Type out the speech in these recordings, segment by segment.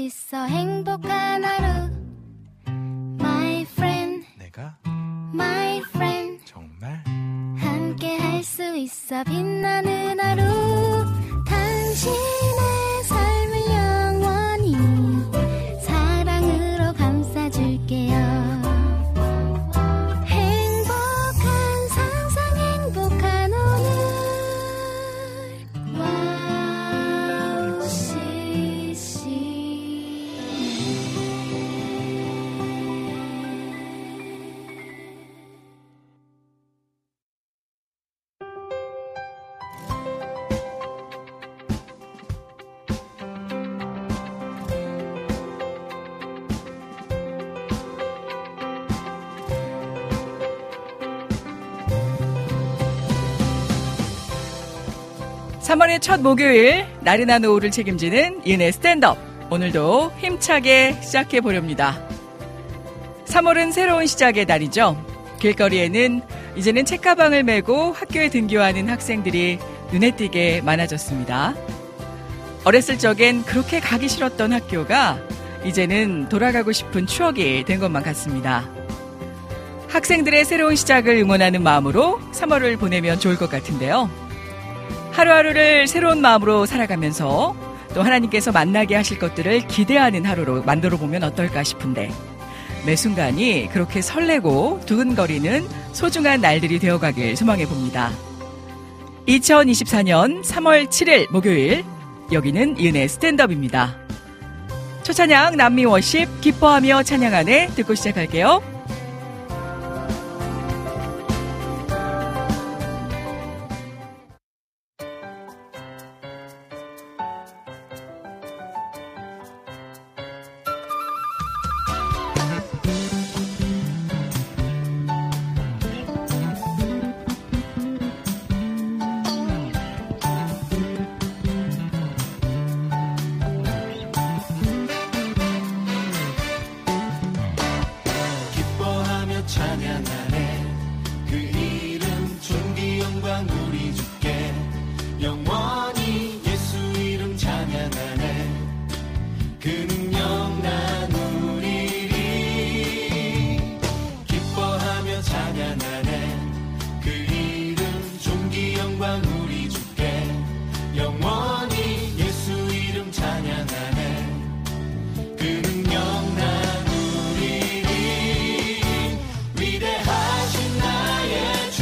있어 행복한 하루 My friend 내가 My friend 정말 함께 할 수 있어 빛나는 하루 당신의 삶을 영원히 사랑으로 감싸줄게요 삼 3월의 첫 목요일 나른한 오후를 책임지는 이은의 스탠드업 오늘도 힘차게 시작해 보렵니다. 3월은 새로운 시작의 달이죠. 길거리에는 이제는 책가방을 메고 학교에 등교하는 학생들이 눈에 띄게 많아졌습니다. 어렸을 적엔 그렇게 가기 싫었던 학교가 이제는 돌아가고 싶은 추억이 된 것만 같습니다. 학생들의 새로운 시작을 응원하는 마음으로 3월을 보내면 좋을 것 같은데요. 하루하루를 새로운 마음으로 살아가면서 또 하나님께서 만나게 하실 것들을 기대하는 하루로 만들어보면 어떨까 싶은데 매 순간이 그렇게 설레고 두근거리는 소중한 날들이 되어가길 소망해봅니다. 2024년 3월 7일 목요일 여기는 이은의 스탠드업입니다. 초찬양 남미 워십 기뻐하며 찬양하네 듣고 시작할게요. 위대하신 나의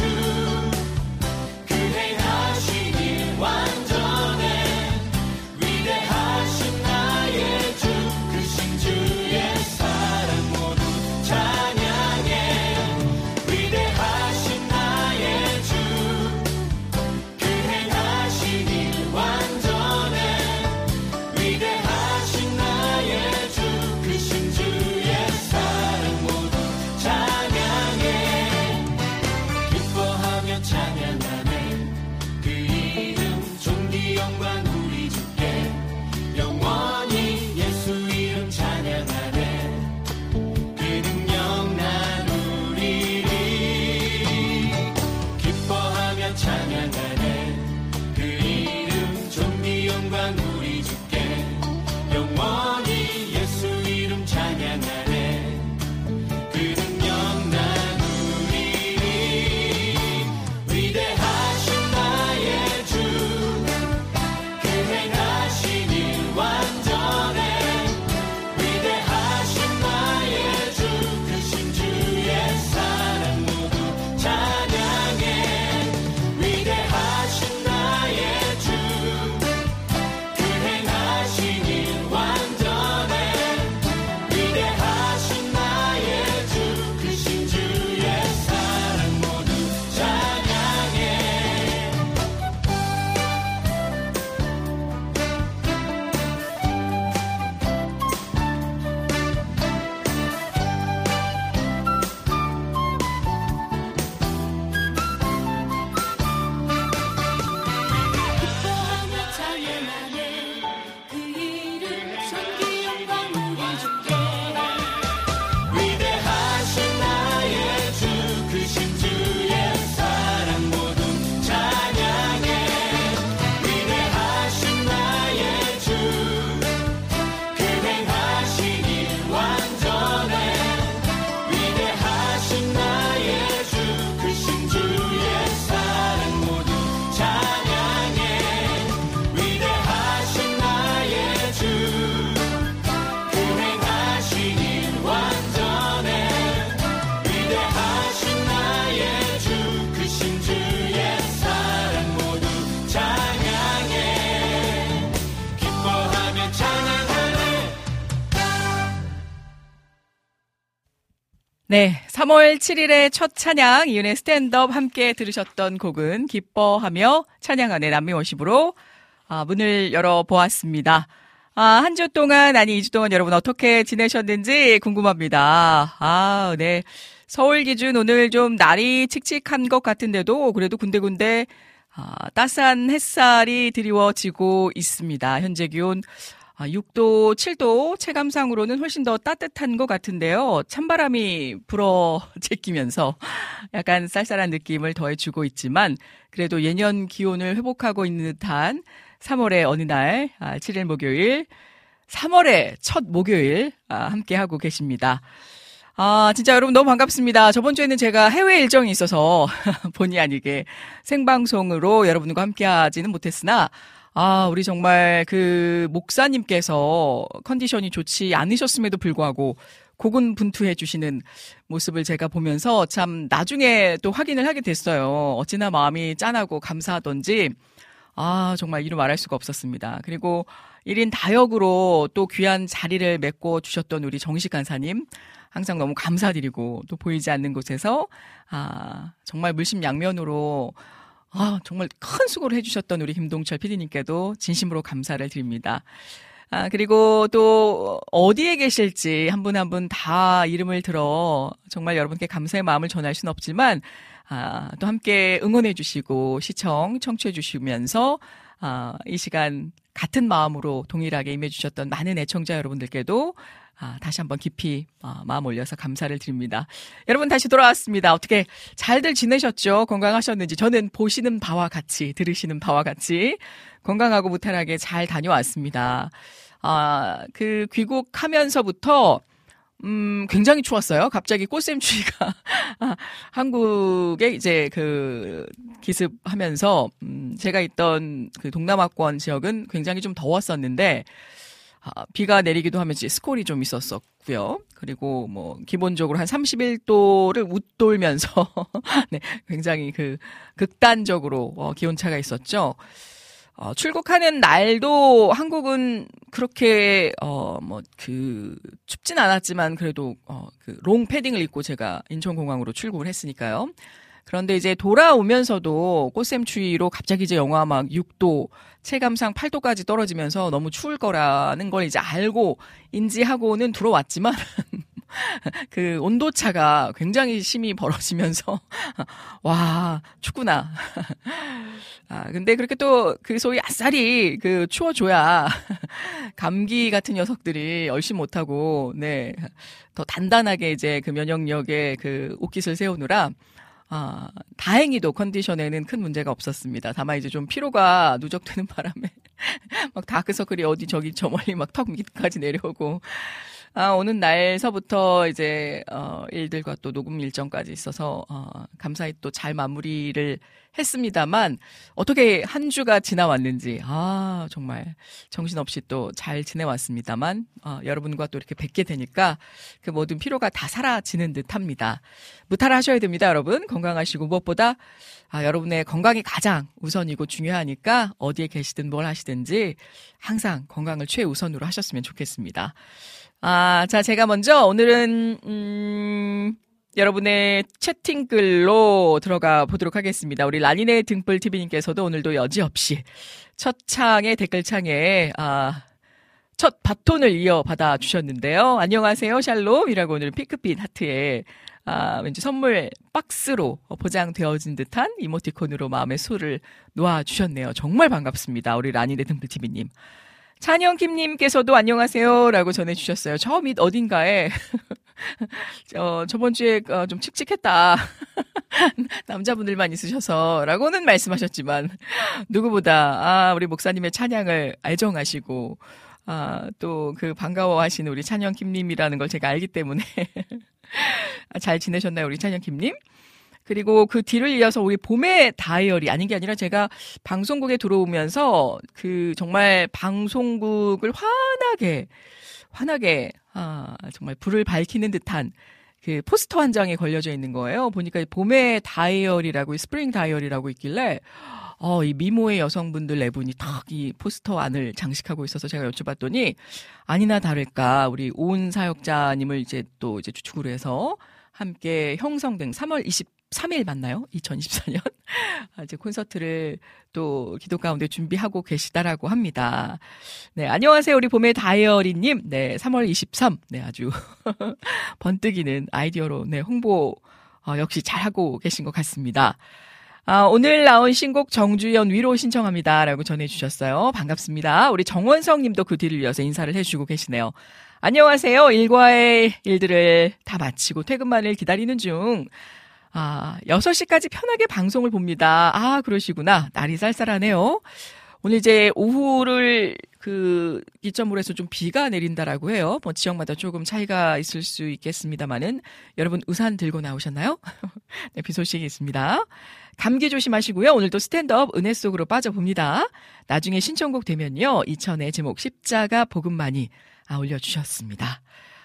네, 3월 7일의 첫 찬양 이은의 스탠드업 함께 들으셨던 곡은 기뻐하며 찬양하네 남미워십으로 문을 열어보았습니다. 한 주 동안, 아니 2주 동안 여러분 어떻게 지내셨는지 궁금합니다. 네. 서울 기준 오늘 좀 날이 칙칙한 것 같은데도 그래도 군데군데 따스한 햇살이 드리워지고 있습니다. 현재 기온 6도, 7도 체감상으로는 훨씬 더 따뜻한 것 같은데요. 찬바람이 불어 제끼면서 약간 쌀쌀한 느낌을 더해주고 있지만 그래도 예년 기온을 회복하고 있는 듯한 3월의 어느 날, 7일 목요일, 3월의 첫 목요일 함께하고 계십니다. 진짜 여러분 너무 반갑습니다. 저번 주에는 제가 해외 일정이 있어서 본의 아니게 생방송으로 여러분과 함께하지는 못했으나 우리 정말 그 목사님께서 컨디션이 좋지 않으셨음에도 불구하고 고군분투해 주시는 모습을 제가 보면서 참 나중에 또 확인을 하게 됐어요. 어찌나 마음이 짠하고 감사하던지 정말 이루 말할 수가 없었습니다. 그리고 1인 다역으로 또 귀한 자리를 메꿔 주셨던 우리 정식 간사님 항상 너무 감사드리고 또 보이지 않는 곳에서 정말 물심양면으로 정말 큰 수고를 해주셨던 우리 김동철 PD님께도 진심으로 감사를 드립니다. 그리고 또 어디에 계실지 한 분 한 분 다 이름을 들어 정말 여러분께 감사의 마음을 전할 수는 없지만 또 함께 응원해 주시고 청취해 주시면서 이 시간 같은 마음으로 동일하게 임해 주셨던 많은 애청자 여러분들께도 다시 한번 깊이 마음 올려서 감사를 드립니다. 여러분 다시 돌아왔습니다. 어떻게 잘들 지내셨죠? 건강하셨는지. 저는 보시는 바와 같이 들으시는 바와 같이 건강하고 무탈하게 잘 다녀왔습니다. 그 귀국하면서부터 굉장히 추웠어요. 갑자기 꽃샘추위가 한국에 이제 기습하면서 제가 있던 그 동남아권 지역은 굉장히 좀 더웠었는데 비가 내리기도 하면서 스콜이 좀 있었었고요. 그리고 기본적으로 한 31도를 웃돌면서 네, 굉장히 극단적으로 기온차가 있었죠. 출국하는 날도 한국은 그렇게 춥진 않았지만 그래도 롱 패딩을 입고 제가 인천공항으로 출국을 했으니까요. 그런데 이제 돌아오면서도 꽃샘추위로 갑자기 이제 영하 막 6도, 체감상 8도까지 떨어지면서 너무 추울 거라는 걸 이제 알고 인지하고는 들어왔지만 그 온도차가 굉장히 심히 벌어지면서 와, 춥구나. 근데 그렇게 또 그 소위 아싸리 추워줘야 감기 같은 녀석들이 얼씬 못하고 네, 더 단단하게 이제 그 면역력에 옷깃을 세우느라 다행히도 컨디션에는 큰 문제가 없었습니다. 다만 이제 좀 피로가 누적되는 바람에 막 다크서클이 어디 저기 저 멀리 막 턱 밑까지 내려오고 오는 날서부터 이제 일들과 또 녹음 일정까지 있어서 감사히 또 잘 마무리를 했습니다만 어떻게 한 주가 지나왔는지 정말 정신없이 또 잘 지내왔습니다만 여러분과 또 이렇게 뵙게 되니까 그 모든 피로가 다 사라지는 듯합니다. 무탈하셔야 됩니다, 여러분. 건강하시고 무엇보다 여러분의 건강이 가장 우선이고 중요하니까 어디에 계시든 뭘 하시든지 항상 건강을 최우선으로 하셨으면 좋겠습니다. 자, 제가 먼저 오늘은 여러분의 채팅글로 들어가 보도록 하겠습니다. 우리 라니네 등불 TV님께서도 오늘도 여지없이 첫 창에 댓글창에 첫 바톤을 이어받아 주셨는데요. 안녕하세요, 샬롬이라고 오늘 피크빛 하트에 왠지 선물 박스로 포장되어진 듯한 이모티콘으로 마음의 수를 놓아주셨네요. 정말 반갑습니다. 우리 라니네 등불 TV님. 찬영킴님께서도 안녕하세요 라고 전해주셨어요. 저 밑 어딘가에 저번 주에 좀 칙칙했다. 남자분들만 있으셔서 라고는 말씀하셨지만 누구보다 우리 목사님의 찬양을 애정하시고 또 반가워하시는 우리 찬영킴님이라는 걸 제가 알기 때문에 잘 지내셨나요, 우리 찬영킴님? 그리고 그 뒤를 이어서 우리 봄의 다이어리 아닌 게 아니라 제가 방송국에 들어오면서 정말 방송국을 환하게 정말 불을 밝히는 듯한 그 포스터 한 장에 걸려져 있는 거예요. 보니까 봄의 다이어리라고 스프링 다이어리라고 있길래 이 미모의 여성분들 네 분이 딱 이 포스터 안을 장식하고 있어서 제가 여쭤봤더니 아니나 다를까 우리 오은 사역자님을 이제 추측으로 해서 함께 형성된 3월 23일 맞나요? 2024년. 이제 콘서트를 또 기도 가운데 준비하고 계시다라고 합니다. 네, 안녕하세요. 우리 봄의 다이어리님. 네, 3월 23. 네, 아주 번뜩이는 아이디어로 네, 홍보 역시 잘하고 계신 것 같습니다. 오늘 나온 신곡 정주연 위로 신청합니다. 라고 전해주셨어요. 반갑습니다. 우리 정원성 님도 그 뒤를 이어서 인사를 해주고 계시네요. 안녕하세요. 일과의 일들을 다 마치고 퇴근만을 기다리는 중. 6시까지 편하게 방송을 봅니다. 그러시구나. 날이 쌀쌀하네요. 오늘 이제 오후를 기점으로 해서 좀 비가 내린다라고 해요. 뭐 지역마다 조금 차이가 있을 수 있겠습니다만은 여러분 우산 들고 나오셨나요? 네, 비 소식이 있습니다. 감기 조심하시고요. 오늘도 스탠드업 은혜 속으로 빠져봅니다. 나중에 신청곡 되면요. 이천의 제목 십자가 복음만이 올려주셨습니다.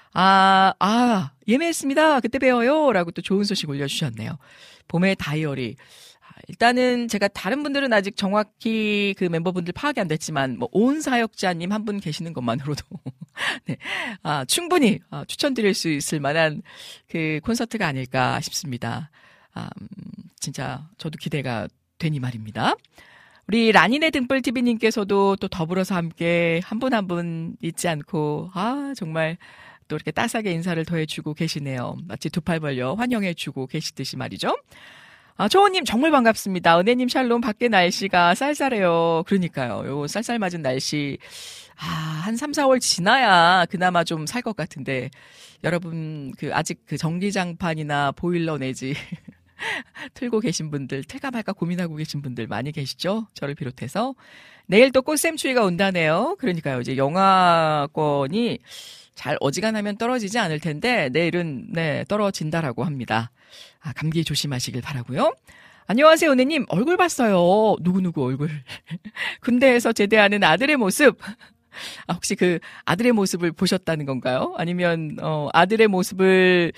예매했습니다. 그때 뵈어요. 라고 또 좋은 소식 올려주셨네요. 봄의 다이어리. 일단은 제가 다른 분들은 아직 정확히 그 멤버분들 파악이 안 됐지만, 온 사역자님 한 분 계시는 것만으로도, 네. 충분히, 추천드릴 수 있을 만한 그 콘서트가 아닐까 싶습니다. 진짜 저도 기대가 되니 말입니다. 우리 라니네 등불TV님께서도 또 더불어서 함께 한 분 한 분 잊지 않고, 정말 또 이렇게 따스하게 인사를 더해주고 계시네요. 마치 두 팔 벌려 환영해주고 계시듯이 말이죠. 초호님 정말 반갑습니다. 은혜님 샬롬 밖에 날씨가 쌀쌀해요. 그러니까요. 요 쌀쌀 맞은 날씨, 한 3, 4월 지나야 그나마 좀 살 것 같은데, 여러분, 아직 전기장판이나 보일러 내지, 틀고 계신 분들, 틀까 말까 고민하고 계신 분들 많이 계시죠? 저를 비롯해서. 내일 또 꽃샘추위가 온다네요. 그러니까요. 이제 영하권이 잘 어지간하면 떨어지지 않을 텐데, 내일은, 네, 떨어진다라고 합니다. 감기 조심하시길 바라고요. 안녕하세요, 은혜님. 얼굴 봤어요. 누구누구 얼굴. 군대에서 제대하는 아들의 모습. 혹시 그 아들의 모습을 보셨다는 건가요? 아니면 아들의 모습을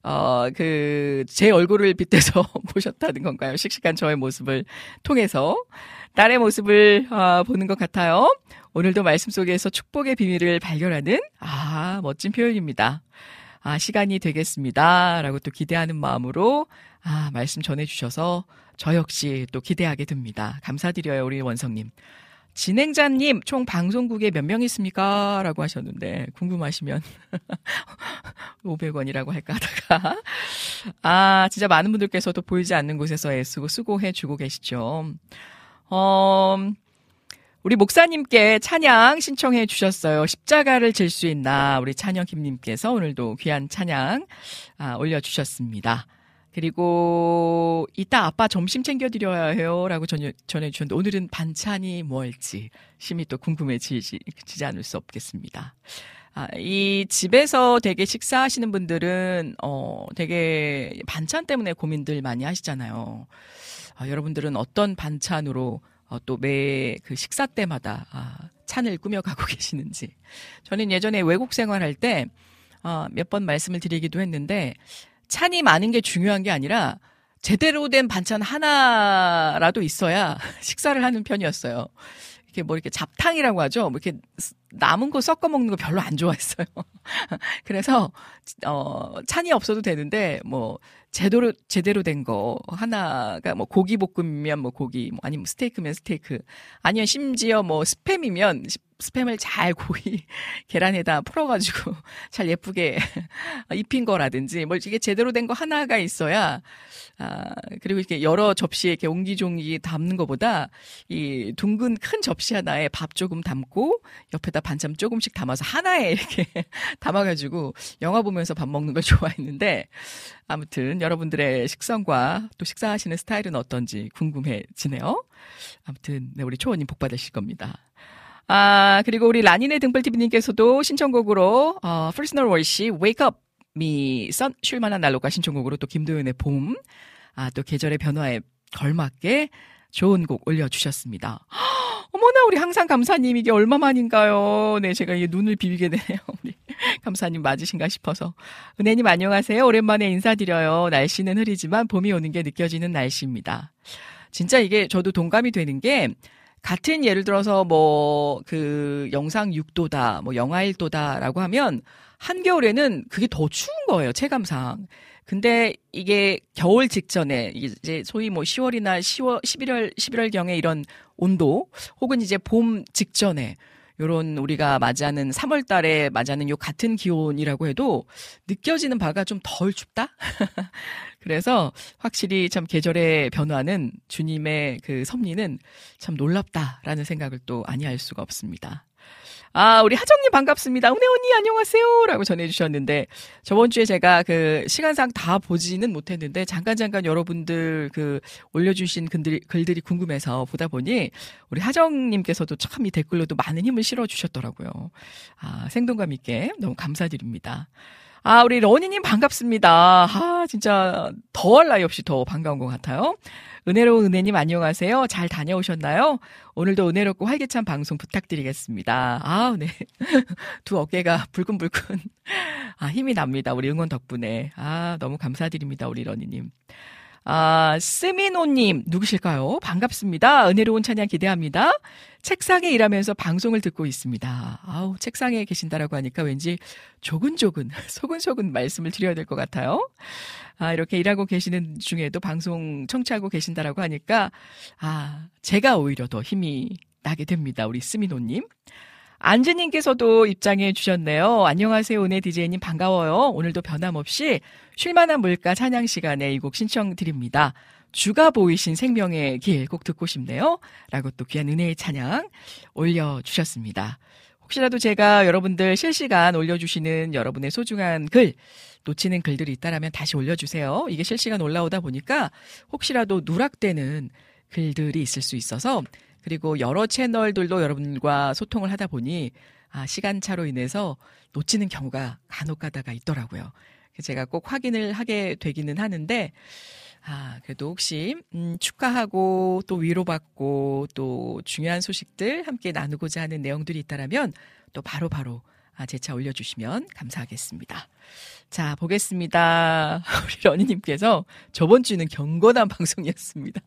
제 얼굴을 빗대서 보셨다는 건가요? 씩씩한 저의 모습을 통해서 딸의 모습을 보는 것 같아요. 오늘도 말씀 속에서 축복의 비밀을 발견하는 멋진 표현입니다. 시간이 되겠습니다. 라고 또 기대하는 마음으로 말씀 전해주셔서 저 역시 또 기대하게 됩니다. 감사드려요, 우리 원성님. 진행자님, 총 방송국에 몇 명 있습니까? 라고 하셨는데, 궁금하시면, 500원이라고 할까 하다가. 진짜 많은 분들께서도 보이지 않는 곳에서 애쓰고 수고해주고 계시죠. 우리 목사님께 찬양 신청해 주셨어요. 십자가를 질 수 있나. 우리 찬영김님께서 오늘도 귀한 찬양, 올려주셨습니다. 그리고 이따 아빠 점심 챙겨드려야 해요 라고 전해주셨는데 오늘은 반찬이 뭘지 심히 또 궁금해지지 않을 수 없겠습니다. 이 집에서 되게 식사하시는 분들은 되게 반찬 때문에 고민들 많이 하시잖아요. 여러분들은 어떤 반찬으로 또 매 그 식사 때마다 찬을 꾸며가고 계시는지. 저는 예전에 외국 생활할 때 몇 번 말씀을 드리기도 했는데 찬이 많은 게 중요한 게 아니라 제대로 된 반찬 하나라도 있어야 식사를 하는 편이었어요. 이렇게 이렇게 잡탕이라고 하죠. 이렇게 남은 거 섞어 먹는 거 별로 안 좋아했어요. 그래서 찬이 없어도 되는데 제대로 된 거 하나가 고기 볶음이면 고기, 아니면 스테이크면 스테이크, 아니면 심지어 스팸이면 스팸을 잘 고이 계란에다 풀어가지고 잘 예쁘게 입힌 거라든지 이게 제대로 된 거 하나가 있어야 그리고 이렇게 여러 접시에 이렇게 옹기종기 담는 것보다 이 둥근 큰 접시 하나에 밥 조금 담고 옆에다 반찬 조금씩 담아서 하나에 이렇게 담아가지고 영화 보면서 밥 먹는 걸 좋아했는데 아무튼 여러분들의 식성과 또 식사하시는 스타일은 어떤지 궁금해지네요. 아무튼 네, 우리 초원님 복 받으실 겁니다. 그리고 우리 라니네 등불TV님께서도 신청곡으로 Personal Worship Wake Up Me Sun 쉴만한 날로가 신청곡으로 또 김도윤의 봄 또 계절의 변화에 걸맞게 좋은 곡 올려주셨습니다. 어머나 우리 항상 감사님 이게 얼마만인가요? 네, 제가 이게 눈을 비비게 되네요. 우리 감사님 맞으신가 싶어서. 은혜님 안녕하세요. 오랜만에 인사드려요. 날씨는 흐리지만 봄이 오는 게 느껴지는 날씨입니다. 진짜 이게 저도 동감이 되는 게 같은 예를 들어서 영상 6도다, 영하 1도다라고 하면 한겨울에는 그게 더 추운 거예요, 체감상. 근데 이게 겨울 직전에 이제 소위 뭐 10월이나 11월경에 이런 온도 혹은 이제 봄 직전에 요런 우리가 맞이하는 3월 달에 맞이하는 요 같은 기온이라고 해도 느껴지는 바가 좀 덜 춥다? 그래서 확실히 참 계절의 변화는 주님의 그 섭리는 참 놀랍다라는 생각을 또 아니할 수가 없습니다. 우리 하정님 반갑습니다. 은혜 언니 안녕하세요. 라고 전해주셨는데, 저번 주에 제가 그 시간상 다 보지는 못했는데, 잠깐 여러분들 그 올려주신 글들이 궁금해서 보다 보니, 우리 하정님께서도 참 이 댓글로도 많은 힘을 실어주셨더라고요. 생동감 있게 너무 감사드립니다. 우리 러니님 반갑습니다. 진짜 더할 나위 없이 더 반가운 것 같아요. 은혜로운 은혜님 안녕하세요. 잘 다녀오셨나요? 오늘도 은혜롭고 활기찬 방송 부탁드리겠습니다. 네. 두 어깨가 불끈불끈. 힘이 납니다. 우리 응원 덕분에. 너무 감사드립니다. 우리 러니님. 스미노님, 누구실까요? 반갑습니다. 은혜로운 찬양 기대합니다. 책상에 일하면서 방송을 듣고 있습니다. 책상에 계신다라고 하니까 왠지 조근조근, 소근소근 말씀을 드려야 될 것 같아요. 이렇게 일하고 계시는 중에도 방송 청취하고 계신다라고 하니까, 제가 오히려 더 힘이 나게 됩니다. 우리 스미노님. 안즈님께서도 입장해 주셨네요. 안녕하세요. 은혜 DJ님 반가워요. 오늘도 변함없이 쉴만한 물가 찬양 시간에 이 곡 신청드립니다. 주가 보이신 생명의 길 꼭 듣고 싶네요. 라고 또 귀한 은혜의 찬양 올려주셨습니다. 혹시라도 제가 여러분들 실시간 올려주시는 여러분의 소중한 글, 놓치는 글들이 있다라면 다시 올려주세요. 이게 실시간 올라오다 보니까 혹시라도 누락되는 글들이 있을 수 있어서, 그리고 여러 채널들도 여러분과 소통을 하다 보니 시간차로 인해서 놓치는 경우가 간혹 가다가 있더라고요. 제가 꼭 확인을 하게 되기는 하는데, 그래도 혹시 축하하고 또 위로받고 또 중요한 소식들 함께 나누고자 하는 내용들이 있다라면 또 바로 재차 올려주시면 감사하겠습니다. 자, 보겠습니다. 우리 러니님께서 저번 주는 경건한 방송이었습니다.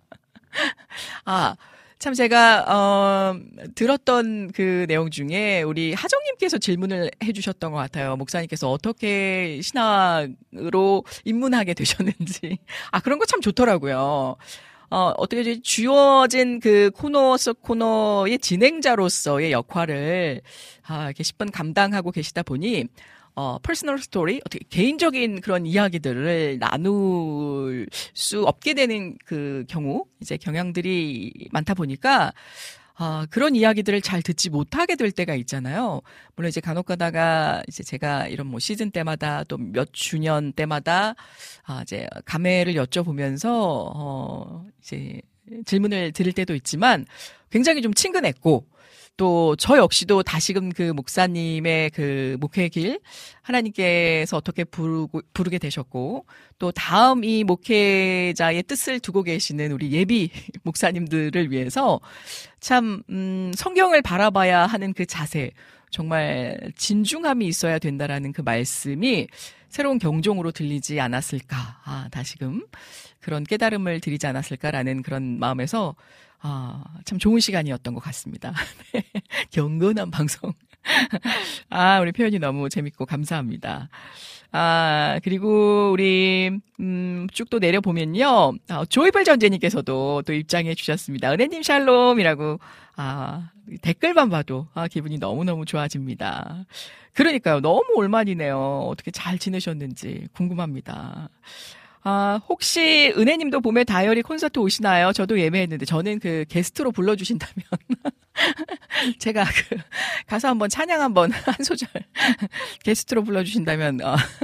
참 제가 들었던 그 내용 중에 우리 하정님께서 질문을 해주셨던 것 같아요. 목사님께서 어떻게 신학으로 입문하게 되셨는지. 그런 거 참 좋더라고요. 어떻게 주어진 그 코너의 진행자로서의 역할을 이렇게 10분 감당하고 계시다 보니 퍼스널 스토리, 어떻게 개인적인 그런 이야기들을 나눌 수 없게 되는 그 경우, 이제 경향들이 많다 보니까, 그런 이야기들을 잘 듣지 못하게 될 때가 있잖아요. 물론 이제 간혹 가다가 이제 제가 이런 뭐 시즌 때마다 또 몇 주년 때마다, 이제 감회를 여쭤보면서, 이제 질문을 드릴 때도 있지만 굉장히 좀 친근했고, 또 저 역시도 다시금 그 목사님의 그 목회의 길 하나님께서 어떻게 부르게 되셨고, 또 다음 이 목회자의 뜻을 두고 계시는 우리 예비 목사님들을 위해서 참 성경을 바라봐야 하는 그 자세, 정말 진중함이 있어야 된다라는 그 말씀이 새로운 경종으로 들리지 않았을까, 다시금 그런 깨달음을 드리지 않았을까라는 그런 마음에서 참 좋은 시간이었던 것 같습니다. 네. 경건한 방송. 우리 표현이 너무 재밌고 감사합니다. 그리고 우리, 쭉 또 내려보면요. 조이블 전재님께서도 또 입장해 주셨습니다. 은혜님 샬롬이라고, 댓글만 봐도, 기분이 너무너무 좋아집니다. 그러니까요. 너무 오랜만이네요. 어떻게 잘 지내셨는지 궁금합니다. 혹시 은혜님도 봄에 다이어리 콘서트 오시나요? 저도 예매했는데 저는 그 게스트로 불러주신다면 제가 가서 한번 찬양 한번 한 소절 게스트로 불러주신다면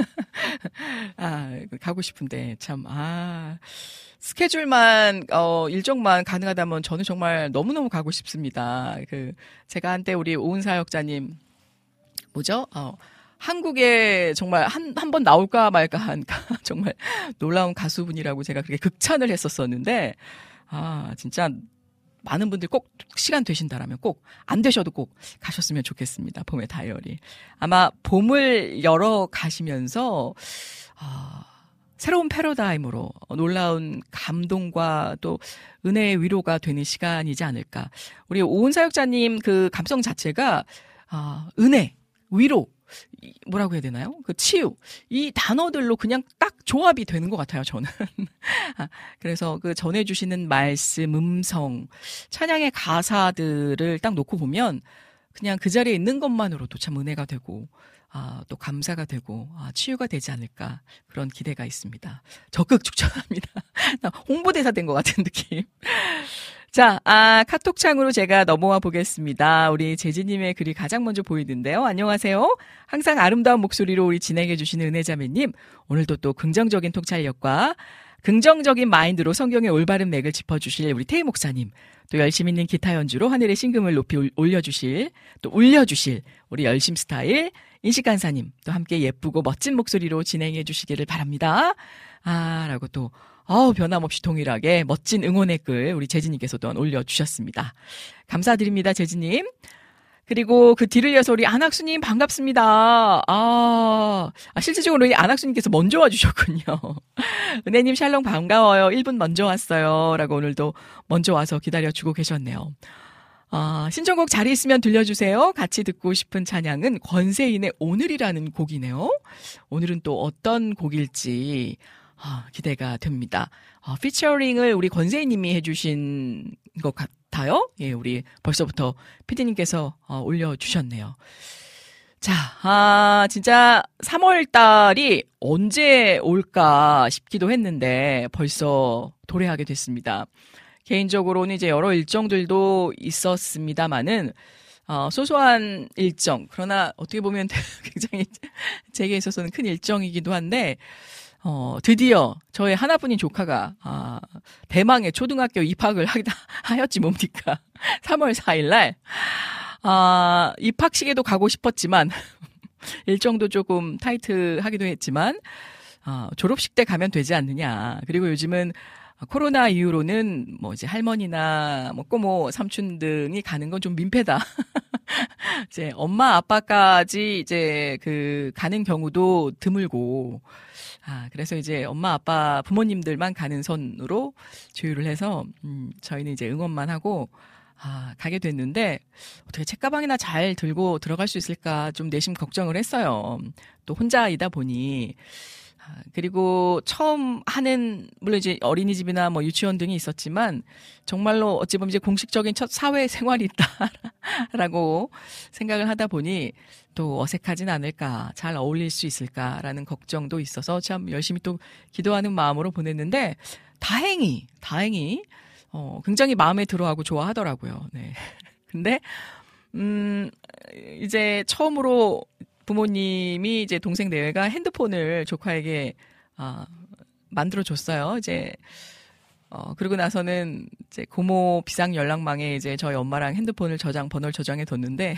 가고 싶은데 참 스케줄만 일정만 가능하다면 저는 정말 너무너무 가고 싶습니다. 제가 한때 우리 오은 사역자님 뭐죠? 한국에 정말 한 번 나올까 말까 한 정말 놀라운 가수분이라고 제가 그렇게 극찬을 했었었는데, 진짜 많은 분들 꼭 시간 되신다라면 꼭, 안 되셔도 꼭 가셨으면 좋겠습니다. 봄의 다이어리. 아마 봄을 열어 가시면서, 새로운 패러다임으로 놀라운 감동과 또 은혜의 위로가 되는 시간이지 않을까. 우리 오은 사역자님 그 감성 자체가, 은혜, 위로, 뭐라고 해야 되나요? 그 치유. 이 단어들로 그냥 딱 조합이 되는 것 같아요, 저는. 그래서 그 전해주시는 말씀, 음성, 찬양의 가사들을 딱 놓고 보면 그냥 그 자리에 있는 것만으로도 참 은혜가 되고, 또 감사가 되고, 치유가 되지 않을까. 그런 기대가 있습니다. 적극 추천합니다. 홍보대사 된 것 같은 느낌. 자, 카톡창으로 제가 넘어와 보겠습니다. 우리 재진님의 글이 가장 먼저 보이는데요. 안녕하세요. 항상 아름다운 목소리로 우리 진행해주시는 은혜자매님. 오늘도 또 긍정적인 통찰력과 긍정적인 마인드로 성경의 올바른 맥을 짚어주실 우리 태희 목사님. 또 열심 있는 기타 연주로 하늘의 신금을 높이 올려주실, 또 울려주실 우리 열심 스타일 인식 간사님. 또 함께 예쁘고 멋진 목소리로 진행해 주시기를 바랍니다. 라고 또 변함없이 동일하게 멋진 응원의 글 우리 재진님께서도 올려주셨습니다. 감사드립니다, 재진님. 그리고 그 뒤를 이어서 우리 안학수님 반갑습니다. 실질적으로 우리 안학수님께서 먼저 와주셨군요. 은혜님 샬롬 반가워요. 1분 먼저 왔어요. 라고 오늘도 먼저 와서 기다려주고 계셨네요. 신청곡 자리 있으면 들려주세요. 같이 듣고 싶은 찬양은 권세인의 오늘이라는 곡이네요. 오늘은 또 어떤 곡일지 기대가 됩니다. 피처링을 우리 권세희님이 해주신 것 같아요. 예, 우리 벌써부터 피디님께서 올려주셨네요. 자, 진짜 3월 달이 언제 올까 싶기도 했는데 벌써 도래하게 됐습니다. 개인적으로는 이제 여러 일정들도 있었습니다만은 소소한 일정, 그러나 어떻게 보면 굉장히 제게 있어서는 큰 일정이기도 한데 드디어 저의 하나뿐인 조카가 대망의 초등학교 입학을 하였지 뭡니까? 3월 4일 날 입학식에도 가고 싶었지만 일정도 조금 타이트하기도 했지만 졸업식 때 가면 되지 않느냐. 그리고 요즘은 코로나 이후로는 뭐 이제 할머니나 뭐 꼬모 삼촌 등이 가는 건 좀 민폐다. 이제 엄마 아빠까지 이제 가는 경우도 드물고, 그래서 이제 엄마 아빠 부모님들만 가는 선으로 조율을 해서 저희는 이제 응원만 하고 가게 됐는데 어떻게 책가방이나 잘 들고 들어갈 수 있을까 좀 내심 걱정을 했어요. 또 혼자이다 보니. 그리고 처음 하는, 물론 이제 어린이집이나 뭐 유치원 등이 있었지만, 정말로 어찌 보면 이제 공식적인 첫 사회생활이 있다라고 생각을 하다 보니, 또 어색하진 않을까, 잘 어울릴 수 있을까라는 걱정도 있어서 참 열심히 또 기도하는 마음으로 보냈는데, 다행히, 굉장히 마음에 들어하고 좋아하더라고요. 네. 근데, 이제 처음으로 부모님이 이제 동생 내외가 핸드폰을 조카에게 만들어줬어요. 이제 그러고 나서는 이제 고모 비상 연락망에 이제 저희 엄마랑 핸드폰을 번호를 저장해 뒀는데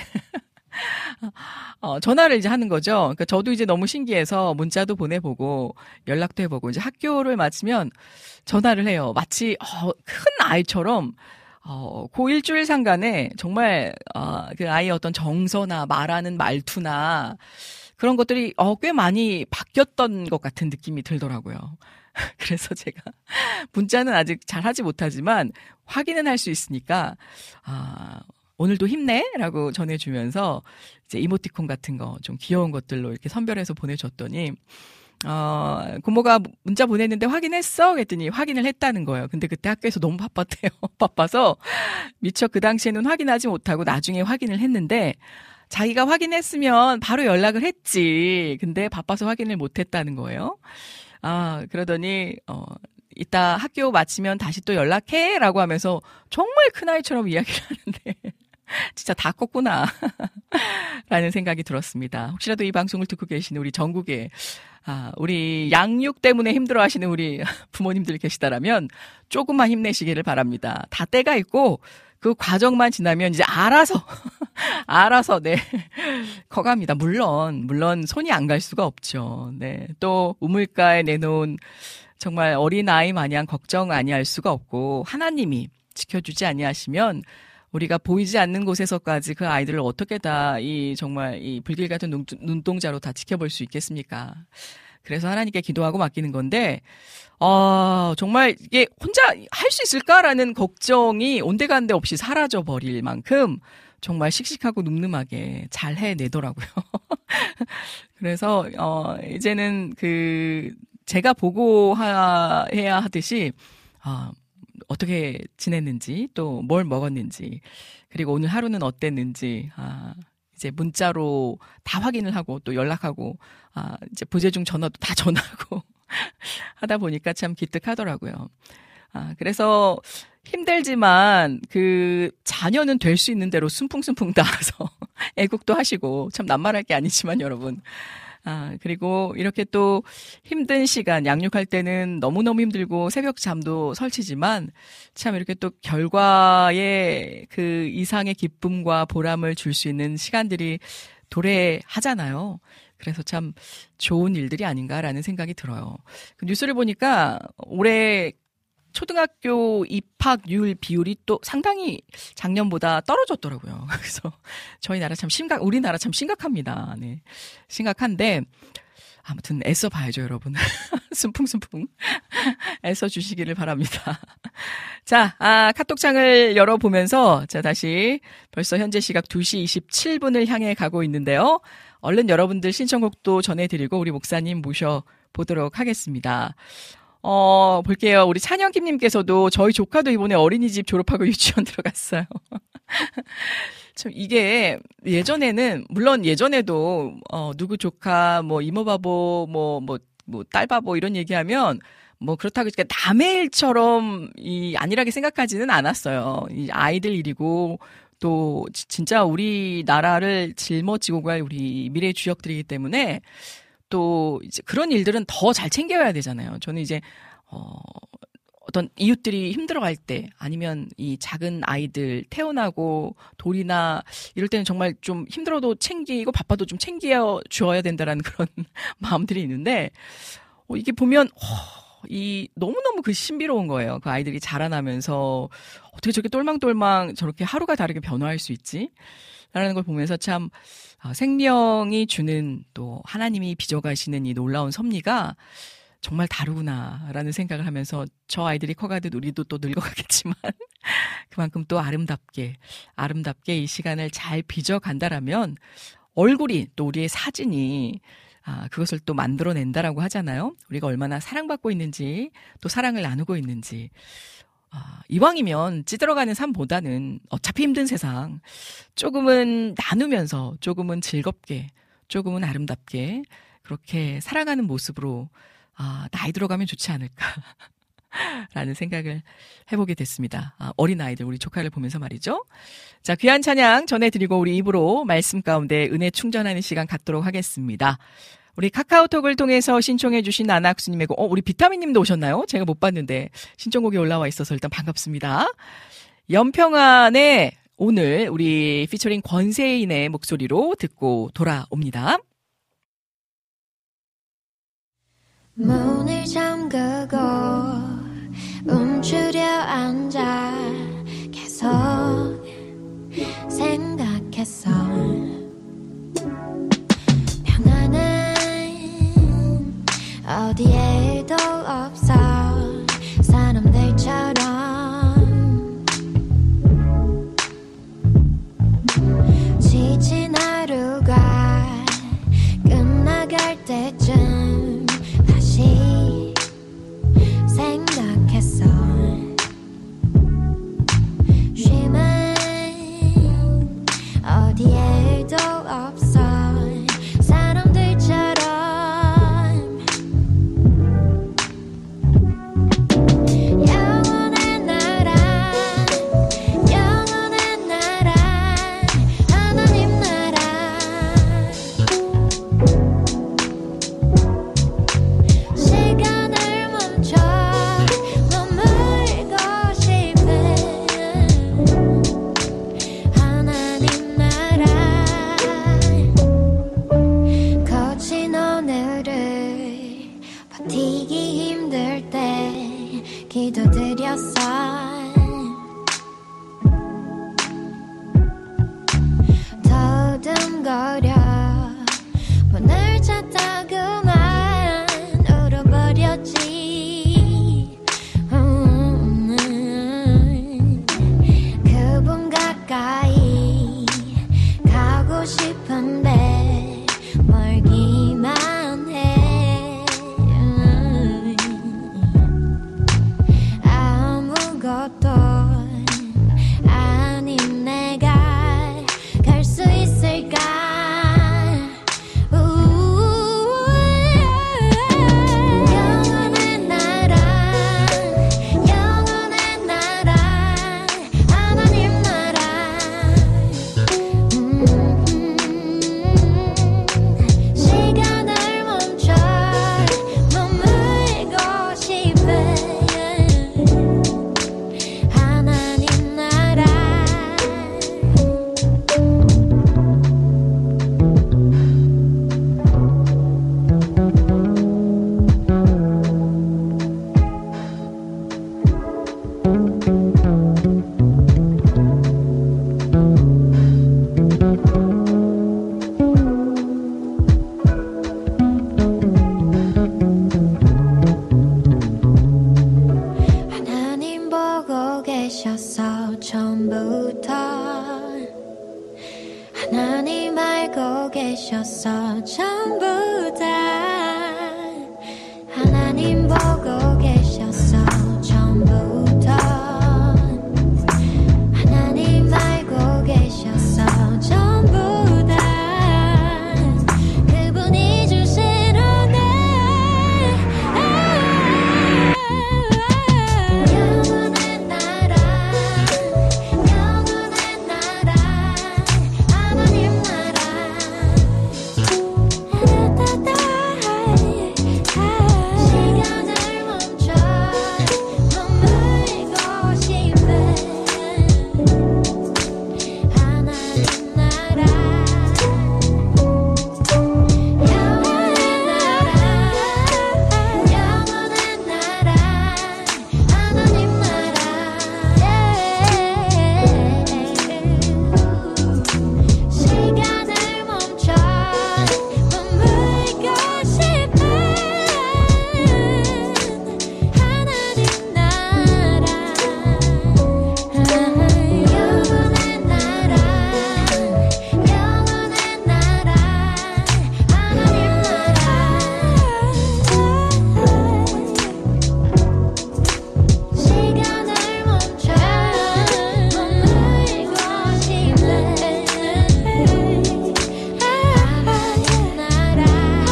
전화를 이제 하는 거죠. 그러니까 저도 이제 너무 신기해서 문자도 보내보고 연락도 해보고 이제 학교를 마치면 전화를 해요. 마치 큰 아이처럼. 그 일주일 상간에 정말 그 아이의 어떤 정서나 말하는 말투나 그런 것들이 꽤 많이 바뀌었던 것 같은 느낌이 들더라고요. 그래서 제가 문자는 아직 잘 하지 못하지만 확인은 할 수 있으니까 오늘도 힘내라고 전해주면서 이제 이모티콘 같은 거 좀 귀여운 것들로 이렇게 선별해서 보내줬더니 고모가 문자 보냈는데 확인했어? 그랬더니 확인을 했다는 거예요. 근데 그때 학교에서 너무 바빴대요. 바빠서 미처 그 당시에는 확인하지 못하고 나중에 확인을 했는데 자기가 확인했으면 바로 연락을 했지. 근데 바빠서 확인을 못했다는 거예요. 그러더니 이따 학교 마치면 다시 또 연락해 라고 하면서 정말 큰아이처럼 이야기를 하는데 진짜 다 컸구나 라는 생각이 들었습니다. 혹시라도 이 방송을 듣고 계시는 우리 전국에 우리 양육 때문에 힘들어하시는 우리 부모님들 계시다라면 조금만 힘내시기를 바랍니다. 다 때가 있고 그 과정만 지나면 이제 알아서 네 커갑니다. 물론 손이 안 갈 수가 없죠. 네, 또 우물가에 내놓은 정말 어린아이 마냥 걱정 아니할 수가 없고 하나님이 지켜주지 아니하시면 우리가 보이지 않는 곳에서까지 그 아이들을 어떻게 다 정말 이 불길 같은 눈동자로 다 지켜볼 수 있겠습니까? 그래서 하나님께 기도하고 맡기는 건데, 정말 이게 혼자 할 수 있을까라는 걱정이 온데간데 없이 사라져 버릴 만큼 정말 씩씩하고 늠름하게 잘 해내더라고요. 그래서 이제는 제가 보고해야 하듯이 어떻게 지냈는지, 또 뭘 먹었는지, 그리고 오늘 하루는 어땠는지, 이제 문자로 다 확인을 하고 또 연락하고, 이제 부재중 전화도 다 전화하고 하다 보니까 참 기특하더라고요. 그래서 힘들지만 자녀는 될 수 있는 대로 숨풍숨풍 나와서 애국도 하시고, 참 낱말할 게 아니지만 여러분. 그리고 이렇게 또 힘든 시간, 양육할 때는 너무너무 힘들고 새벽 잠도 설치지만 참 이렇게 또 결과에 그 이상의 기쁨과 보람을 줄 수 있는 시간들이 도래하잖아요. 그래서 참 좋은 일들이 아닌가라는 생각이 들어요. 그 뉴스를 보니까 올해 초등학교 입학률 비율이 또 상당히 작년보다 떨어졌더라고요. 그래서 저희 나라 우리나라 참 심각합니다. 네. 심각한데, 아무튼 애써 봐야죠, 여러분. 순풍순풍. 애써 주시기를 바랍니다. 자, 카톡창을 열어보면서, 자, 다시 벌써 현재 시각 2시 27분을 향해 가고 있는데요. 얼른 여러분들 신청곡도 전해드리고 우리 목사님 모셔보도록 하겠습니다. 볼게요. 우리 찬영김님께서도 저희 조카도 이번에 어린이집 졸업하고 유치원 들어갔어요. 참, 이게 예전에는, 물론 예전에도, 누구 조카, 뭐, 이모바보, 딸바보 이런 얘기하면, 그렇다고 남의 일처럼 안일하게 생각하지는 않았어요. 이 아이들 일이고, 또, 진짜 우리나라를 짊어지고 갈 우리 미래의 주역들이기 때문에, 또 이제 그런 일들은 더 잘 챙겨야 되잖아요. 저는 이제 어떤 이웃들이 힘들어할 때, 아니면 이 작은 아이들 태어나고 돌이나 이럴 때는 정말 좀 힘들어도 챙기고 바빠도 좀 챙겨 주어야 된다라는 그런 마음들이 있는데, 이게 보면 너무너무 신비로운 거예요. 그 아이들이 자라나면서 어떻게 저렇게 똘망똘망 저렇게 하루가 다르게 변화할 수 있지? 라는 걸 보면서 참 생명이 주는, 또 하나님이 빚어가시는 이 놀라운 섭리가 정말 다르구나라는 생각을 하면서, 저 아이들이 커가듯 우리도 또 늙어가겠지만 그만큼 또 아름답게 이 시간을 잘 빚어간다라면 얼굴이, 또 우리의 사진이 그것을 또 만들어낸다라고 하잖아요. 우리가 얼마나 사랑받고 있는지, 또 사랑을 나누고 있는지. 이왕이면 찌들어가는 삶보다는 어차피 힘든 세상 조금은 나누면서, 조금은 즐겁게, 조금은 아름답게 그렇게 살아가는 모습으로 나이 들어가면 좋지 않을까 라는 생각을 해보게 됐습니다. 어린아이들, 우리 조카를 보면서 말이죠. 자, 귀한 찬양 전해드리고 우리 입으로 말씀 가운데 은혜 충전하는 시간 갖도록 하겠습니다. 우리 카카오톡을 통해서 신청해 주신 안학수님의 곡, 우리 비타민님도 오셨나요? 제가 못 봤는데 신청곡이 올라와 있어서 일단 반갑습니다. 연평안의 오늘 우리 피처링 권세인의 목소리로 듣고 돌아옵니다. 문을 잠그고 움츠려 앉아 계속 생각했어. 어디에도 없어. 사람들처럼 지친 하루가 끝나갈 때쯤 다시 생각했어. 쉼은 어디에도 없어. 사람들처럼 기도드렸어. 더듬거려 문을 찾다그만 울어버렸지. 그분 가까이 계셨어 처음부터 하나님 알고 계셨어 전부 다 하나님 보고 계셨어 처음부터 하나님 알고 계셨어 전부 다 그분이 주신 은혜 영원한 나라 영원한 나라 하나님 나라 시간을 멈춰 머물고 싶은 하나님 나라 영원한 나라 하나님 나라 시간을 멈춰 머물고 싶은 하나님 나라 영원한 나라 영원한 나라 하나님 나라 시간을 멈춰 머물고 싶은 하나님 나라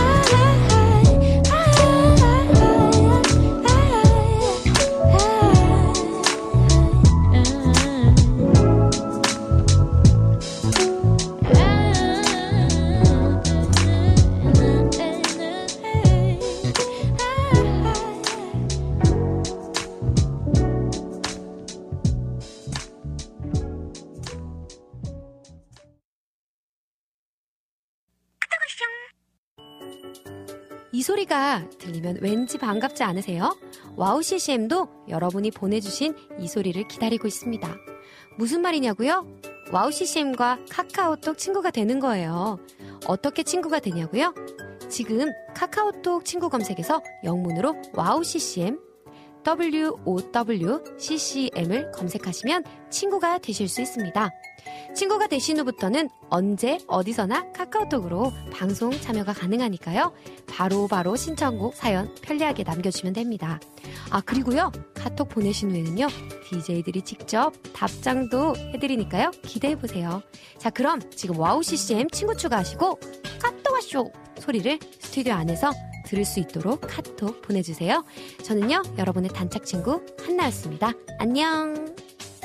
이 소리가 들리면 왠지 반갑지 않으세요? 와우 CCM도 여러분이 보내주신 이 소리를 기다리고 있습니다. 무슨 말이냐고요? 와우 CCM과 카카오톡 친구가 되는 거예요. 어떻게 친구가 되냐고요? 지금 카카오톡 친구 검색에서 영문으로 와우 CCM WOWCCM을 검색하시면 친구가 되실 수 있습니다. 친구가 되신 후부터는 언제 어디서나 카카오톡으로 방송 참여가 가능하니까요. 바로바로 신청곡 사연 편리하게 남겨주시면 됩니다. 아 그리고요 카톡 보내신 후에는요 DJ들이 직접 답장도 해드리니까요 기대해보세요. 자 그럼 지금 와우 CCM 친구 추가하시고 카톡 와쇼 소리를 스튜디오 안에서 들을 수 있도록 카톡 보내주세요. 저는요 여러분의 단짝 친구 한나였습니다. 안녕.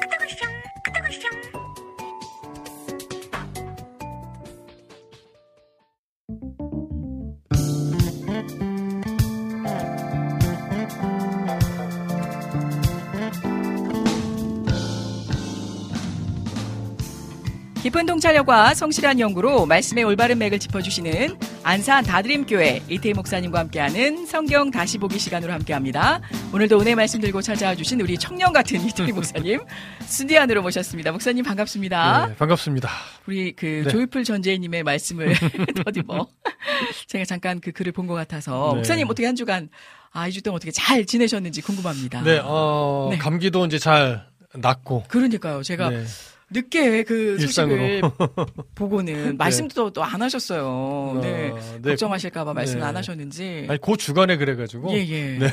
깊은 통찰력과 성실한 연구로 말씀의 올바른 맥을 짚어주시는 안산 다드림교회 이태희 목사님과 함께하는 성경 다시 보기 시간으로 함께합니다. 오늘도 은혜 말씀 들고 찾아와 주신 우리 청년 같은 이태희 목사님 스튜디오 안으로 모셨습니다. 목사님 반갑습니다. 네, 반갑습니다. 우리 네. 조이풀 전재희님의 말씀을 더듬어 제가 잠깐 그 글을 본 것 같아서 네. 목사님 어떻게 한 주간 2주 동안 어떻게 잘 지내셨는지 궁금합니다. 네, 네. 감기도 이제 잘 낫고. 그러니까요. 제가 네. 늦게 그 소식을 보고는 말씀도 또 안 하셨어요. 네. 네. 걱정하실까봐 말씀 네. 안 하셨는지. 아니, 그 주간에 그래가지고. 예, 예. 네.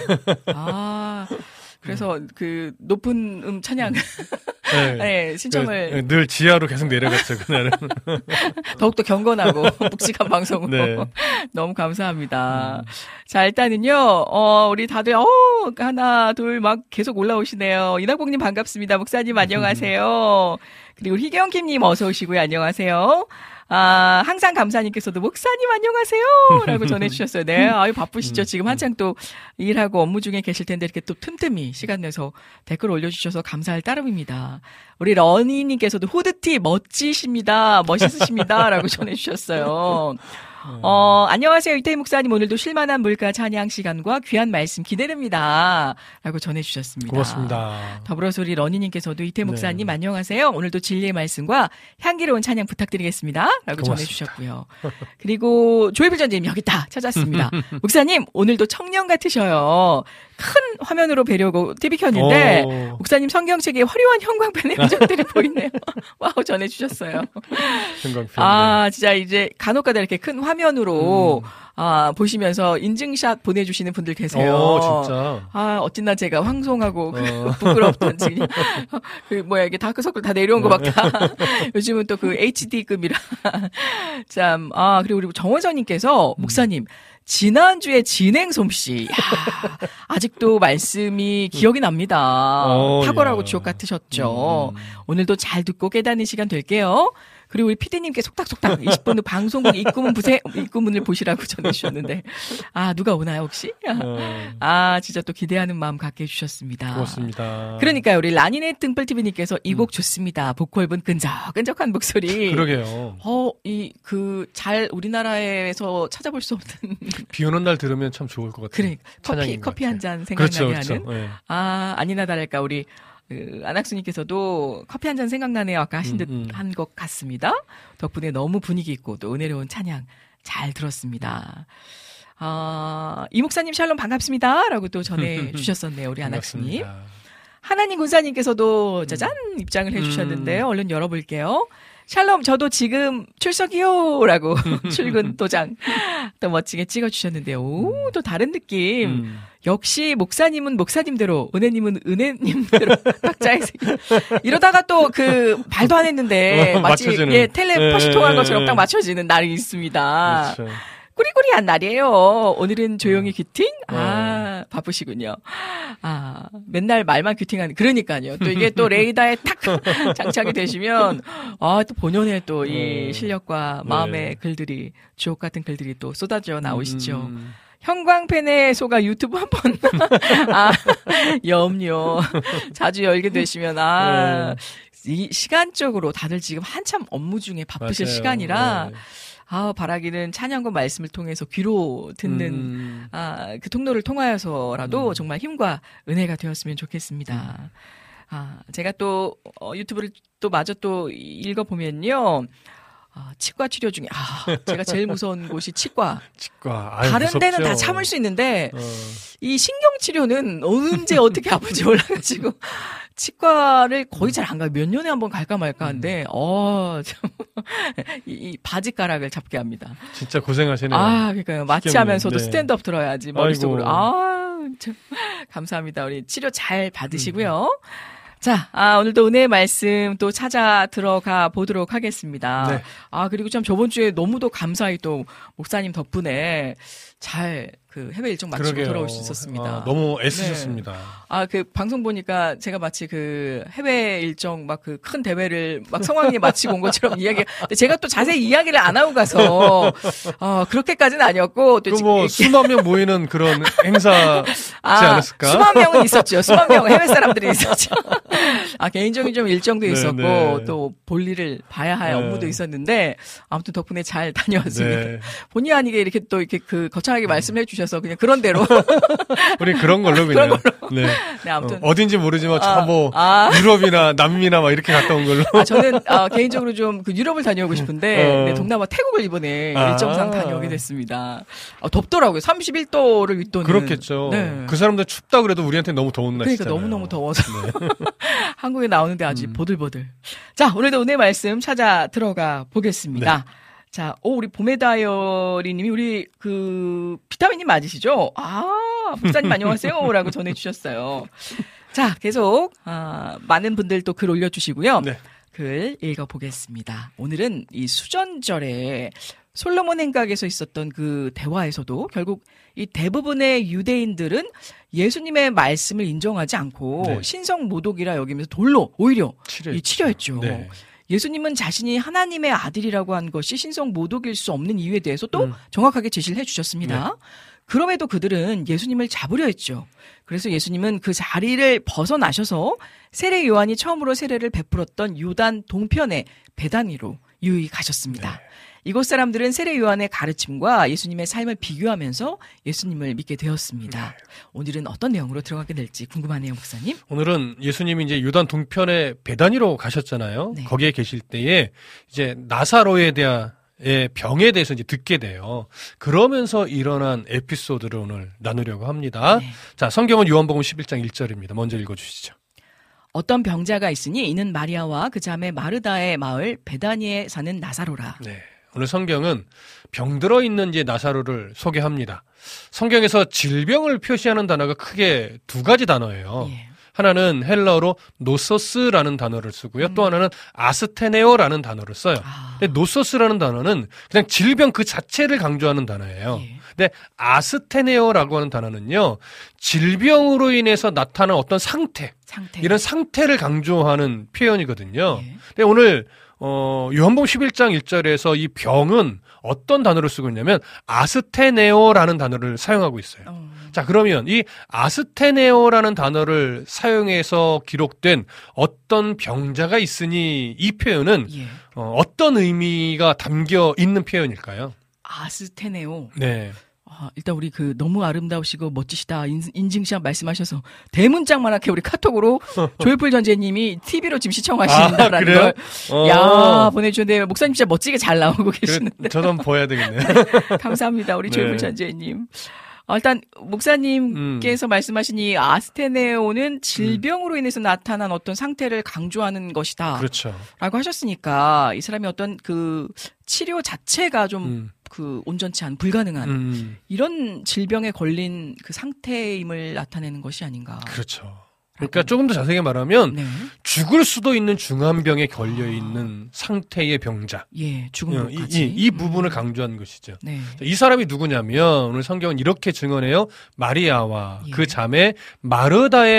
그래서 그 높은 찬양. 네. 네, 신청을. 늘 지하로 계속 내려갔죠, 그날은. 더욱더 경건하고 묵직한 방송으로. 네. 너무 감사합니다. 자, 일단은요, 우리 다들, 하나, 둘, 막 계속 올라오시네요. 이낙봉님 반갑습니다. 목사님 안녕하세요. 그리고 희경킴님 어서 오시고요. 안녕하세요. 항상 감사님께서도 목사님 안녕하세요. 라고 전해주셨어요. 네. 아유, 바쁘시죠. 지금 한창 또 일하고 업무 중에 계실 텐데 이렇게 또 틈틈이 시간 내서 댓글 올려주셔서 감사할 따름입니다. 우리 러니님께서도 후드티 멋지십니다. 멋있으십니다. 라고 전해주셨어요. 안녕하세요. 이태희 목사님, 오늘도 쉴만한 물가 찬양 시간과 귀한 말씀 기대됩니다. 라고 전해주셨습니다. 고맙습니다. 더불어서 우리 러니님께서도 이태희 목사님 네. 안녕하세요. 오늘도 진리의 말씀과 향기로운 찬양 부탁드리겠습니다. 라고 고맙습니다. 전해주셨고요. 그리고 조혜bil 전재님 여기 있다 찾았습니다. 목사님 오늘도 청년 같으셔요. 큰 화면으로 뵈려고 TV 켰는데 목사님 성경책에 화려한 형광펜의 흔적들이 보이네요. 와우 전해주셨어요. 형광펜. 아 진짜 이제 간혹가다 이렇게 큰 화면으로 보시면서 인증샷 보내주시는 분들 계세요. 진짜. 아, 어찌나 제가 황송하고 부끄럽던 지금 이게 다크서클 다 내려온 것 같다. 요즘은 또 그 HD급이라. 참, 그리고 우리 정원서님께서 목사님, 지난주에 진행 솜씨. 아직도 말씀이 기억이 납니다. 탁월하고 주옥 같으셨죠. 오늘도 잘 듣고 깨닫는 시간 될게요. 그리고 우리 PD님께 속닥속닥 20분 후 방송국 입구문을 보시라고 전해주셨는데, 누가 오나요, 혹시? 진짜 또 기대하는 마음 갖게 해주셨습니다. 고맙습니다. 그러니까요, 우리 라니네 등불TV님께서 이 곡 좋습니다. 보컬분 끈적끈적한 목소리. 그러게요. 잘 우리나라에서 찾아볼 수 없는. 비 오는 날 들으면 참 좋을 것 같아요. 그러니까. 커피 한 잔 생각나게 그렇죠. 하는. 네. 아니나 다를까, 우리. 안학수님께서도 커피 한 잔 생각나네요. 아까 하신 듯 한 것 같습니다. 덕분에 너무 분위기 있고 또 은혜로운 찬양 잘 들었습니다. 이 목사님 샬롬 반갑습니다. 라고 또 전해주셨었네요. 우리 안학수님. 하나님 군사님께서도 짜잔 입장을 해주셨는데요. 얼른 열어볼게요. 샬롬 저도 지금 출석이요 라고 출근 도장 또 멋지게 찍어주셨는데요. 또 다른 느낌. 역시 목사님은 목사님대로 은혜님은 은혜님대로 각자의 이러다가 또 말도 안 했는데 마치 텔레포시 통한 것처럼 딱 맞춰지는 날이 있습니다. 그렇죠. 꾸리꾸리한 날이에요. 오늘은 조용히 귀팅? 바쁘시군요. 맨날 말만 귀팅하는, 그러니까요. 또 이게 또 레이더에 탁 장착이 되시면, 또 본연의 또 이 실력과 마음의 글들이, 주옥 같은 글들이 또 쏟아져 나오시죠. 형광펜에 속아 유튜브 한 번. 염려. 자주 열게 되시면, 이 시간적으로 다들 지금 한참 업무 중에 바쁘실 맞아요. 시간이라, 바라기는 찬양과 말씀을 통해서 귀로 듣는, 그 통로를 통하여서라도 정말 힘과 은혜가 되었으면 좋겠습니다. 제가 또, 유튜브를 또 마저 또 읽어보면요. 치과 치료 중에, 제가 제일 무서운 곳이 치과. 다른 무섭죠. 데는 다 참을 수 있는데, 이 신경 치료는 언제 어떻게 아픈지 몰라가지고, 치과를 거의 잘 안 가요. 몇 년에 한 번 갈까 말까 하는데, 참, 이 바지가락을 잡게 합니다. 진짜 고생하시네요. 그러니까요. 마취하면서도 네. 스탠드업 들어야지, 머릿속으로. 참, 감사합니다. 우리 치료 잘 받으시고요. 자, 오늘도 은혜의 말씀 또 찾아 들어가 보도록 하겠습니다. 네. 그리고 참 저번 주에 너무도 감사히 또 목사님 덕분에 잘 해외 일정 마치고 돌아올 수 있었습니다. 너무 애쓰셨습니다. 네. 방송 보니까 제가 마치 해외 일정 큰 대회를 성황리에 마치고 온 것처럼 근데 제가 또 자세히 이야기를 안 하고 가서, 그렇게까지는 아니었고, 또 수만 명 모이는 그런 행사지 않았을까? 수만 명은 있었죠. 수만 명 해외 사람들이 있었죠. 개인적인 좀 일정도 있었고, 네. 또 볼일을 봐야 할 업무도 있었는데, 아무튼 덕분에 잘 다녀왔습니다. 네. 본의 아니게 이렇게 또 거창하게 말씀해 주셔서 그냥 그런 대로. 우리 그런 걸로 그냥. 네. 네, 아무튼. 어딘지 모르지만 유럽이나 남미나 이렇게 갔다 온 걸로. 저는 개인적으로 좀 유럽을 다녀오고 싶은데 동남아 태국을 이번에 일정상 다녀오게 됐습니다. 덥더라고요. 31도를 윗도는. 그렇겠죠. 네. 그 사람들 춥다 그래도 우리한테 너무 더운 날이잖아요. 그러니까 너무너무 더워서. 네. 한국에 나오는데 아주 보들보들. 자, 오늘도 은혜 말씀 찾아 들어가 보겠습니다. 네. 자, 우리 봄의 다이어리님이 우리 비타민님 맞으시죠? 목사님 안녕하세요. 라고 전해주셨어요. 자, 계속, 많은 분들 또 글 올려주시고요. 네. 글 읽어보겠습니다. 오늘은 이 수전절에 솔로몬 행각에서 있었던 그 대화에서도 결국 이 대부분의 유대인들은 예수님의 말씀을 인정하지 않고 신성 모독이라 여기면서 돌로 오히려 치려했죠. 네. 예수님은 자신이 하나님의 아들이라고 한 것이 신성 모독일 수 없는 이유에 대해서 또 정확하게 제시를 해주셨습니다. 네. 그럼에도 그들은 예수님을 잡으려 했죠. 그래서 예수님은 그 자리를 벗어나셔서 세례 요한이 처음으로 세례를 베풀었던 요단 동편의 베다니로 유유히 가셨습니다. 네. 이곳 사람들은 세례 요한의 가르침과 예수님의 삶을 비교하면서 예수님을 믿게 되었습니다. 네. 오늘은 어떤 내용으로 들어가게 될지 궁금하네요, 목사님. 오늘은 예수님이 이제 요단 동편에 베다니로 가셨잖아요. 네. 거기에 계실 때에 이제 나사로에 대한 병에 대해서 이제 듣게 돼요. 그러면서 일어난 에피소드를 오늘 나누려고 합니다. 네. 자, 성경은 요한복음 11장 1절입니다. 먼저 읽어주시죠. 어떤 병자가 있으니 이는 마리아와 그 자매 마르다의 마을 베다니에 사는 나사로라. 네. 오늘 성경은 병들어 있는 이제 나사로를 소개합니다. 성경에서 질병을 표시하는 단어가 크게 두 가지 단어예요. 예. 하나는 헬라어로 노소스라는 단어를 쓰고요. 또 하나는 아스테네오라는 단어를 써요. 근데 노소스라는 단어는 그냥 질병 그 자체를 강조하는 단어예요. 예. 근데 아스테네오라고 하는 단어는요. 질병으로 인해서 나타난 어떤 상태. 이런 상태를 강조하는 표현이거든요. 예. 근데 오늘 요한복음 11장 1절에서 이 병은 어떤 단어를 쓰고 있냐면 아스테네오라는 단어를 사용하고 있어요. 자, 그러면 이 아스테네오라는 단어를 사용해서 기록된 어떤 병자가 있으니 이 표현은 예. 어떤 의미가 담겨 있는 표현일까요? 아스테네오. 네. 일단 우리 너무 아름다우시고 멋지시다 인증샷 말씀하셔서 대문짝만하게 우리 카톡으로 조이풀 전재님이 TV로 지금 시청하신다라는 그래요? 걸 야 보내주는데 목사님 진짜 멋지게 잘 나오고 계시는데 저도 한번 봐야 되겠네. 감사합니다 우리 조이풀 네. 전재님. 일단 목사님께서 말씀하신 이 아스테네오는 질병으로 인해서 나타난 어떤 상태를 강조하는 것이다. 그렇죠. 라고 하셨으니까 이 사람이 어떤 치료 자체가 좀 온전치 않은 불가능한 이런 질병에 걸린 그 상태임을 나타내는 것이 아닌가. 그렇죠. 그러니까 조금 더 자세히 말하면 네. 죽을 수도 있는 중환병에 걸려 있는 상태의 병자. 예, 죽음까지. 이 부분을 강조한 것이죠. 네. 이 사람이 누구냐면 오늘 성경은 이렇게 증언해요. 마리아와 예. 그 자매 마르다의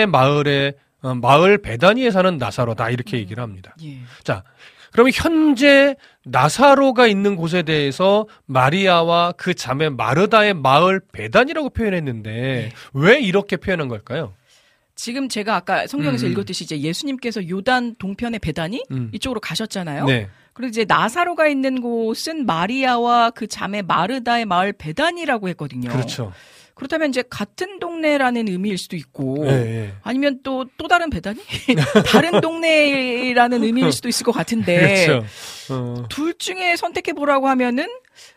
마을 베다니에 사는 나사로다 이렇게 얘기를 합니다. 예. 자, 그러면 현재 나사로가 있는 곳에 대해서 마리아와 그 자매 마르다의 마을 베단이라고 표현했는데 네. 왜 이렇게 표현한 걸까요? 지금 제가 아까 성경에서 읽었듯이 이제 예수님께서 요단 동편의 베다니 이쪽으로 가셨잖아요. 네. 그리고 이제 나사로가 있는 곳은 마리아와 그 자매 마르다의 마을 베다니라고 했거든요. 그렇죠. 그렇다면 이제 같은 동네라는 의미일 수도 있고 네. 아니면 또 다른 베다니? 다른 동네라는 의미일 수도 있을 것 같은데 그렇죠. 둘 중에 선택해 보라고 하면은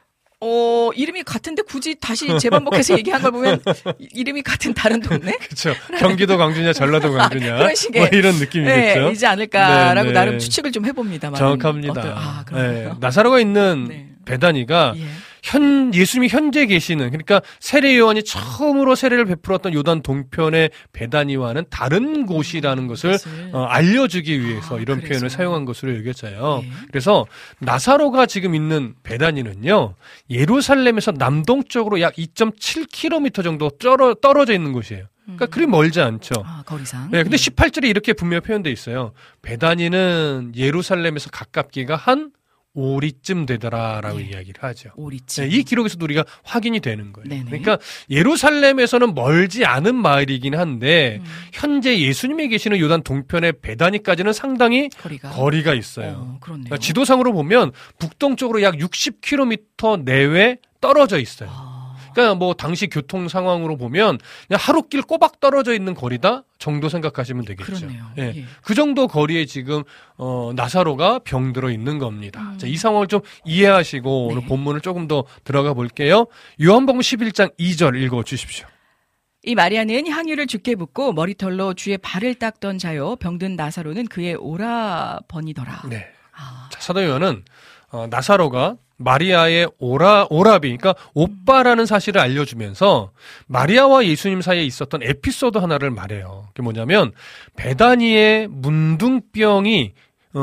이름이 같은데 굳이 다시 재반복해서 얘기한 걸 보면 이름이 같은 다른 동네? 그렇죠. 경기도 광주냐 전라도 광주냐 그런 식의 이런 느낌이겠죠. 네, 이지 않을까라고 네. 나름 추측을 좀 해봅니다만 정확합니다. 그런가요? 나사로가 있는 네. 베다니가 예. 예수님이 현재 계시는 그러니까 세례 요한이 처음으로 세례를 베풀었던 요단 동편의 베다니와는 다른 곳이라는 것을 알려주기 위해서 이런 그래서. 표현을 사용한 것으로 여겨져요. 예. 그래서 나사로가 지금 있는 베다니는요. 예루살렘에서 남동쪽으로 약 2.7km 정도 떨어져 있는 곳이에요. 그러니까 그리 멀지 않죠. 거리상. 네, 근데 18절에 이렇게 분명히 표현되어 있어요. 베다니는 예루살렘에서 가깝기가 한 오리쯤 되더라라고 이야기를 하죠. 오리쯤. 네, 이 기록에서도 우리가 확인이 되는 거예요. 네네. 그러니까 예루살렘에서는 멀지 않은 마을이긴 한데 현재 예수님이 계시는 요단 동편의 베다니까지는 상당히 거리가 있어요. 그렇네요. 그러니까 지도상으로 보면 북동쪽으로 약 60km 내외 떨어져 있어요. 그러니까 뭐 당시 교통 상황으로 보면 그냥 하루길 꼬박 떨어져 있는 거리다 정도 생각하시면 되겠죠. 그렇네요. 예. 예. 그 정도 거리에 지금 나사로가 병들어 있는 겁니다. 자, 이 상황을 좀 이해하시고 오늘 본문을 조금 더 들어가 볼게요. 요한복음 11장 2절 읽어 주십시오. 이 마리아는 향유를 주께 붓고 머리털로 주의 발을 닦던 자요 병든 나사로는 그의 오라버니더라. 네. 자, 사도 요한은 나사로가 마리아의 오라비, 그러니까 오빠라는 사실을 알려주면서 마리아와 예수님 사이에 있었던 에피소드 하나를 말해요. 그게 뭐냐면 베다니의 문둥병이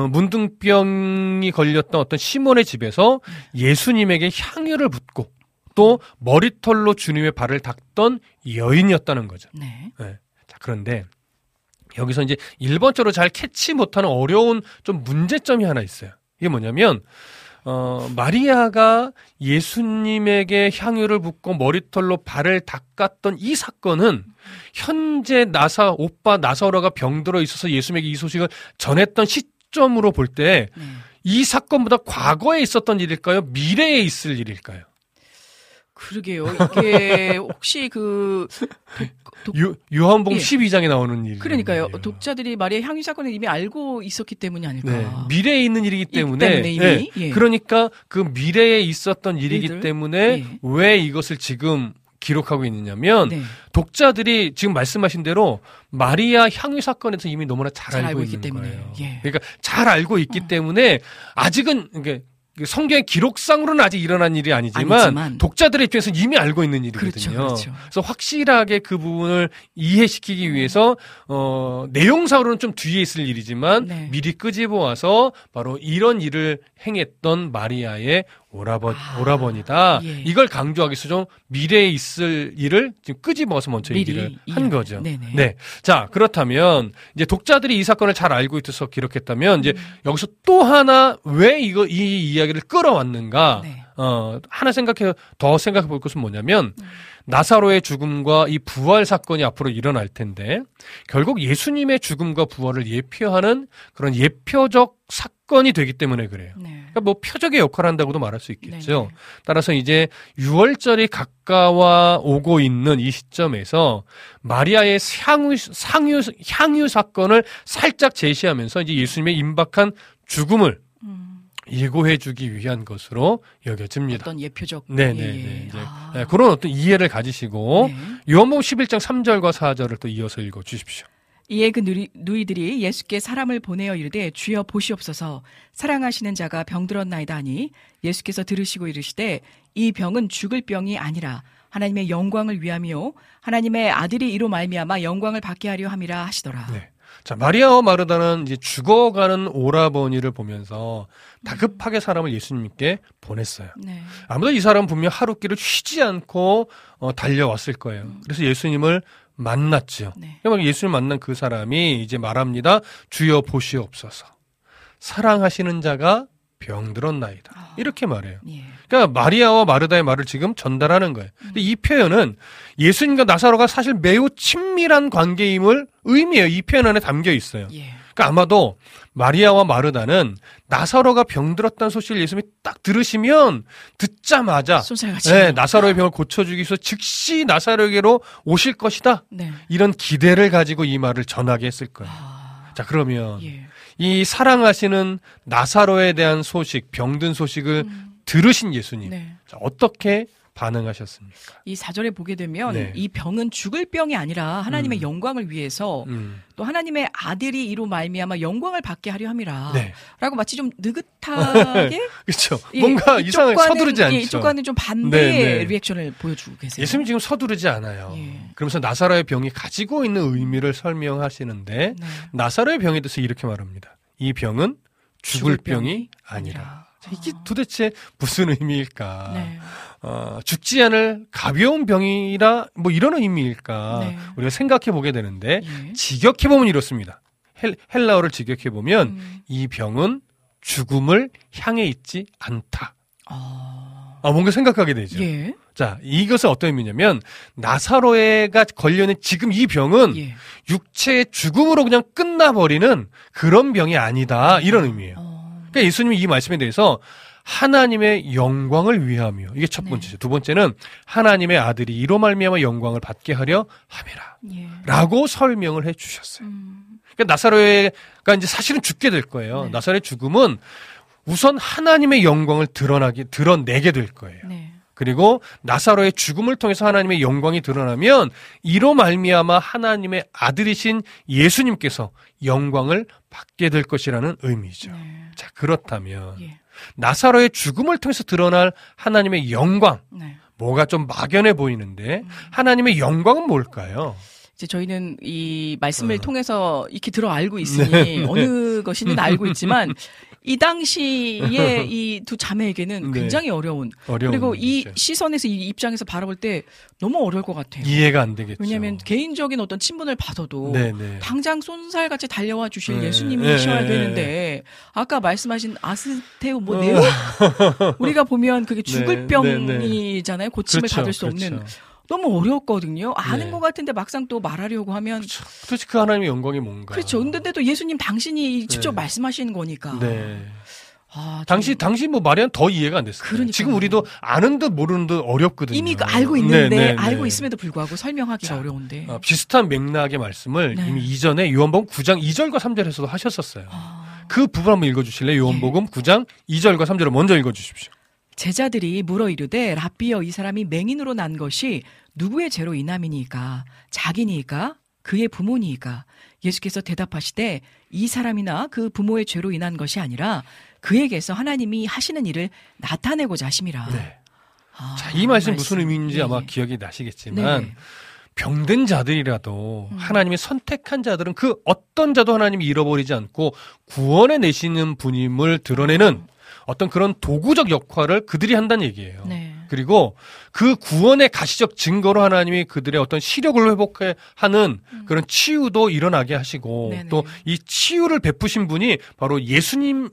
걸렸던 어떤 시몬의 집에서 예수님에게 향유를 붓고 또 머리털로 주님의 발을 닦던 여인이었다는 거죠. 네. 네. 자, 그런데 여기서 이제 1번적으로 잘 캐치 못하는 어려운 좀 문제점이 하나 있어요. 이게 뭐냐면 마리아가 예수님에게 향유를 붓고 머리털로 발을 닦았던 이 사건은 현재 오빠 나사로가 병들어 있어서 예수님에게 이 소식을 전했던 시점으로 볼 때 이 사건보다 과거에 있었던 일일까요? 미래에 있을 일일까요? 그러게요. 이게 혹시 요한복음 예. 12장에 나오는 일. 그러니까요. 독자들이 마리아 향유 사건을 이미 알고 있었기 때문이 아닐까. 네. 미래에 있는 일이기 때문에. 이미. 네. 예. 그러니까 그 미래에 있었던 일이기 일들? 때문에 예. 왜 이것을 지금 기록하고 있느냐면 네. 독자들이 지금 말씀하신 대로 마리아 향유 사건에서 이미 너무나 잘 알고 있기 있는 때문에. 거예요. 예. 그러니까 잘 알고 있기 때문에 아직은 이게 성경의 기록상으로는 아직 일어난 일이 아니지만 독자들의 입장에서는 이미 알고 있는 일이거든요. 그렇죠. 그래서 확실하게 그 부분을 이해시키기 위해서 내용상으로는 좀 뒤에 있을 일이지만 네. 미리 끄집어 와서 바로 이런 일을 행했던 마리아의 오라버니다. 예. 이걸 강조하기 위해서 좀 미래에 있을 일을 지금 끄집어서 먼저 얘기를 한 거죠. 네네. 네. 자, 그렇다면 이제 독자들이 이 사건을 잘 알고 있어서 기록했다면 이제 여기서 또 하나 왜 이 이야기를 끌어왔는가? 네. 하나 더 생각해 볼 것은 뭐냐면 나사로의 죽음과 이 부활 사건이 앞으로 일어날 텐데 결국 예수님의 죽음과 부활을 예표하는 그런 예표적 사건이 되기 때문에 그래요. 네. 그러니까 뭐 표적의 역할을 한다고도 말할 수 있겠죠. 네네. 따라서 이제 6월절이 가까워 오고 있는 이 시점에서 마리아의 향유 사건을 살짝 제시하면서 이제 예수님의 임박한 죽음을 예고해주기 위한 것으로 여겨집니다. 어떤 예표적. 네네. 예. 네, 그런 어떤 이해를 가지시고 네. 요한복음 11장 3절과 4절을 또 이어서 읽어 주십시오. 이에 그 누이들이 예수께 사람을 보내어 이르되 주여 보시옵소서 사랑하시는 자가 병들었나이다 하니 예수께서 들으시고 이르시되 이 병은 죽을 병이 아니라 하나님의 영광을 위함이요 하나님의 아들이 이로 말미암아 영광을 받게 하려 함이라 하시더라. 네. 자, 마리아와 마르다는 이제 죽어가는 오라버니를 보면서 다급하게 사람을 예수님께 보냈어요. 네. 아무도 이 사람은 분명 하루길을 쉬지 않고 달려왔을 거예요. 그래서 예수님을 만났죠. 네. 예수님 만난 그 사람이 이제 말합니다. 주여 보시옵소서. 사랑하시는 자가 병들었나이다. 이렇게 말해요. 예. 그러니까 마리아와 마르다의 말을 지금 전달하는 거예요. 근데 이 표현은 예수님과 나사로가 사실 매우 친밀한 관계임을 의미해요. 이 표현 안에 담겨 있어요. 예. 그러니까 아마도 마리아와 마르다는 나사로가 병들었다는 소식을 예수님이 딱 들으시면 듣자마자 쏜살같이. 네, 나사로의 병을 고쳐주기 위해서 즉시 나사로에게로 오실 것이다. 네. 이런 기대를 가지고 이 말을 전하게 했을 거예요. 자, 그러면 예. 이 사랑하시는 나사로에 대한 소식, 병든 소식을 들으신 예수님, 네. 자, 어떻게 반응하셨습니까? 이 4절에 보게 되면 네. 이 병은 죽을 병이 아니라 하나님의 영광을 위해서 또 하나님의 아들이 이로 말미암아 영광을 받게 하려 함이라. 네. 라고 마치 좀 느긋하게 그렇죠. 뭔가 이상하게 서두르지 않죠. 이쪽과는 좀 반대의 네, 네. 리액션을 보여주고 계세요. 예수님 지금 서두르지 않아요. 예. 그러면서 나사로의 병이 가지고 있는 의미를 설명하시는데 네. 나사로의 병에 대해서 이렇게 말합니다. 이 병은 죽을 병이 아니라. 자, 이게 도대체 무슨 의미일까? 네. 죽지 않을 가벼운 병이라 뭐 이런 의미일까? 네. 우리가 생각해 보게 되는데 예. 직역해 보면 이렇습니다. 헬라어를 직역해 보면 이 병은 죽음을 향해 있지 않다. 뭔가 생각하게 되죠. 예. 자, 이것은 어떤 의미냐면 나사로가 걸려있는 지금 이 병은 예. 육체의 죽음으로 그냥 끝나버리는 그런 병이 아니다. 이런 의미예요. 그러니까 예수님이 이 말씀에 대해서 하나님의 영광을 위하며 이게 첫 번째죠. 두 번째는 하나님의 아들이 이로 말미암아 영광을 받게 하려 함이라. 예. 라고 설명을 해 주셨어요. 그러니까 나사로가 이제 사실은 죽게 될 거예요. 네. 나사로의 죽음은 우선 하나님의 영광을 드러내게 될 거예요. 네. 그리고 나사로의 죽음을 통해서 하나님의 영광이 드러나면 이로 말미암아 하나님의 아들이신 예수님께서 영광을 받게 될 것이라는 의미죠. 네. 자, 그렇다면 예. 나사로의 죽음을 통해서 드러날 하나님의 영광, 네. 뭐가 좀 막연해 보이는데 하나님의 영광은 뭘까요? 이제 저희는 이 말씀을 통해서 익히 들어 알고 있으니 어느 것인지는 알고 있지만 이 당시에 이 두 자매에게는 네. 굉장히 어려운 그리고 이 시선에서 이 입장에서 바라볼 때 너무 어려울 것 같아요. 이해가 안 되겠죠. 왜냐하면 개인적인 어떤 친분을 받아도 네네. 당장 쏜살같이 달려와 주실 네. 예수님이셔야 네. 되는데 아까 말씀하신 아스테오 뭐 네오 우리가 보면 그게 죽을 네. 병이잖아요. 고침을 그렇죠. 받을 수 없는 그렇죠. 너무 어렵거든요. 아는 네. 것 같은데 막상 또 말하려고 하면 도대체 그 하나님의 영광이 뭔가? 그렇죠. 근데 또 예수님 당신이 직접 네. 말씀하시는 거니까. 네. 당시 뭐 말이 더 이해가 안 됐어요. 그러니까요. 지금 우리도 아는 듯 모르는 듯 어렵거든요. 이미 알고 있는데 알고 있음에도 불구하고 설명하기가 어려운데. 비슷한 맥락의 말씀을 이미 이전에 요한복음 9장 2절과 3절에서도 하셨었어요. 그 부분 한번 읽어주실래요? 요한복음 9장 2절과 3절을 먼저 읽어주십시오. 제자들이 물어 이르되 랍비여 이 사람이 맹인으로 난 것이 누구의 죄로 인함이니까 자기니까 그의 부모니까 예수께서 대답하시되 이 사람이나 그 부모의 죄로 인한 것이 아니라 그에게서 하나님이 하시는 일을 나타내고자 하심이라. 네. 자, 이 말씀 무슨 의미인지 아마 기억이 나시겠지만 병든 자들이라도 하나님이 선택한 자들은 그 어떤 자도 하나님이 잃어버리지 않고 구원해 내시는 분임을 드러내는 어떤 그런 도구적 역할을 그들이 한다는 얘기예요. 그리고 그 구원의 가시적 증거로 하나님이 그들의 어떤 시력을 회복해 하는 그런 치유도 일어나게 하시고 또 이 치유를 베푸신 분이 바로 치유를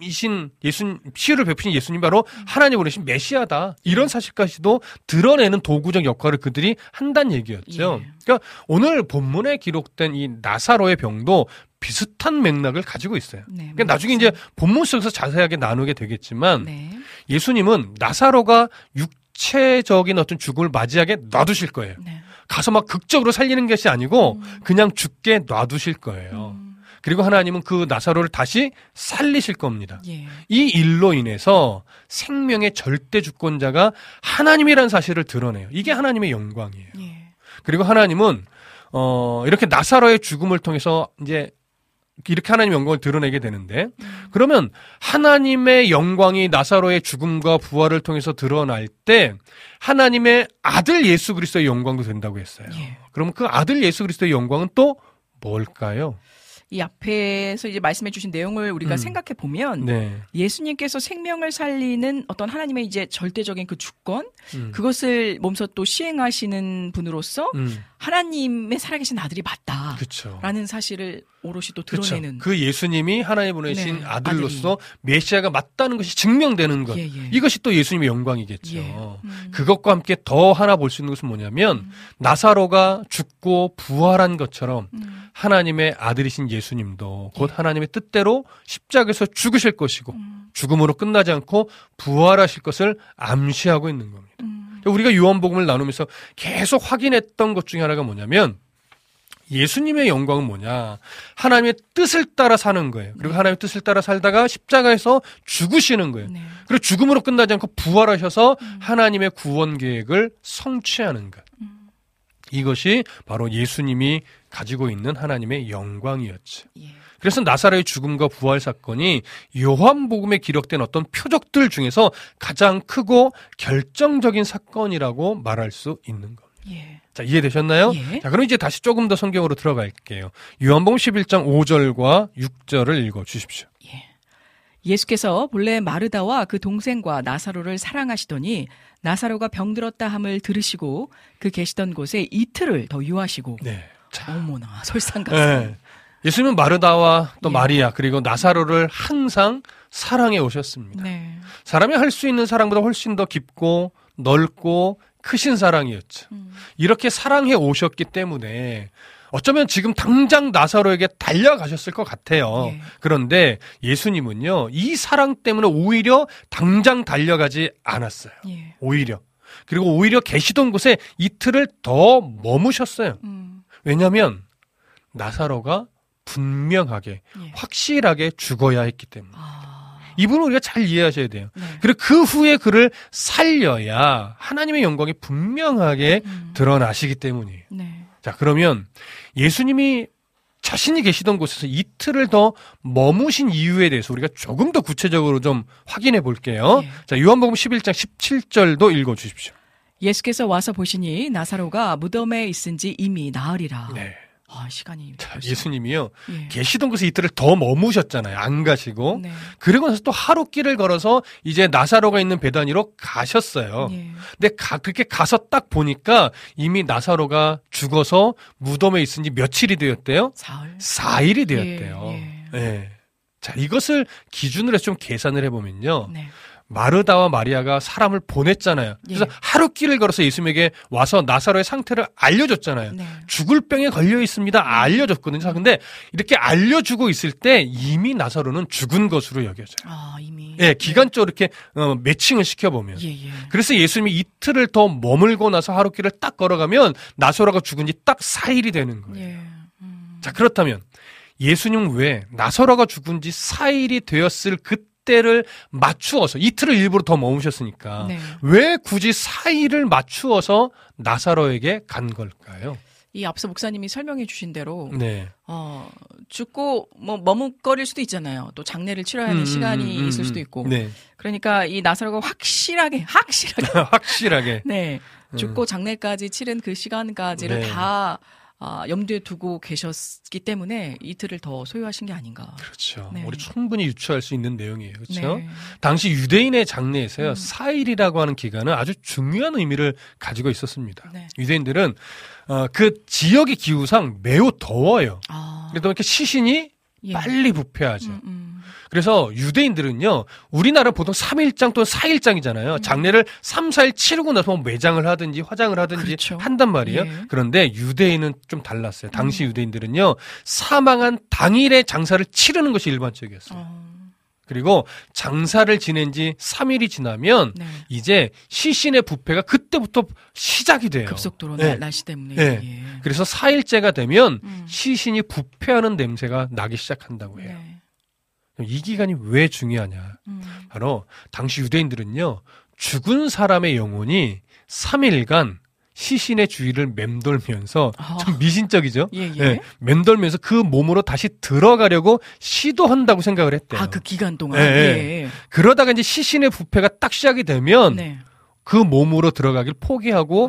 베푸신 예수님 바로 하나님 보내신 메시아다. 이런 사실까지도 드러내는 도구적 역할을 그들이 한다는 얘기였죠. 그러니까 오늘 본문에 기록된 이 나사로의 병도 비슷한 맥락을 가지고 있어요. 그러니까 나중에 이제 본문 속에서 자세하게 나누게 되겠지만 예수님은 나사로가 육체적인 어떤 죽음을 맞이하게 놔두실 거예요. 가서 막 극적으로 살리는 것이 아니고 그냥 죽게 놔두실 거예요. 그리고 하나님은 그 나사로를 다시 살리실 겁니다. 이 일로 인해서 생명의 절대 주권자가 하나님이라는 사실을 드러내요. 이게 하나님의 영광이에요. 그리고 하나님은 이렇게 나사로의 죽음을 통해서 이제 이렇게 하나님의 영광을 드러내게 되는데 그러면 하나님의 영광이 나사로의 죽음과 부활을 통해서 드러날 때 하나님의 아들 예수 그리스도의 영광도 된다고 했어요. 그러면 그 아들 예수 그리스도의 영광은 또 뭘까요? 이 앞에서 이제 말씀해 주신 내용을 우리가 생각해 보면 예수님께서 생명을 살리는 어떤 하나님의 이제 절대적인 그 주권 그것을 몸소 또 시행하시는 분으로서 하나님의 살아계신 아들이 맞다라는 그쵸. 사실을 오롯이 또 드러내는 그 예수님이 하나님 보내신 아들로서 메시아가 맞다는 것이 증명되는 것 이것이 또 예수님의 영광이겠죠. 그것과 함께 더 하나 볼 수 있는 것은 뭐냐면 나사로가 죽고 부활한 것처럼 하나님의 아들이신 예수님도 곧 하나님의 뜻대로 십자가에서 죽으실 것이고 죽음으로 끝나지 않고 부활하실 것을 암시하고 있는 겁니다. 우리가 요한복음을 나누면서 계속 확인했던 것 중에 하나가 뭐냐면 예수님의 영광은 뭐냐? 하나님의 뜻을 따라 사는 거예요. 그리고 하나님의 뜻을 따라 살다가 십자가에서 죽으시는 거예요. 그리고 죽음으로 끝나지 않고 부활하셔서 하나님의 구원 계획을 성취하는 것. 이것이 바로 예수님이 가지고 있는 하나님의 영광이었죠. 그래서 나사로의 죽음과 부활 사건이 요한복음에 기록된 어떤 표적들 중에서 가장 크고 결정적인 사건이라고 말할 수 있는 겁니다. 자, 이해되셨나요? 자, 그럼 이제 다시 조금 더 성경으로 들어갈게요. 요한복음 11장 5절과 6절을 읽어 주십시오. 예수께서 본래 마르다와 그 동생과 나사로를 사랑하시더니 나사로가 병들었다 함을 들으시고 그 계시던 곳에 이틀을 더 유하시고 어머나 설상가상. 예수님은 마르다와 또 마리아 그리고 나사로를 항상 사랑해 오셨습니다. 사람이 할 수 있는 사랑보다 훨씬 더 깊고 넓고 크신 사랑이었죠. 이렇게 사랑해 오셨기 때문에 어쩌면 지금 당장 나사로에게 달려가셨을 것 같아요. 그런데 예수님은요, 이 사랑 때문에 오히려 당장 달려가지 않았어요. 오히려. 그리고 오히려 계시던 곳에 이틀을 더 머무셨어요. 왜냐하면 나사로가 분명하게, 확실하게 죽어야 했기 때문에. 이분을 우리가 잘 이해하셔야 돼요. 그리고 그 후에 그를 살려야 하나님의 영광이 분명하게 드러나시기 때문이에요. 자, 그러면 예수님이 자신이 계시던 곳에서 이틀을 더 머무신 이유에 대해서 우리가 조금 더 구체적으로 좀 확인해 볼게요. 자, 요한복음 11장 17절도 읽어 주십시오. 예수께서 와서 보시니 나사로가 무덤에 있은지 이미 나으리라. 시간이. 자, 예수님이요. 계시던 곳에 이틀을 더 머무셨잖아요. 안 가시고. 그리고 나서 또 하루 길을 걸어서 이제 나사로가 있는 베다니로 가셨어요. 근데 그렇게 가서 딱 보니까 이미 나사로가 죽어서 무덤에 있은 지 며칠이 되었대요? 4일이 되었대요. 자, 이것을 기준으로 해서 좀 계산을 해보면요. 마르다와 마리아가 사람을 보냈잖아요. 그래서 하루 길을 걸어서 예수님에게 와서 나사로의 상태를 알려줬잖아요. 네. 죽을 병에 걸려 있습니다. 알려줬거든요. 근데 이렇게 알려주고 있을 때 이미 나사로는 죽은 것으로 여겨져요. 아, 이미. 예, 기간적으로 이렇게 매칭을 시켜보면. 예, 예. 그래서 예수님이 이틀을 더 머물고 나서 하루 길을 딱 걸어가면 나사로가 죽은 지 딱 4일이 되는 거예요. 예. 자, 그렇다면 예수님은 왜 나사로가 죽은 지 4일이 되었을 그때를 맞추어서 이틀을 일부러 더 머무셨으니까 네. 왜 굳이 4일을 맞추어서 나사로에게 간 걸까요? 이 앞서 목사님이 설명해 주신 대로 네. 죽고 뭐 머뭇거릴 수도 있잖아요. 또 장례를 치러야 하는 시간이 있을 수도 있고. 네. 그러니까 이 나사로가 확실하게 확실하게 네. 죽고 장례까지 치른 그 시간까지를 네. 다 염두에 두고 계셨기 때문에 이틀을 더 소요하신 게 아닌가. 그렇죠. 네. 우리 충분히 유추할 수 있는 내용이에요. 그렇죠? 네. 당시 유대인의 장례에서요. 4일이라고 하는 기간은 아주 중요한 의미를 가지고 있었습니다. 네. 유대인들은 그 지역의 기후상 매우 더워요. 그래서 이렇게 시신이 예. 빨리 부패하죠. 그래서 유대인들은요, 우리나라 보통 3일장 또는 4일장이잖아요. 장례를 3, 4일 치르고 나서 매장을 하든지 화장을 하든지 그렇죠. 한단 말이에요. 예. 그런데 유대인은 좀 달랐어요. 당시 유대인들은요, 사망한 당일에 장사를 치르는 것이 일반적이었어요. 그리고 장사를 지낸 지 3일이 지나면 네. 이제 시신의 부패가 그때부터 시작이 돼요. 급속도로 네. 날씨 때문에. 네. 예. 그래서 4일째가 되면 시신이 부패하는 냄새가 나기 시작한다고 해요. 네. 이 기간이 왜 중요하냐. 바로 당시 유대인들은요. 죽은 사람의 영혼이 3일간 시신의 주위를 맴돌면서 좀 미신적이죠. 예, 예. 네, 맴돌면서 그 몸으로 다시 들어가려고 시도한다고 생각을 했대요. 그 기간 동안. 네, 예. 그러다가 이제 시신의 부패가 딱 시작이 되면 네. 그 몸으로 들어가길 포기하고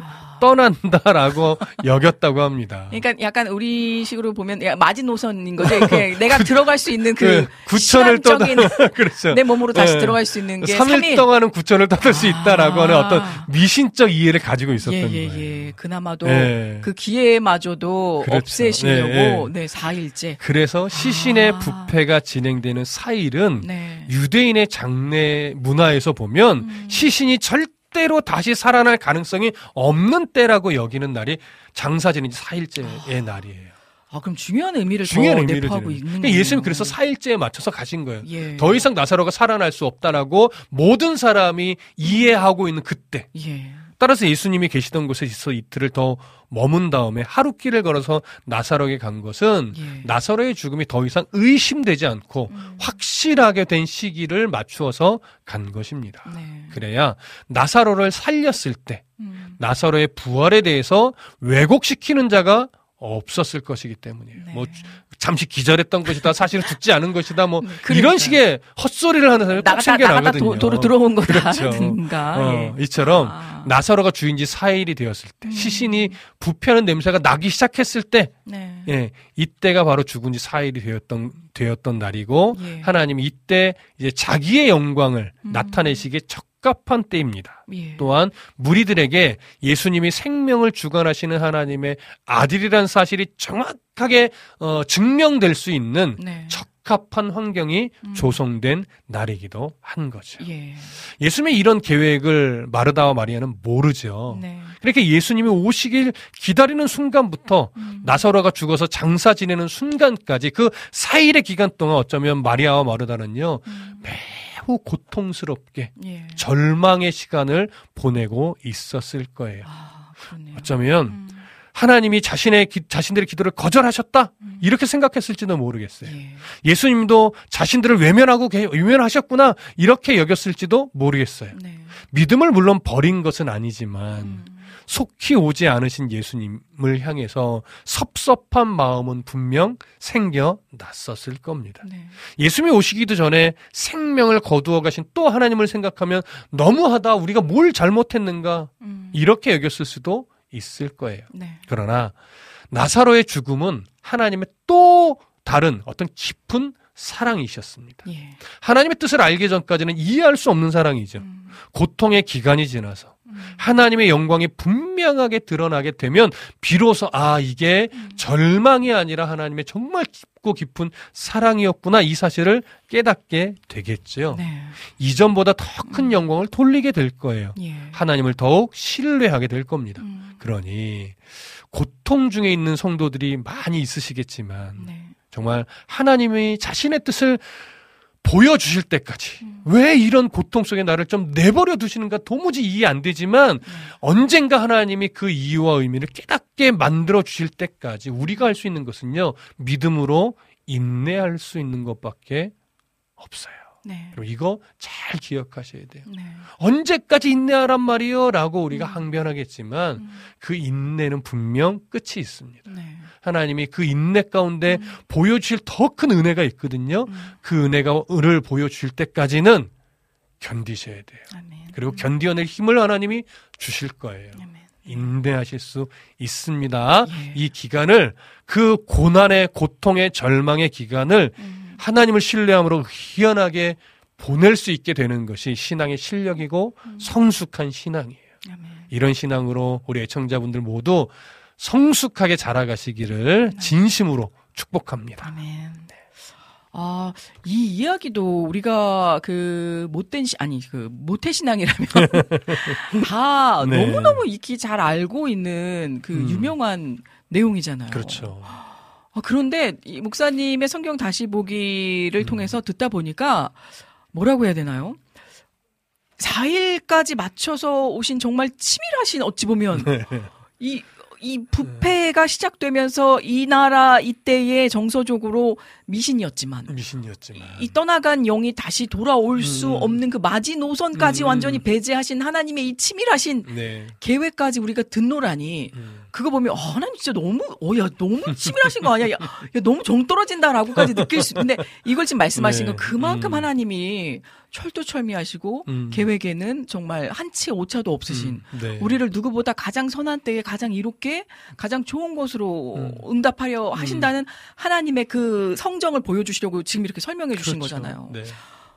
떠난다라고 여겼다고 합니다. 그러니까 약간 우리식으로 보면 마지노선인 거죠. 내가 들어갈 수 있는 그 구천을 시간적인 그렇죠. 내 몸으로 다시 네. 들어갈 수 있는 게 3일 동안은 구천을 떠날 수 있다라고 하는 어떤 미신적 이해를 가지고 있었던 거예요. 예. 그나마도 네. 그 기회마저도 그렇죠. 없애시려고 4일째. 그래서 시신의 부패가 진행되는 4일은 네. 유대인의 장례 문화에서 보면 시신이 절대로 다시 살아날 가능성이 없는 때라고 여기는 날이 장사 지낸 지 4일째의 날이에요. 그럼 중요한 의미를 중요한 더 의미를 내포하고 드려요. 있는 그러니까 거예요. 예수님 그래서 4일째에 맞춰서 가신 거예요. 예. 더 이상 나사로가 살아날 수 없다라고 모든 사람이 이해하고 있는 그때. 예. 따라서 예수님이 계시던 곳에서 이틀을 더 머문 다음에 하루 길을 걸어서 나사로에게 간 것은 나사로의 죽음이 더 이상 의심되지 않고 확실하게 된 시기를 맞추어서 간 것입니다. 네. 그래야 나사로를 살렸을 때 나사로의 부활에 대해서 왜곡시키는 자가 없었을 것이기 때문이에요. 네. 뭐 잠시 기절했던 것이다, 사실은 죽지 않은 것이다, 뭐 그러니까. 이런 식의 헛소리를 하는 사람이 꼭 생겨 나거든요. 도로 들어온 그렇죠. 거다든가. 이처럼 나사로가 주인 지 4일이 되었을 때, 시신이 부패하는 냄새가 나기 시작했을 때, 네. 이때가 바로 죽은 지 4일이 되었던 날이고, 예. 하나님이 이때 이제 자기의 영광을 나타내시기에 적합한 때입니다. 예. 또한 무리들에게 예수님이 생명을 주관하시는 하나님의 아들이라는 사실이 정확하게 증명될 수 있는 네. 적합한 환경이 조성된 날이기도 한 거죠. 예. 예수님의 이런 계획을 마르다와 마리아는 모르죠. 네. 그러니까 예수님이 오시길 기다리는 순간부터 나사로가 죽어서 장사 지내는 순간까지 그 4일의 기간 동안 어쩌면 마리아와 마르다는요. 매우 고통스럽게 예. 절망의 시간을 보내고 있었을 거예요. 그렇네요. 어쩌면 하나님이 자신들의 기도를 거절하셨다? 이렇게 생각했을지도 모르겠어요. 예. 예수님도 자신들을 외면하셨구나 이렇게 여겼을지도 모르겠어요. 네. 믿음을 물론 버린 것은 아니지만 속히 오지 않으신 예수님을 향해서 섭섭한 마음은 분명 생겨났었을 겁니다. 네. 예수님이 오시기도 전에 생명을 거두어 가신 또 하나님을 생각하면 너무하다, 우리가 뭘 잘못했는가 이렇게 여겼을 수도 있을 거예요. 네. 그러나 나사로의 죽음은 하나님의 또 다른 어떤 깊은 사랑이셨습니다. 예. 하나님의 뜻을 알기 전까지는 이해할 수 없는 사랑이죠. 고통의 기간이 지나서 하나님의 영광이 분명하게 드러나게 되면 비로소 이게 절망이 아니라 하나님의 정말 깊고 깊은 사랑이었구나 이 사실을 깨닫게 되겠죠. 네. 이전보다 더 큰 영광을 돌리게 될 거예요. 예. 하나님을 더욱 신뢰하게 될 겁니다. 그러니 고통 중에 있는 성도들이 많이 있으시겠지만 네. 정말 하나님이 자신의 뜻을 보여주실 때까지 왜 이런 고통 속에 나를 좀 내버려 두시는가 도무지 이해 안 되지만 언젠가 하나님이 그 이유와 의미를 깨닫게 만들어 주실 때까지 우리가 할 수 있는 것은요, 믿음으로 인내할 수 있는 것밖에 없어요. 네. 그리고 이거 잘 기억하셔야 돼요. 네. 언제까지 인내하란 말이요? 라고 우리가 항변하겠지만 그 인내는 분명 끝이 있습니다. 네. 하나님이 그 인내 가운데 보여주실 더 큰 은혜가 있거든요. 그 은혜를 보여주실 때까지는 견디셔야 돼요. 아멘. 그리고 견디어낼 힘을 하나님이 주실 거예요. 아멘. 인내하실 수 있습니다. 예. 이 기간을, 그 고난의, 고통의, 절망의 기간을 하나님을 신뢰함으로 희연하게 보낼 수 있게 되는 것이 신앙의 실력이고 성숙한 신앙이에요. 아멘. 이런 신앙으로 우리 애청자분들 모두 성숙하게 자라가시기를 진심으로 축복합니다. 아멘. 이 이야기도 우리가 모태신앙이라면 다 네. 너무너무 익히 잘 알고 있는 그 유명한 내용이잖아요. 그렇죠. 그런데 이 목사님의 성경 다시 보기를 통해서 듣다 보니까 뭐라고 해야 되나요? 4일까지 맞춰서 오신 정말 치밀하신, 어찌 보면 이 부패가 시작되면서 이 나라 이때에 정서적으로 미신이었지만 이 떠나간 영이 다시 돌아올 수 없는 그 마지노선까지 완전히 배제하신 하나님의 이 치밀하신 계획까지 우리가 듣노라니 그거 보면 하나님 진짜 너무 치밀하신 거 아니야? 야, 너무 정 떨어진다라고까지 느낄 수 있는데 이걸 지금 말씀하신 건 그만큼 하나님이 철두철미하시고 계획에는 정말 한치 오차도 없으신 우리를 누구보다 가장 선한 때에 가장 이롭게 가장 좋은 것으로 응답하려 하신다는 하나님의 그 성정을 보여주시려고 지금 이렇게 설명해 주신 거잖아요. 네.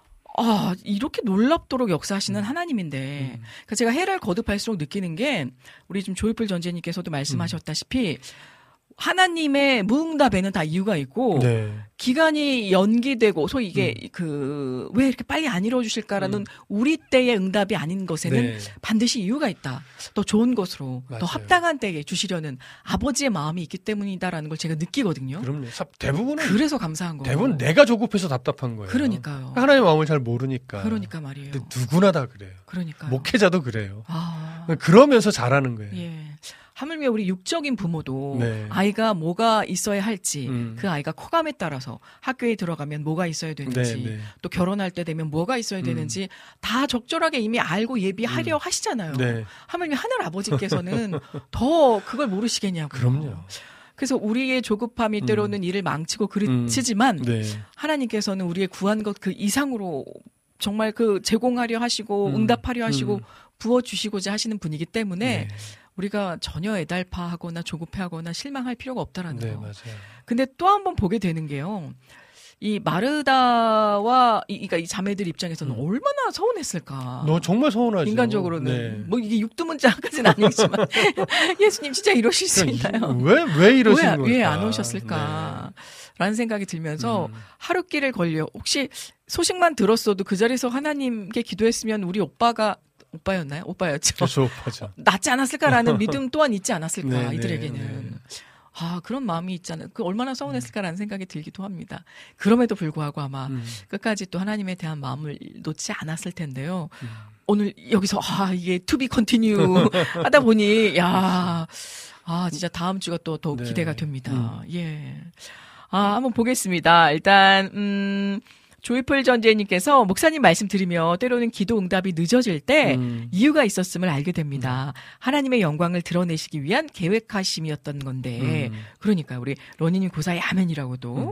이렇게 놀랍도록 역사하시는 하나님인데 그러니까 제가 해를 거듭할수록 느끼는 게 우리 지금 조이풀 전재님께서도 말씀하셨다시피 하나님의 무응답에는 다 이유가 있고 기간이 연기되고 소위 이게 왜 이렇게 빨리 안 이루어주실까라는 우리 때의 응답이 아닌 것에는 반드시 이유가 있다. 더 좋은 것으로 더 합당한 때에 주시려는 아버지의 마음이 있기 때문이다라는 걸 제가 느끼거든요. 그럼요. 대부분은 그래서 감사한 거예요. 대부분 내가 조급해서 답답한 거예요. 그러니까요. 하나님의 마음을 잘 모르니까. 그러니까 말이에요. 근데 누구나 다 그래요. 그러니까요. 목회자도 그래요. 그러면서 잘하는 거예요. 예. 하물며 우리 육적인 부모도 아이가 뭐가 있어야 할지 그 아이가 커감에 따라서 학교에 들어가면 뭐가 있어야 되는지 또 결혼할 때 되면 뭐가 있어야 되는지 다 적절하게 이미 알고 예비하려 하시잖아요. 하물며 하늘 아버지께서는 더 그걸 모르시겠냐고요. 그럼요. 그래서 우리의 조급함이 때로는 일을 망치고 그르치지만 하나님께서는 우리의 구한 것 그 이상으로 정말 그 제공하려 하시고 응답하려 하시고 부어주시고자 하시는 분이기 때문에 우리가 전혀 애달파하거나 조급해하거나 실망할 필요가 없다라는 거. 맞아요. 근데 또 한 번 보게 되는 게요. 이 마르다와 그러니까 이 자매들 입장에서는 얼마나 서운했을까. 너 정말 서운하죠. 인간적으로는 뭐 이게 육두문자까지는 아니지만 예수님 진짜 이러실 수 있나요? 왜 이러시는 왜 안 오셨을까? 라는 생각이 들면서 하루길을 걸려 혹시 소식만 들었어도 그 자리에서 하나님께 기도했으면 우리 오빠였나요? 오빠였죠. 그렇죠, 오빠죠. 낫지 않았을까라는 믿음 또한 있지 않았을까 이들에게는. 그런 마음이 있잖아요. 그 얼마나 서운했을까라는 생각이 들기도 합니다. 그럼에도 불구하고 아마 끝까지 또 하나님에 대한 마음을 놓지 않았을 텐데요. 오늘 여기서 이게 to be continue 하다 보니 진짜 다음 주가 또 더욱 기대가 됩니다. 예. 한번 보겠습니다. 일단 조이풀 전재님께서 목사님 말씀 들으며 때로는 기도 응답이 늦어질 때 이유가 있었음을 알게 됩니다. 하나님의 영광을 드러내시기 위한 계획하심이었던 건데 그러니까 우리 러니님 고사의 아멘이라고도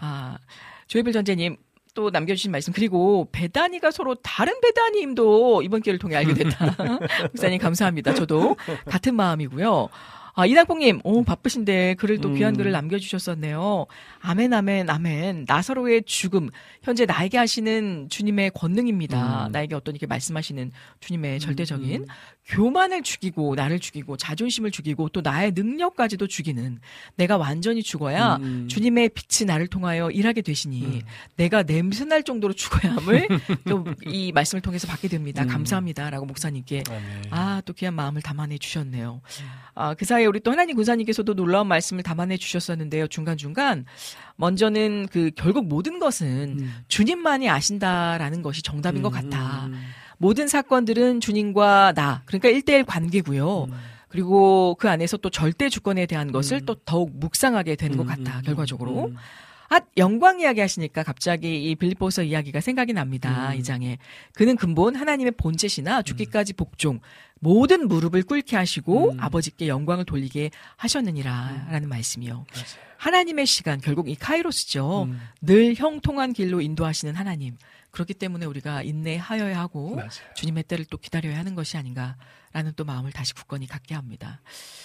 조이풀 전재님 또 남겨주신 말씀 그리고 베다니가 서로 다른 베다님도 이번 기회를 통해 알게 됐다. 목사님 감사합니다. 저도 같은 마음이고요. 이당봉님, 바쁘신데 글을 또 귀한 글을 남겨주셨었네요. 아멘, 아멘, 아멘. 나 서로의 죽음, 현재 나에게 하시는 주님의 권능입니다. 나에게 어떤 이렇게 말씀하시는 주님의 절대적인 교만을 죽이고, 나를 죽이고, 자존심을 죽이고, 또 나의 능력까지도 죽이는, 내가 완전히 죽어야 주님의 빛이 나를 통하여 일하게 되시니, 내가 냄새날 정도로 죽어야 함을 또 이 말씀을 통해서 받게 됩니다. 감사합니다. 라고 목사님께, 또 귀한 마음을 담아내 주셨네요. 그 사이에 우리 또 하나님 군사님께서도 놀라운 말씀을 담아내 주셨었는데요. 중간중간 먼저는 결국 모든 것은 주님만이 아신다라는 것이 정답인 것 같다. 모든 사건들은 주님과 나, 그러니까 1대1 관계고요. 그리고 그 안에서 또 절대 주권에 대한 것을 또 더욱 묵상하게 되는 것 같다. 결과적으로. 영광 이야기 하시니까 갑자기 이 빌립보서 이야기가 생각이 납니다. 이 장에. 그는 근본 하나님의 본체시나 죽기까지 복종, 모든 무릎을 꿇게 하시고 아버지께 영광을 돌리게 하셨느니라 라는 말씀이요. 맞아요. 하나님의 시간, 결국 이 카이로스죠. 늘 형통한 길로 인도하시는 하나님. 그렇기 때문에 우리가 인내하여야 하고 맞아요. 주님의 때를 또 기다려야 하는 것이 아닌가라는 또 마음을 다시 굳건히 갖게 합니다.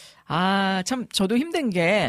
참 저도 힘든 게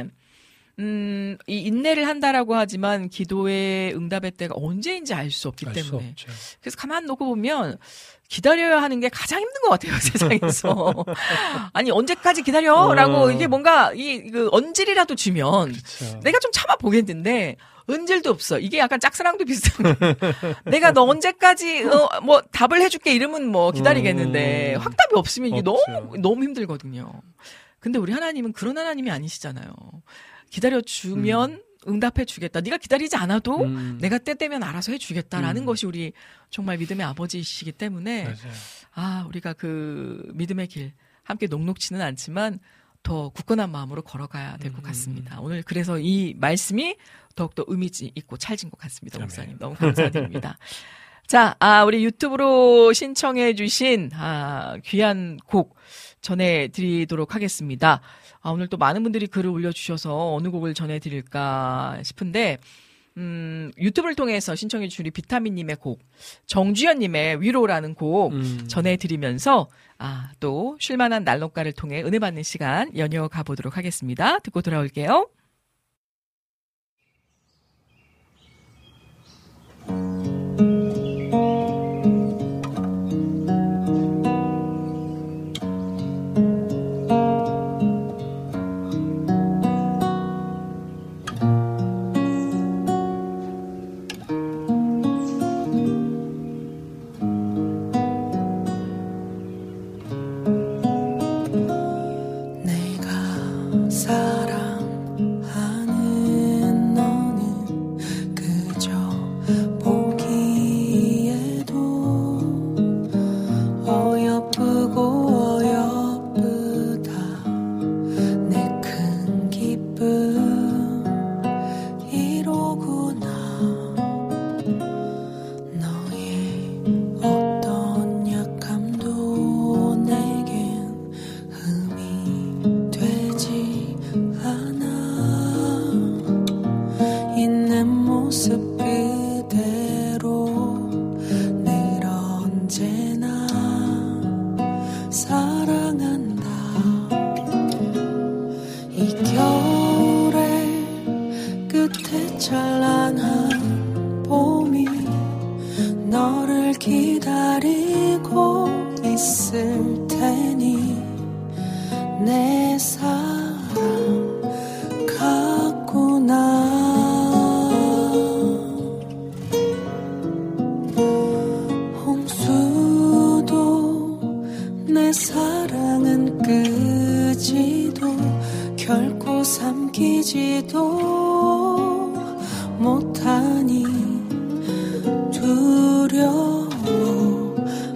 이 인내를 한다라고 하지만 기도의 응답의 때가 언제인지 알 수 없기 때문에. 그래서 가만 놓고 보면 기다려야 하는 게 가장 힘든 것 같아요, 세상에서. 아니, 언제까지 기다려? 이게 뭔가, 언질이라도 주면 그렇죠. 내가 좀 참아보겠는데, 언질도 없어. 이게 약간 짝사랑도 비슷한 거. 내가 너 언제까지, 답을 해줄게 이러면 기다리겠는데, 확답이 없으면 이게 너무 힘들거든요. 근데 우리 하나님은 그런 하나님이 아니시잖아요. 기다려주면 응답해주겠다. 네가 기다리지 않아도 내가 때 되면 알아서 해주겠다라는 것이 우리 정말 믿음의 아버지이시기 때문에 우리가 그 믿음의 길 함께 녹록치는 않지만 더 굳건한 마음으로 걸어가야 될 것 같습니다. 오늘 그래서 이 말씀이 더욱더 의미 있고 찰진 것 같습니다. 목사님 너무 감사드립니다. 자, 우리 유튜브로 신청해 주신 귀한 곡 전해드리도록 하겠습니다. 오늘 또 많은 분들이 글을 올려주셔서 어느 곡을 전해드릴까 싶은데 유튜브를 통해서 신청해 주신 우리 비타민님의 곡, 정주현님의 위로라는 곡 전해드리면서 또 쉴만한 난로가를 통해 은혜 받는 시간 연이어가 보도록 하겠습니다. 듣고 돌아올게요. 못하니 두려워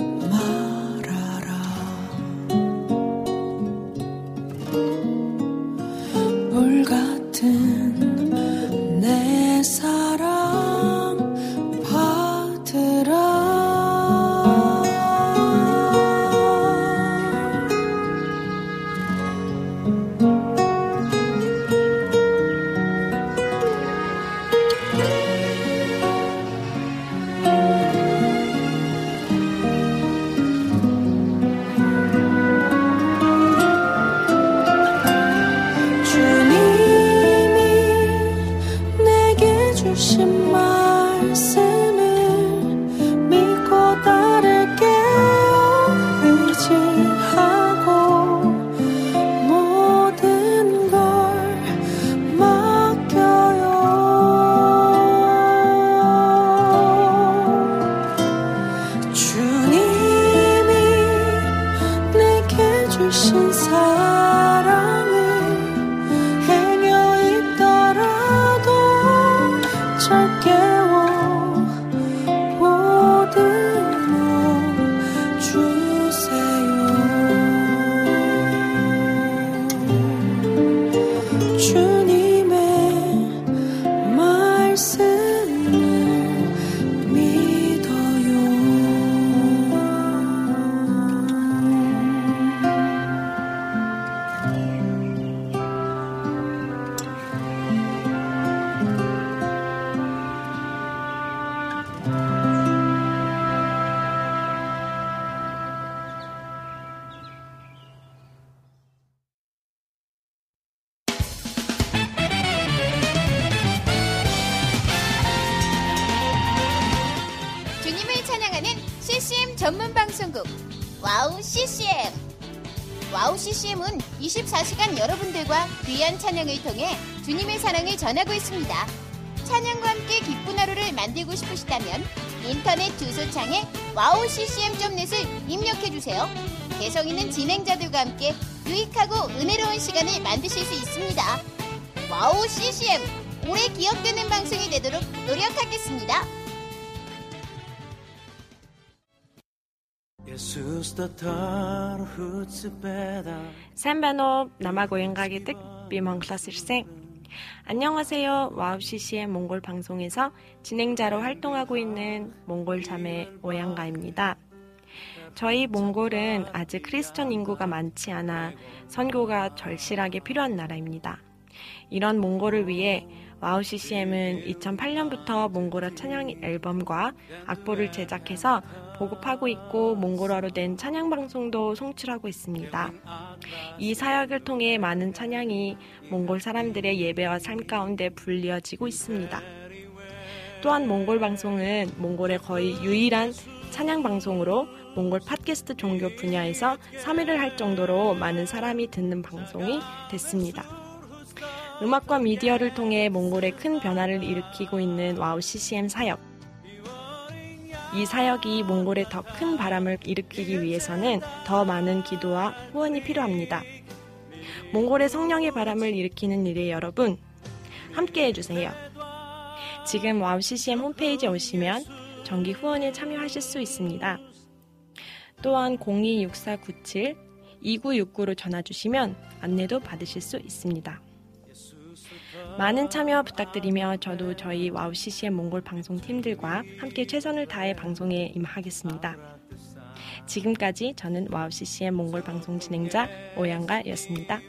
전문 방송국 와우 CCM. 와우 CCM은 24시간 여러분들과 귀한 찬양을 통해 주님의 사랑을 전하고 있습니다. 찬양과 함께 기쁜 하루를 만들고 싶으시다면 인터넷 주소창에 wowccm.net을 입력해주세요. 개성 있는 진행자들과 함께 유익하고 은혜로운 시간을 만드실 수 있습니다. 와우 CCM, 오래 기억되는 방송이 되도록 노력하겠습니다. Сайн байна уу? Намайг Уянга гэдэг. Би Монголоос ирсэн. 안녕하세요. 와우 CCM 몽골 방송에서 진행자로 활동하고 있는 몽골 자매 오양가입니다. 저희 몽골은 아직 크리스천 인구가 많지 않아 선교가 절실하게 필요한 나라입니다. 이런 몽골을 위해 와우 CCM은 2008년부터 몽골어 찬양 앨범과 악보를 제작해서 보급하고 있고 몽골어로 된 찬양 방송도 송출하고 있습니다. 이 사역을 통해 많은 찬양이 몽골 사람들의 예배와 삶 가운데 불리어지고 있습니다. 또한 몽골 방송은 몽골의 거의 유일한 찬양 방송으로 몽골 팟캐스트 종교 분야에서 3위를 할 정도로 많은 사람이 듣는 방송이 됐습니다. 음악과 미디어를 통해 몽골에 큰 변화를 일으키고 있는 와우 CCM 사역. 이 사역이 몽골에 더 큰 바람을 일으키기 위해서는 더 많은 기도와 후원이 필요합니다. 몽골의 성령의 바람을 일으키는 일에 여러분, 함께 해주세요. 지금 와우 CCM 홈페이지에 오시면 정기 후원에 참여하실 수 있습니다. 또한 026497-2969로 전화주시면 안내도 받으실 수 있습니다. 많은 참여 부탁드리며 저도 저희 와우 CCM 몽골 방송팀들과 함께 최선을 다해 방송에 임하겠습니다. 지금까지 저는 와우 CCM 몽골 방송 진행자 오양가였습니다.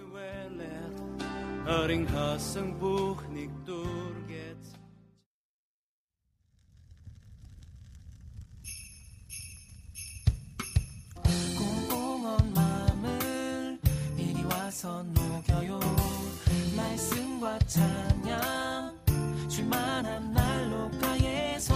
공공한 마음을 이리 와서 녹여요. 말씀과 찬양 줄만한 난로가에서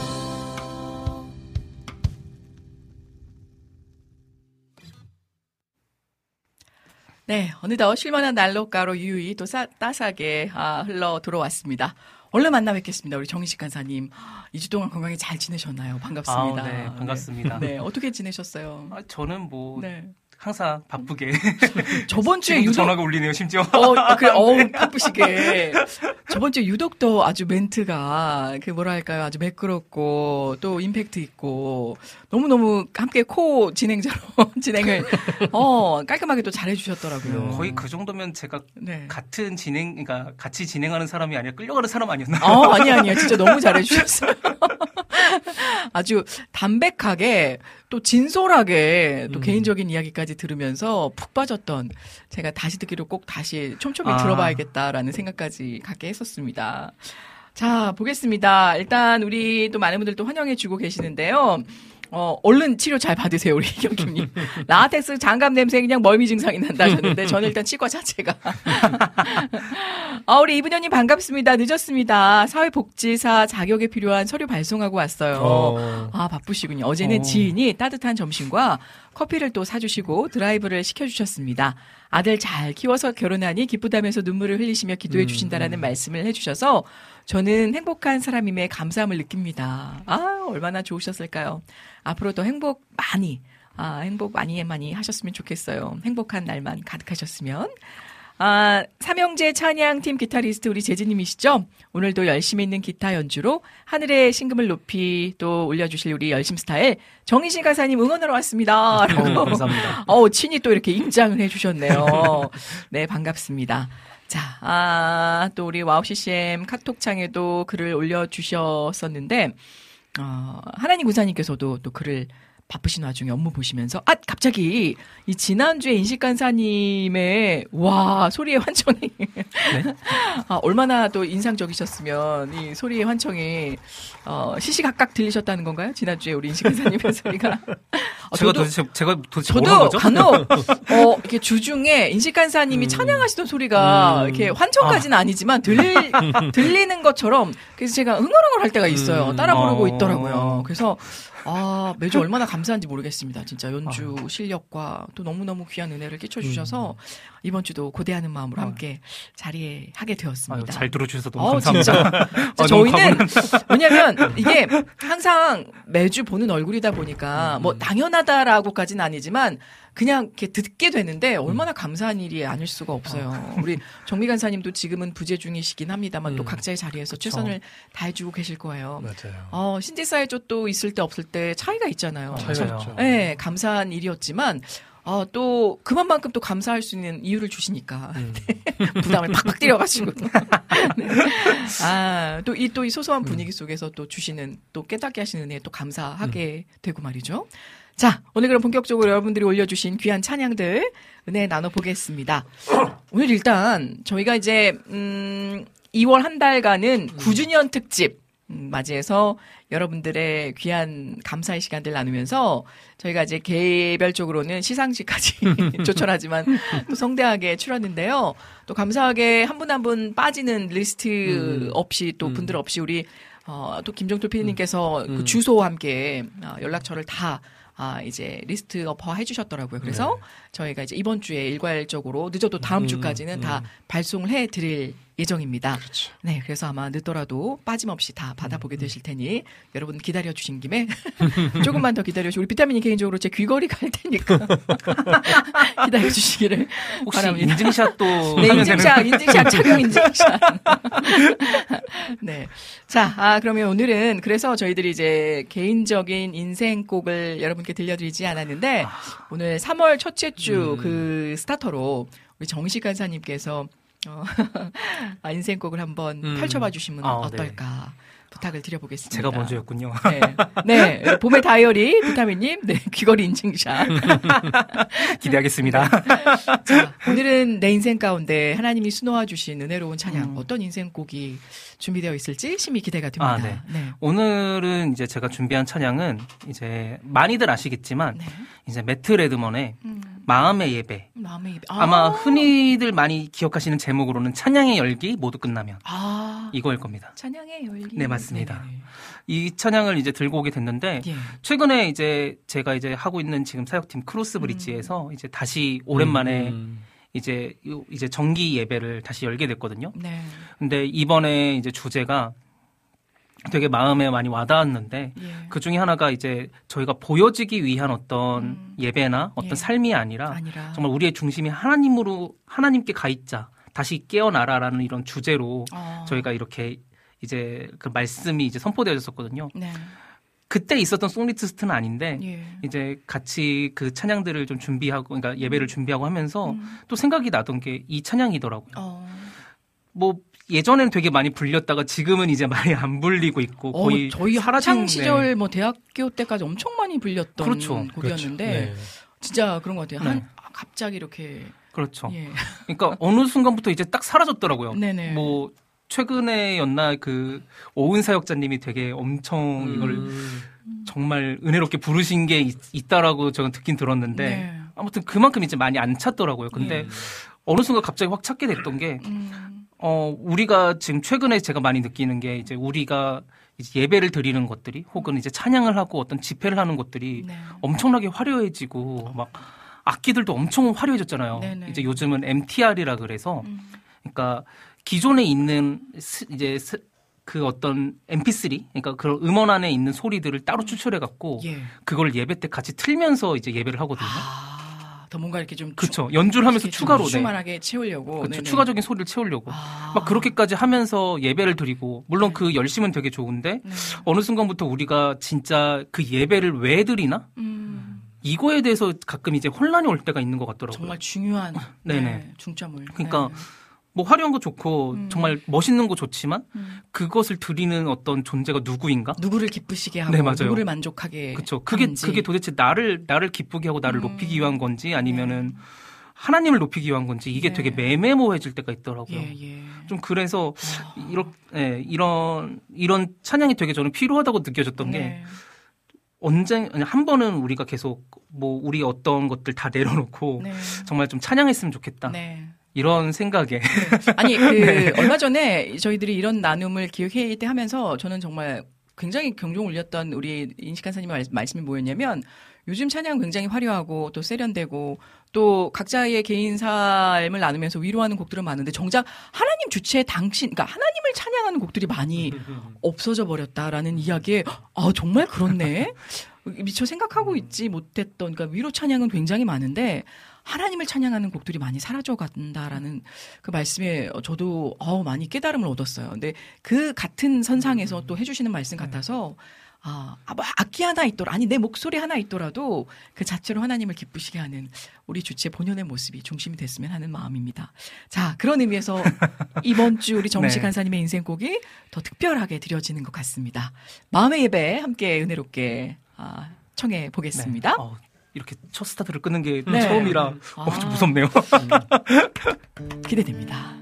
네, 어느덧 쉴만한 난로가로 유유히 또 따스하게 흘러 들어왔습니다. 얼른 만나 뵙겠습니다. 우리 정희식 간사님. 2주 동안 건강히 잘 지내셨나요? 반갑습니다. 네, 반갑습니다. 네, 어떻게 지내셨어요? 저는 뭐 네. 항상 바쁘게. 저번 주에 유독 전화가 울리네요, 심지어. 바쁘시게. 저번 주에 유독 또 아주 멘트가 뭐랄까요, 아주 매끄럽고 또 임팩트 있고 너무너무 함께 코 진행자로 진행을 깔끔하게 또 잘해주셨더라고요. 거의 그 정도면 제가 네. 그러니까 같이 진행하는 사람이 아니라 끌려가는 사람 아니었나요? 아니요. 진짜 너무 잘해주셨어요. 아주 담백하게 또 진솔하게 또 개인적인 이야기까지 들으면서 푹 빠졌던 제가 다시 듣기로 꼭 다시 촘촘히 들어봐야겠다라는 생각까지 갖게 했었습니다. 자, 보겠습니다. 일단 우리 또 많은 분들 또 환영해주고 계시는데요. 얼른 치료 잘 받으세요, 우리 이경규님. 라텍스 장갑 냄새 그냥 멀미 증상이 난다 하셨는데, 저는 일단 치과 자체가. 우리 이분현님 반갑습니다. 늦었습니다. 사회복지사 자격에 필요한 서류 발송하고 왔어요. 바쁘시군요. 어제는 지인이 따뜻한 점심과 커피를 또 사주시고 드라이브를 시켜주셨습니다. 아들 잘 키워서 결혼하니 기쁘다면서 눈물을 흘리시며 기도해 주신다라는 말씀을 해주셔서 저는 행복한 사람임에 감사함을 느낍니다. 얼마나 좋으셨을까요? 앞으로 더 행복 많이 하셨으면 좋겠어요. 행복한 날만 가득하셨으면. 삼형제 찬양팀 기타리스트 우리 재진님이시죠? 오늘도 열심히 있는 기타 연주로 하늘의 신금을 높이 또 올려주실 우리 열심스타일 정희신 가사님 응원하러 왔습니다. 감사합니다. 친히 또 이렇게 입장을 해주셨네요. 네, 반갑습니다. 자, 또 우리 와우CCM 카톡창에도 글을 올려주셨었는데, 하나님 구사님께서도 또 글을 바쁘신 와중에 업무 보시면서, 갑자기, 이 지난주에 인식간사님의, 소리의 환청이, 네? 얼마나 또 인상적이셨으면, 이 소리의 환청이, 시시각각 들리셨다는 건가요? 지난주에 우리 인식간사님의 소리가. 제가 도대체 저도 간혹, 이렇게 주중에 인식간사님이 찬양하시던 소리가, 이렇게 환청까지는 아니지만, 들리는 것처럼, 그래서 제가 흥얼흥얼 할 때가 있어요. 따라 부르고 있더라고요. 그래서, 매주 얼마나 감사한지 모르겠습니다. 진짜 연주 실력과 또 너무너무 귀한 은혜를 끼쳐주셔서 이번 주도 고대하는 마음으로 함께 자리하게 되었습니다. 잘 들어주셔서 너무 감사합니다. 진짜 저희는 왜냐면 이게 항상 매주 보는 얼굴이다 보니까 뭐 당연하다라고까지는 아니지만 그냥 이렇게 듣게 되는데 얼마나 감사한 일이 아닐 수가 없어요. 우리 정미 간사님도 지금은 부재 중이시긴 합니다만 또 각자의 자리에서 최선을 다해주고 계실 거예요. 맞아요. 신디사이저 또 있을 때 없을 때 차이가 있잖아요. 차이가 있죠. 네, 감사한 일이었지만 또 그만큼 또 감사할 수 있는 이유를 주시니까 부담을 팍팍 때려가지고 네. 또 이 소소한 분위기 속에서 또 주시는 또 깨닫게 하시는 은혜에 또 감사하게 되고 말이죠. 자, 오늘 그럼 본격적으로 여러분들이 올려주신 귀한 찬양들 은혜 나눠보겠습니다. 오늘 일단 저희가 이제 2월 한 달간은 9주년 특집 맞이해서 여러분들의 귀한 감사의 시간들 나누면서 저희가 이제 개별적으로는 시상식까지 조촐하지만 또 성대하게 치렀는데요. 또 감사하게 한 분 한 분 빠지는 리스트 없이 또 분들 없이 우리 또 김정토 PD님께서 그 주소와 함께 연락처를 다 이제 리스트업화 해주셨더라고요. 그래서 저희가 이제 이번 주에 일괄적으로 늦어도 다음 주까지는 다 발송을 해드릴 예정입니다. 그렇죠. 네, 그래서 아마 늦더라도 빠짐없이 다 받아보게 되실 테니 여러분 기다려주신 김에 조금만 더 기다려주시고 우리 비타민이 개인적으로 제 귀걸이 갈 테니까 기다려주시기를 혹시 바랍니다. 인증샷도 네, 인증샷 착용 인증샷. 네, 자, 그러면 오늘은 그래서 저희들이 이제 개인적인 인생곡을 여러분께 들려드리지 않았는데 오늘 3월 첫째 주 그 스타터로 우리 정식 간사님께서 인생곡을 한번 펼쳐봐 주시면 어떨까 부탁을 드려보겠습니다. 제가 먼저였군요. 네, 봄의 다이어리 비타민님, 네, 귀걸이 인증샷 기대하겠습니다. 자, 오늘은 내 인생 가운데 하나님이 수놓아 주신 은혜로운 찬양 어떤 인생곡이 준비되어 있을지 심히 기대가 됩니다. 네. 오늘은 이제 제가 준비한 찬양은 이제 많이들 아시겠지만 이제 매트 레드먼의 마음의 예배. 아마 흔히들 많이 기억하시는 제목으로는 찬양의 열기 모두 끝나면 이거일 겁니다. 찬양의 열기. 네, 맞습니다. 네네. 이 찬양을 이제 들고 오게 됐는데 최근에 이제 제가 이제 하고 있는 지금 사역팀 크로스 브릿지에서 이제 다시 오랜만에 이제 정기 예배를 다시 열게 됐거든요. 네. 근데 이번에 이제 주제가 되게 마음에 많이 와닿았는데 그 중에 하나가 이제 저희가 보여지기 위한 어떤 예배나 어떤 삶이 아니라 정말 우리의 중심이 하나님께 가 있자, 다시 깨어나라라는 이런 주제로 저희가 이렇게 이제 그 말씀이 이제 선포되어졌었거든요. 네. 그때 있었던 송리스트는 아닌데 이제 같이 그 찬양들을 좀 준비하고, 그러니까 예배를 준비하고 하면서 또 생각이 나던 게 이 찬양이더라고요. 뭐 예전에는 되게 많이 불렸다가 지금은 이제 많이 안 불리고 있고 거의 저희 학창 시절 뭐 대학교 때까지 엄청 많이 불렸던 곡이었는데 네. 진짜 그런 것 같아요. 갑자기 이렇게 그렇죠. 그러니까 어느 순간부터 이제 딱 사라졌더라고요. 네네. 뭐 최근에였나 그 오은 사역자님이 되게 엄청 이걸 정말 은혜롭게 부르신 게 있다라고 저는 듣긴 들었는데 아무튼 그만큼 이제 많이 안 찾더라고요. 근데 어느 순간 갑자기 확 찾게 됐던 게 우리가 지금 최근에 제가 많이 느끼는 게 이제 우리가 이제 예배를 드리는 것들이 혹은 이제 찬양을 하고 어떤 집회를 하는 것들이 엄청나게 화려해지고 막 악기들도 엄청 화려해졌잖아요. 네네. 이제 요즘은 MTR이라 그래서 그러니까 기존에 있는 이제 그 어떤 MP3, 그러니까 그런 음원 안에 있는 소리들을 따로 추출해 갖고 그걸 예배 때 같이 틀면서 이제 예배를 하거든요. 더 뭔가 이렇게 좀 그렇죠. 연주를 하면서 추가로 충만하게 채우려고. 그렇죠. 추가적인 소리를 채우려고. 막 그렇게까지 하면서 예배를 드리고 물론 그 열심은 되게 좋은데 어느 순간부터 우리가 진짜 그 예배를 왜 드리나? 이거에 대해서 가끔 이제 혼란이 올 때가 있는 것 같더라고요. 정말 중요한 네네. 중점을. 그러니까 뭐 화려한 거 좋고 정말 멋있는 거 좋지만 그것을 드리는 어떤 존재가 누구인가? 누구를 기쁘시게 하고 네, 맞아요. 누구를 만족하게 그렇죠. 그게 도대체 나를 기쁘게 하고 나를 높이기 위한 건지 아니면은 하나님을 높이기 위한 건지 이게 되게 매매모호해질 때가 있더라고요. 좀 그래서 이런 찬양이 되게 저는 필요하다고 느껴졌던 게 한 번은 우리가 계속 뭐 우리 어떤 것들 다 내려놓고 정말 좀 찬양했으면 좋겠다. 이런 생각에. 아니, 얼마 전에 저희들이 이런 나눔을 기획회의 때 하면서 저는 정말 굉장히 경종 울렸던 우리 인식한 사님의 말씀이 뭐였냐면 요즘 찬양 굉장히 화려하고 또 세련되고 또 각자의 개인 삶을 나누면서 위로하는 곡들은 많은데 정작 하나님 주체의 그러니까 하나님을 찬양하는 곡들이 많이 없어져 버렸다라는 이야기에 정말 그렇네. 미처 생각하고 있지 못했던 그러니까 위로 찬양은 굉장히 많은데 하나님을 찬양하는 곡들이 많이 사라져간다라는 그 말씀에 저도 많이 깨달음을 얻었어요. 근데 그 같은 선상에서 또 해주시는 말씀 같아서 뭐 악기 하나 있더라도 아니 내 목소리 하나 있더라도 그 자체로 하나님을 기쁘시게 하는 우리 주체 본연의 모습이 중심이 됐으면 하는 마음입니다. 자, 그런 의미에서 이번 주 우리 정식 간사님의 인생곡이 더 특별하게 드려지는 것 같습니다. 마음의 예배 함께 은혜롭게 청해 보겠습니다. 이렇게 첫 스타트를 끊는 게 처음이라 좀 무섭네요. 기대됩니다.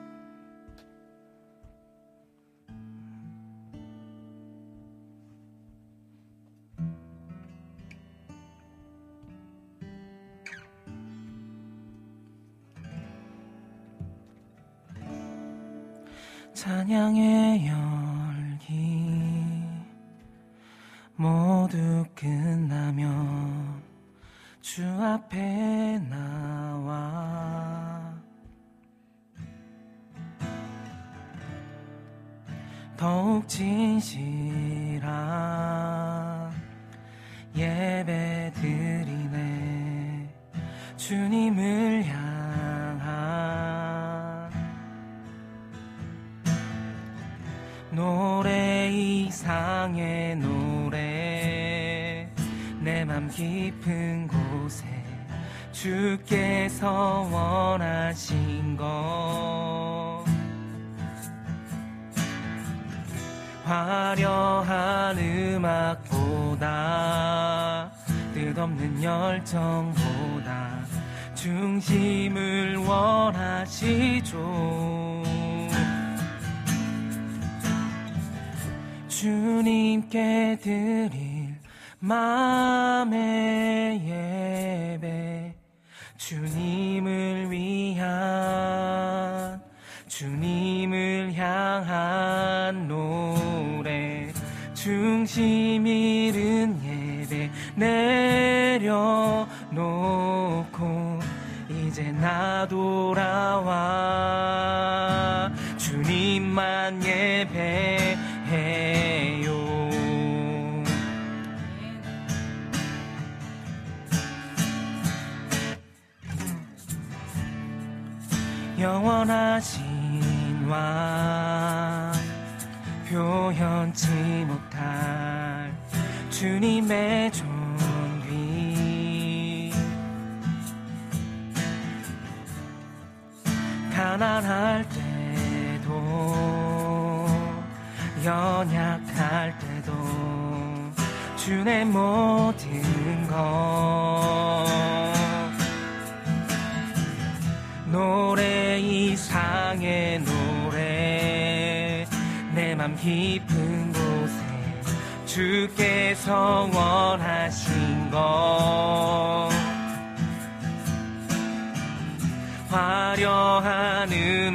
찬양의 열기 모두 끝나면 주 앞에 나와 더욱 진실한 예배 드리네 주님을 향한 노래 이상의 노래 내 맘 깊은 곳에 주께서 원하신 것 화려한 음악보다 뜻없는 열정보다 중심을 원하시죠. 주님께 드릴 마음의 예배 주님을 위한 주님을 향한 노래 중심 잃은 예배 내려놓고 이제 나 돌아와 주님만 예배해요. 영원하신 왕 표현치 못할 주님의 존귀 가난할 때도 연약할 때도 주의 모든 것 노래 이상의 노래 내 맘 깊은 곳에 주께서 원하신 것 화려한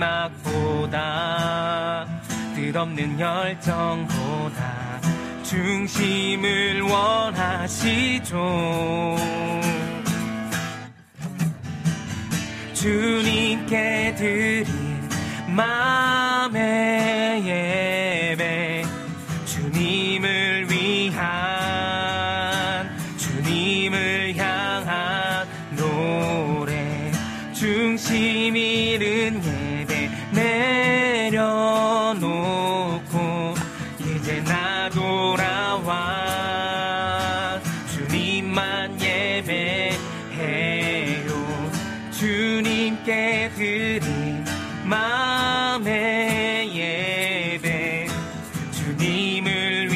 음악보다 뜻없는 열정보다 중심을 원하시죠. 주님께 드릴 마음의 예배 주님을 위한 주님을 향한 노래 나와 주님만 예배해요. 주님께 드린 마음의 예배, 주님을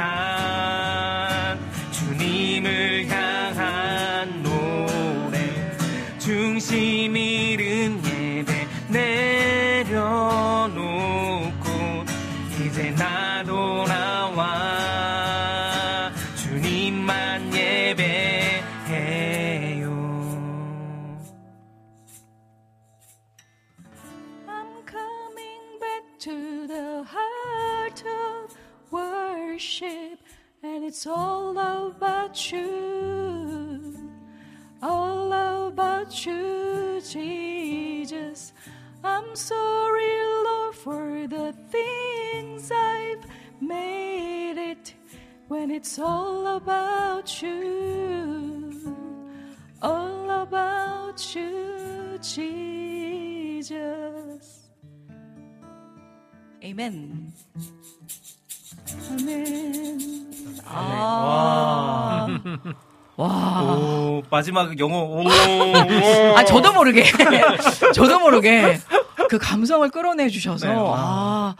위한, 주님을 향한 노래, 중심 잃은 예배 내려놓고 이제 나도 나와 주님만 예배해요. I'm coming back to the heart of worship, and it's all about you, all about you, Jesus. I'm sorry, Lord, for the things I've made it, when it's all about you, all about you, Jesus. Amen. 아멘. 와. 오, 마지막 영어. 오. 아, 저도 모르게 그 감성을 끌어내 주셔서, 네. 아,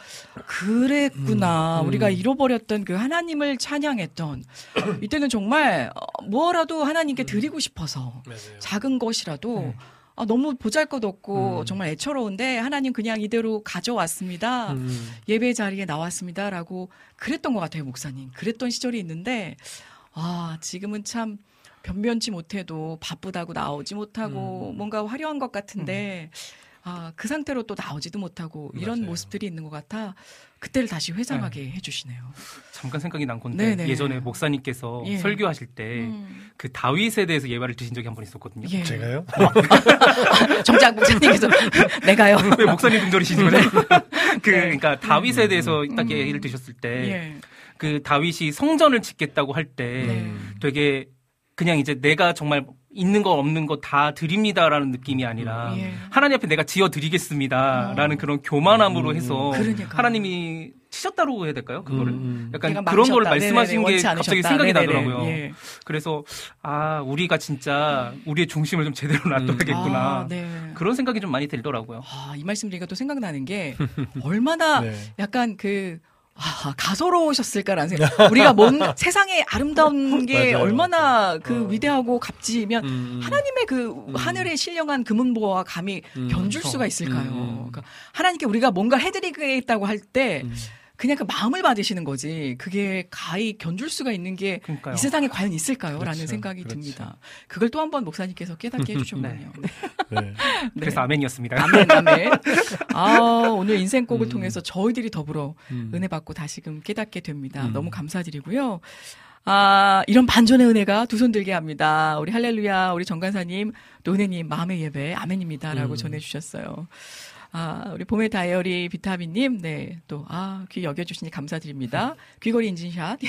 그랬구나. 우리가 잃어버렸던 그 하나님을 찬양했던, 이때는 정말 뭐라도 하나님께 드리고 싶어서, 맞아요. 작은 것이라도, 아, 너무 보잘것없고 정말 애처로운데 하나님 그냥 이대로 가져왔습니다. 예배 자리에 나왔습니다라고 그랬던 것 같아요, 목사님. 그랬던 시절이 있는데, 아, 지금은 참 변변치 못해도 바쁘다고 나오지 못하고 뭔가 화려한 것 같은데, 아, 그 상태로 또 나오지도 못하고 이런 맞아요. 모습들이 있는 것 같아 그때를 다시 회상하게 해주시네요. 잠깐 생각이 난 건데 네네. 예전에 목사님께서 예. 설교하실 때 그 다윗에 대해서 예화를 드신 적이 한 번 있었거든요. 예. 제가요? 정작 목사님께서 내가요. 왜 목사님 등절이시지? 네. 그러니까 다윗에 대해서 딱 예를 드셨을 때 예. 그 다윗이 성전을 짓겠다고 할 때 되게 그냥 이제 내가 정말 있는 거 없는 거 다 드립니다라는 느낌이 아니라 예. 하나님 앞에 내가 지어 드리겠습니다라는 그런 교만함으로 해서 그러니까요. 하나님이 치셨다고 해야 될까요? 그거를 내가 약간 그런 걸 막으셨다. 말씀하신 네네네. 게 원치 갑자기 않으셨다. 생각이 네네네. 나더라고요. 예. 그래서 아 우리가 진짜 우리의 중심을 좀 제대로 놔둬야겠구나 아, 네. 그런 생각이 좀 많이 들더라고요. 아, 이 말씀 드리니까 또 생각나는 게 얼마나 네. 약간 가소로우셨을까라는 생각. 우리가 세상에 아름다운 게 맞아요. 얼마나 위대하고 값지면 하나님의 그 하늘에 신령한 금은보와 감히 견줄 수가 있을까요? 그러니까 하나님께 우리가 뭔가 해드리겠다고 할 때 그냥 그 마음을 받으시는 거지. 그게 가히 견줄 수가 있는 게 그러니까요. 이 세상에 과연 있을까요? 라는 그렇죠. 생각이 그렇죠. 듭니다. 그걸 또 한 번 목사님께서 깨닫게 해주셨군요. 네. 네. 네. 그래서 아멘이었습니다. 아멘. 아, 오늘 인생곡을 통해서 저희들이 더불어 은혜 받고 다시금 깨닫게 됩니다. 너무 감사드리고요. 아, 이런 반전의 은혜가 두 손 들게 합니다. 우리 할렐루야, 우리 정간사님, 또 은혜님, 마음의 예배, 아멘입니다라고 전해주셨어요. 아, 우리 봄의 다이어리 비타민님, 네, 또, 귀 여겨주시니 감사드립니다. 귀걸이 인증샷.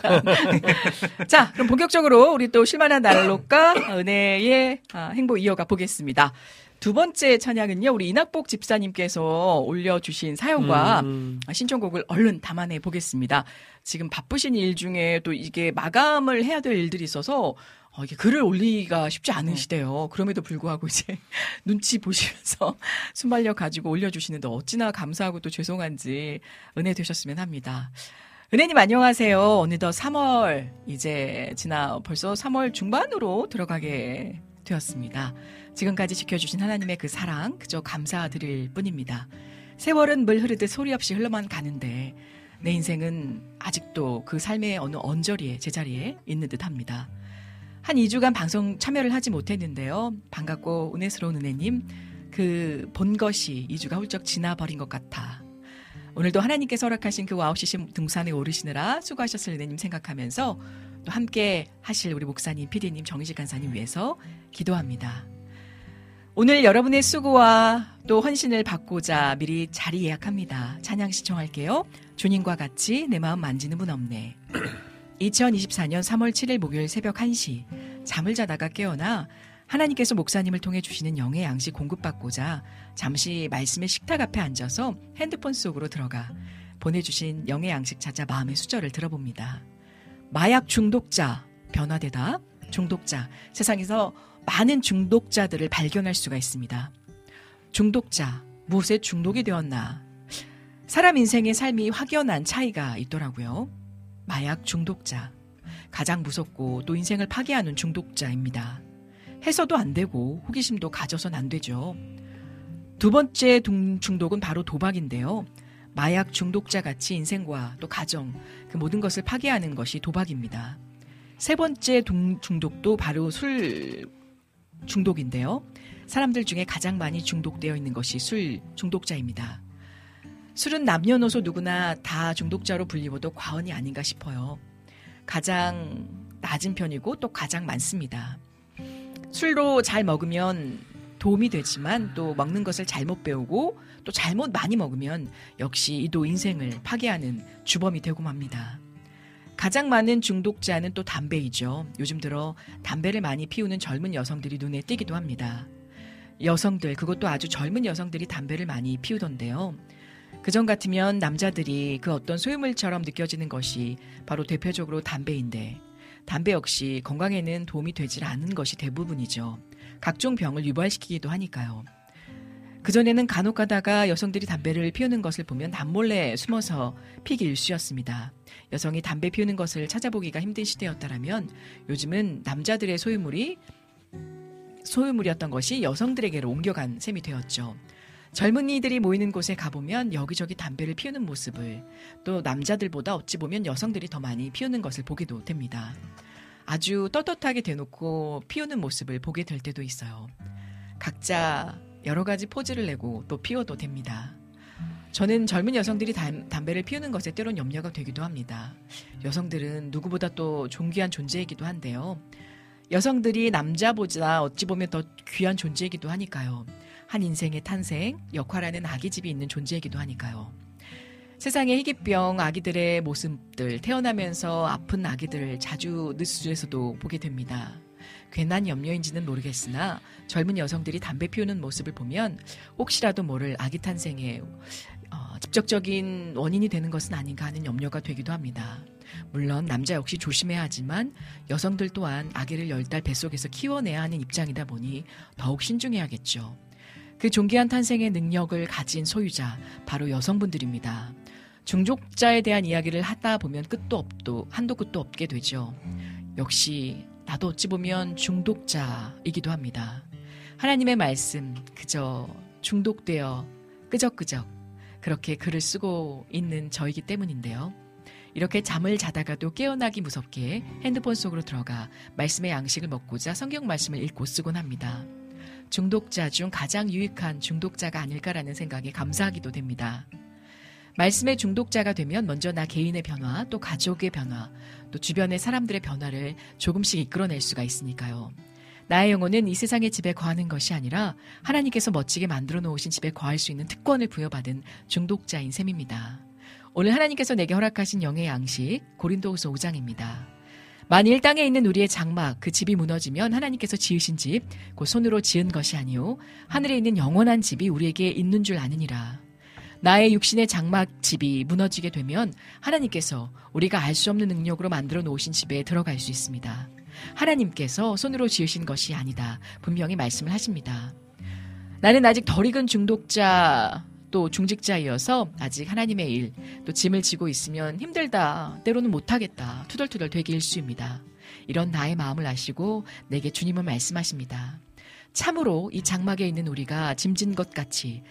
자, 그럼 본격적으로 우리 또 실만한 난로가 은혜의 행복 이어가 보겠습니다. 두 번째 찬양은요, 우리 이낙복 집사님께서 올려주신 사연과 신청곡을 얼른 담아내 보겠습니다. 지금 바쁘신 일 중에 또 이게 마감을 해야 될 일들이 있어서 이게 글을 올리기가 쉽지 않으시대요. 그럼에도 불구하고 이제 눈치 보시면서 순발력 가지고 올려주시는데 어찌나 감사하고 또 죄송한지 은혜 되셨으면 합니다. 은혜님 안녕하세요. 어느덧 3월 이제 벌써 3월 중반으로 들어가게 되었습니다. 지금까지 지켜주신 하나님의 그 사랑 그저 감사드릴 뿐입니다. 세월은 물 흐르듯 소리 없이 흘러만 가는데 내 인생은 아직도 그 삶의 어느 언저리에 제자리에 있는 듯합니다. 한 2주간 방송 참여를 하지 못했는데요. 반갑고 은혜스러운 은혜님, 그 본 것이 2주가 훌쩍 지나버린 것 같아. 오늘도 하나님께서 허락하신 그 와우CC 등산에 오르시느라 수고하셨을 은혜님 생각하면서 또 함께 하실 우리 목사님, PD님, 정희식 간사님 위해서 기도합니다. 오늘 여러분의 수고와 또 헌신을 받고자 미리 자리 예약합니다. 찬양 시청할게요. 주님과 같이 내 마음 만지는 분 없네. 2024년 3월 7일 목요일 새벽 1시 잠을 자다가 깨어나 하나님께서 목사님을 통해 주시는 영의 양식 공급받고자 잠시 말씀의 식탁 앞에 앉아서 핸드폰 속으로 들어가 보내주신 영의 양식 찾아 마음의 수저를 들어봅니다. 마약 중독자 변화되다. 중독자. 세상에서 많은 중독자들을 발견할 수가 있습니다. 중독자. 무엇에 중독이 되었나. 사람 인생의 삶이 확연한 차이가 있더라고요. 마약 중독자. 가장 무섭고 또 인생을 파괴하는 중독자입니다. 해서도 안 되고 호기심도 가져선 안 되죠. 두 번째 중독은 바로 도박인데요. 마약 중독자 같이 인생과 또 가정, 그 모든 것을 파괴하는 것이 도박입니다. 세 번째 중독도 바로 술 중독인데요. 사람들 중에 가장 많이 중독되어 있는 것이 술 중독자입니다. 술은 남녀노소 누구나 다 중독자로 불리워도 과언이 아닌가 싶어요. 가장 낮은 편이고 또 가장 많습니다. 술로 잘 먹으면 도움이 되지만 또 먹는 것을 잘못 배우고 또 잘못 많이 먹으면 역시 이도 인생을 파괴하는 주범이 되고 맙니다. 가장 많은 중독자는 또 담배이죠. 요즘 들어 담배를 많이 피우는 젊은 여성들이 눈에 띄기도 합니다. 여성들, 그것도 아주 젊은 여성들이 담배를 많이 피우던데요. 그전 같으면 남자들이 그 어떤 소유물처럼 느껴지는 것이 바로 대표적으로 담배인데 담배 역시 건강에는 도움이 되질 않은 것이 대부분이죠. 각종 병을 유발시키기도 하니까요. 그전에는 간혹 가다가 여성들이 담배를 피우는 것을 보면 남몰래 숨어서 피기 일쑤였습니다. 여성이 담배 피우는 것을 찾아보기가 힘든 시대였다라면 요즘은 남자들의 소유물이었던 것이 여성들에게로 옮겨간 셈이 되었죠. 젊은이들이 모이는 곳에 가보면 여기저기 담배를 피우는 모습을 또 남자들보다 어찌 보면 여성들이 더 많이 피우는 것을 보게도 됩니다. 아주 떳떳하게 대놓고 피우는 모습을 보게 될 때도 있어요. 각자 여러 가지 포즈를 내고 또 피워도 됩니다. 저는 젊은 여성들이 담배를 피우는 것에 때론 염려가 되기도 합니다. 여성들은 누구보다 또 존귀한 존재이기도 한데요. 여성들이 남자보다 어찌 보면 더 귀한 존재이기도 하니까요. 한 인생의 탄생, 역할하는 아기집이 있는 존재이기도 하니까요. 세상의 희귀병 아기들의 모습들, 태어나면서 아픈 아기들을 자주 뉴스에서도 보게 됩니다. 괜한 염려인지는 모르겠으나 젊은 여성들이 담배 피우는 모습을 보면 혹시라도 모를 아기 탄생에 직접적인 원인이 되는 것은 아닌가 하는 염려가 되기도 합니다. 물론 남자 역시 조심해야 하지만 여성들 또한 아기를 10달 뱃속에서 키워내야 하는 입장이다 보니 더욱 신중해야겠죠. 그 존귀한 탄생의 능력을 가진 소유자, 바로 여성분들입니다. 중독자에 대한 이야기를 하다 보면 한도 끝도 없게 되죠. 역시 나도 어찌 보면 중독자이기도 합니다. 하나님의 말씀 그저 중독되어 끄적끄적 그렇게 글을 쓰고 있는 저이기 때문인데요. 이렇게 잠을 자다가도 깨어나기 무섭게 핸드폰 속으로 들어가 말씀의 양식을 먹고자 성경 말씀을 읽고 쓰곤 합니다. 중독자 중 가장 유익한 중독자가 아닐까라는 생각에 감사하기도 됩니다. 말씀의 중독자가 되면 먼저 나 개인의 변화, 또 가족의 변화, 또 주변의 사람들의 변화를 조금씩 이끌어낼 수가 있으니까요. 나의 영혼은 이 세상의 집에 거하는 것이 아니라 하나님께서 멋지게 만들어 놓으신 집에 거할 수 있는 특권을 부여받은 중독자인 셈입니다. 오늘 하나님께서 내게 허락하신 영의 양식, 고린도후서 5장입니다. 만일 땅에 있는 우리의 장막, 그 집이 무너지면 하나님께서 지으신 집, 곧 손으로 지은 것이 아니요 하늘에 있는 영원한 집이 우리에게 있는 줄 아느니라. 나의 육신의 장막 집이 무너지게 되면 하나님께서 우리가 알 수 없는 능력으로 만들어 놓으신 집에 들어갈 수 있습니다. 하나님께서 손으로 지으신 것이 아니다. 분명히 말씀을 하십니다. 나는 아직 덜 익은 중독자 또 중직자이어서 아직 하나님의 일, 또 짐을 지고 있으면 힘들다, 때로는 못하겠다, 투덜투덜 되기 일쑤입니다. 이런 나의 마음을 아시고 내게 주님은 말씀하십니다. 참으로 이 장막에 있는 우리가 짐진 것 같이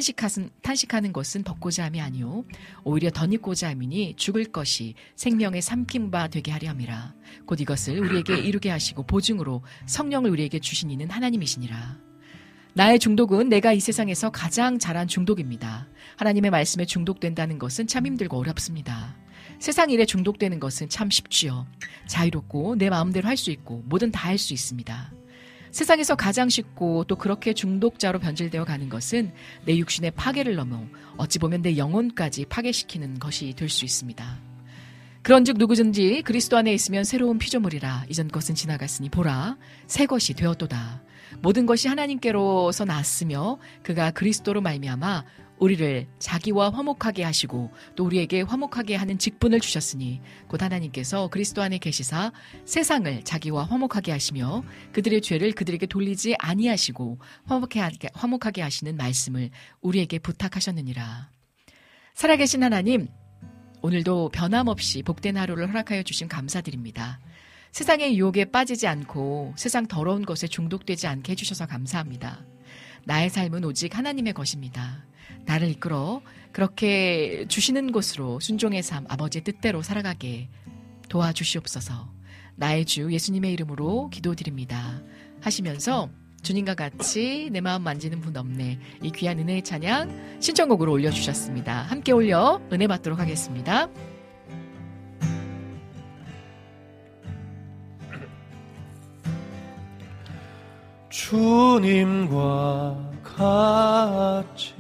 탄식하는 것은 벗고자 함이 아니요 오히려 덧입고자 함이니 죽을 것이 생명의 삼킨 바 되게 하려 함이라. 곧 이것을 우리에게 이루게 하시고 보증으로 성령을 우리에게 주신 이는 하나님이시니라. 나의 중독은 내가 이 세상에서 가장 잘한 중독입니다. 하나님의 말씀에 중독된다는 것은 참 힘들고 어렵습니다. 세상 일에 중독되는 것은 참 쉽지요. 자유롭고 내 마음대로 할 수 있고 뭐든 다 할 수 있습니다. 세상에서 가장 쉽고 또 그렇게 중독자로 변질되어 가는 것은 내 육신의 파괴를 넘어 어찌 보면 내 영혼까지 파괴시키는 것이 될 수 있습니다. 그런즉 누구든지 그리스도 안에 있으면 새로운 피조물이라. 이전 것은 지나갔으니 보라 새 것이 되었도다. 모든 것이 하나님께로서 났으며 그가 그리스도로 말미암아 우리를 자기와 화목하게 하시고 또 우리에게 화목하게 하는 직분을 주셨으니 곧 하나님께서 그리스도 안에 계시사 세상을 자기와 화목하게 하시며 그들의 죄를 그들에게 돌리지 아니하시고 화목하게 하시는 말씀을 우리에게 부탁하셨느니라. 살아계신 하나님, 오늘도 변함없이 복된 하루를 허락하여 주심 감사드립니다. 세상의 유혹에 빠지지 않고 세상 더러운 것에 중독되지 않게 해주셔서 감사합니다. 나의 삶은 오직 하나님의 것입니다. 나를 이끌어 그렇게 주시는 곳으로 순종의 삶, 아버지의 뜻대로 살아가게 도와주시옵소서. 나의 주 예수님의 이름으로 기도드립니다. 하시면서 주님과 같이 내 마음 만지는 분 없네, 이 귀한 은혜의 찬양 신청곡으로 올려주셨습니다. 함께 올려 은혜 받도록 하겠습니다. 주님과 같이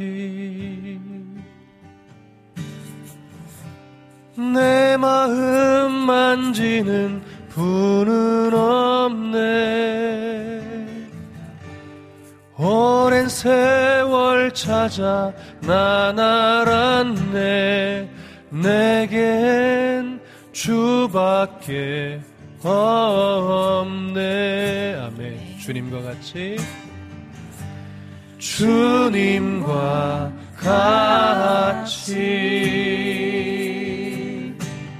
내 마음 만지는 분은 없네. 오랜 세월 찾아 난 알았네. 내겐 주밖에 없네. 아멘. 주님과 같이, 주님과 같이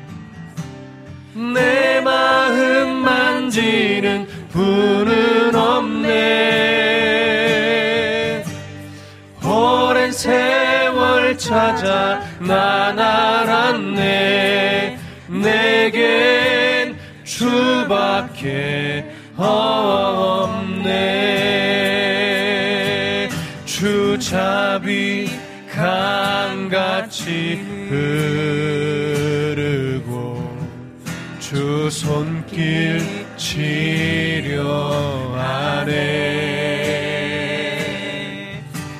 내 마음 만지는 분은 없네. 오랜 세월 찾아 난 알았네. 내겐 주밖에 없네. 주 자비 강같이 흐르고 주 손길 치료하네.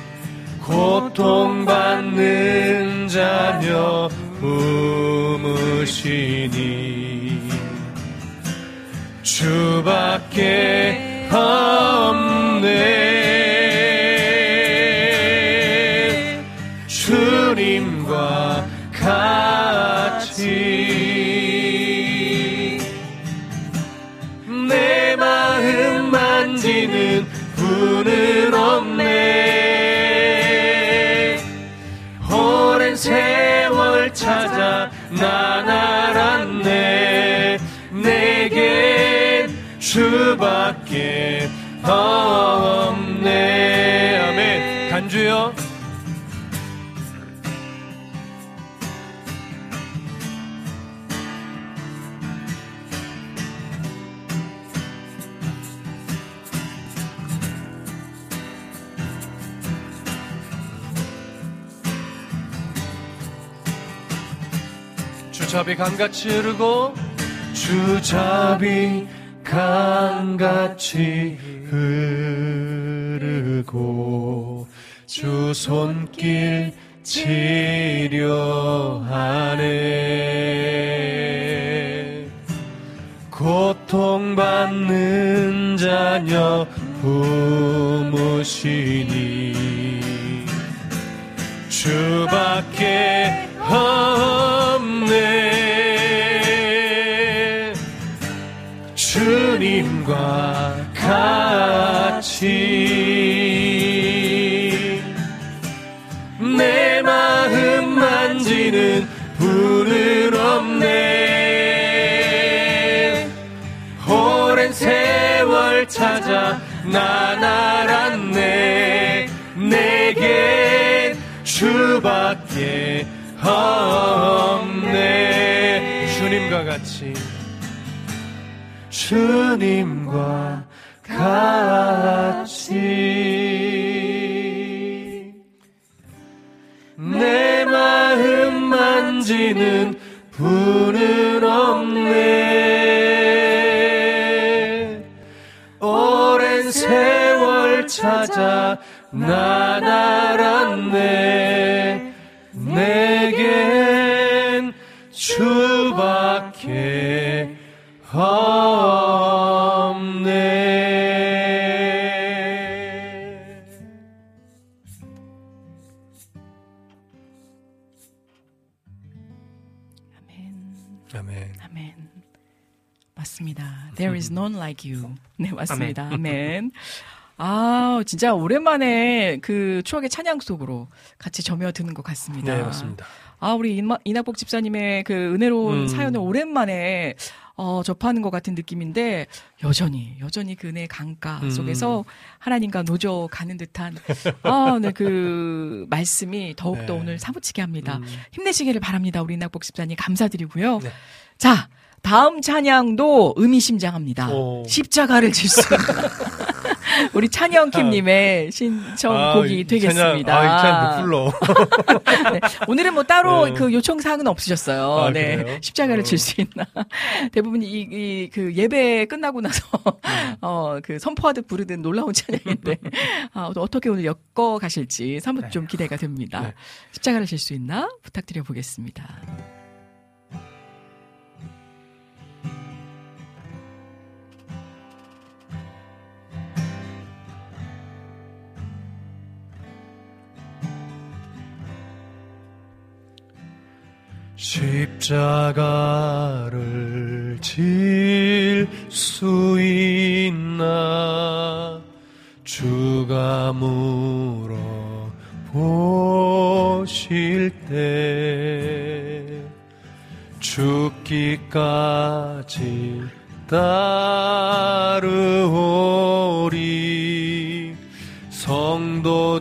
고통받는 자녀 품으시니 주밖에 없네. 주님과 같이 내 마음 만지는 분은 없네. 오랜 세월 찾아 난 알았네. 내겐 주밖에 없네. 아멘. 간주요. 주자비 강같이 흐르고 주자비 강같이 흐르고 주 손길 치료하네. 고통받는 자녀 품으시니 주밖에 없네. 주님과 같이 내 마음 만지는 분은 없네. 오랜 세월 찾아 난 알았네. 내겐 주밖에 없네. 주님과 같이, 주님과 같이 내 마음 만지는 분은 없네. 오랜 세월 찾아 난 알았네. 내겐 주밖에 없네. 맞습니다. There is none like you. 네, 맞습니다. 아멘. 아, 진짜 오랜만에 그 추억의 찬양 속으로 같이 점여드는 것 같습니다. 네, 맞습니다. 아, 우리 이낙복 집사님의 그 은혜로운 사연을 오랜만에 접하는 것 같은 느낌인데 여전히 그 은혜의 강가 속에서 하나님과 노져 가는 듯한 네, 그 말씀이 더욱더 네. 오늘 사무치게 합니다. 힘내시기를 바랍니다. 우리 이낙복 집사님 감사드리고요. 네. 자, 다음 찬양도 의미심장합니다. 십자가를 질 수 있다. 우리 찬영킴님의 신청곡이 되겠습니다. 이 찬양 불러. 네, 오늘은 뭐 따로 그 요청사항은 없으셨어요. 네. 그래요? 십자가를 질 수 있나. 대부분 그 예배 끝나고 나서, 그 선포하듯 부르듯 놀라운 찬양인데, 어떻게 오늘 엮어 가실지 사뭇 좀 기대가 됩니다. 네. 십자가를 질 수 있나? 부탁드려 보겠습니다. 십자가를 질 수 있나 주가 물어보실 때 죽기까지 따르오리 성도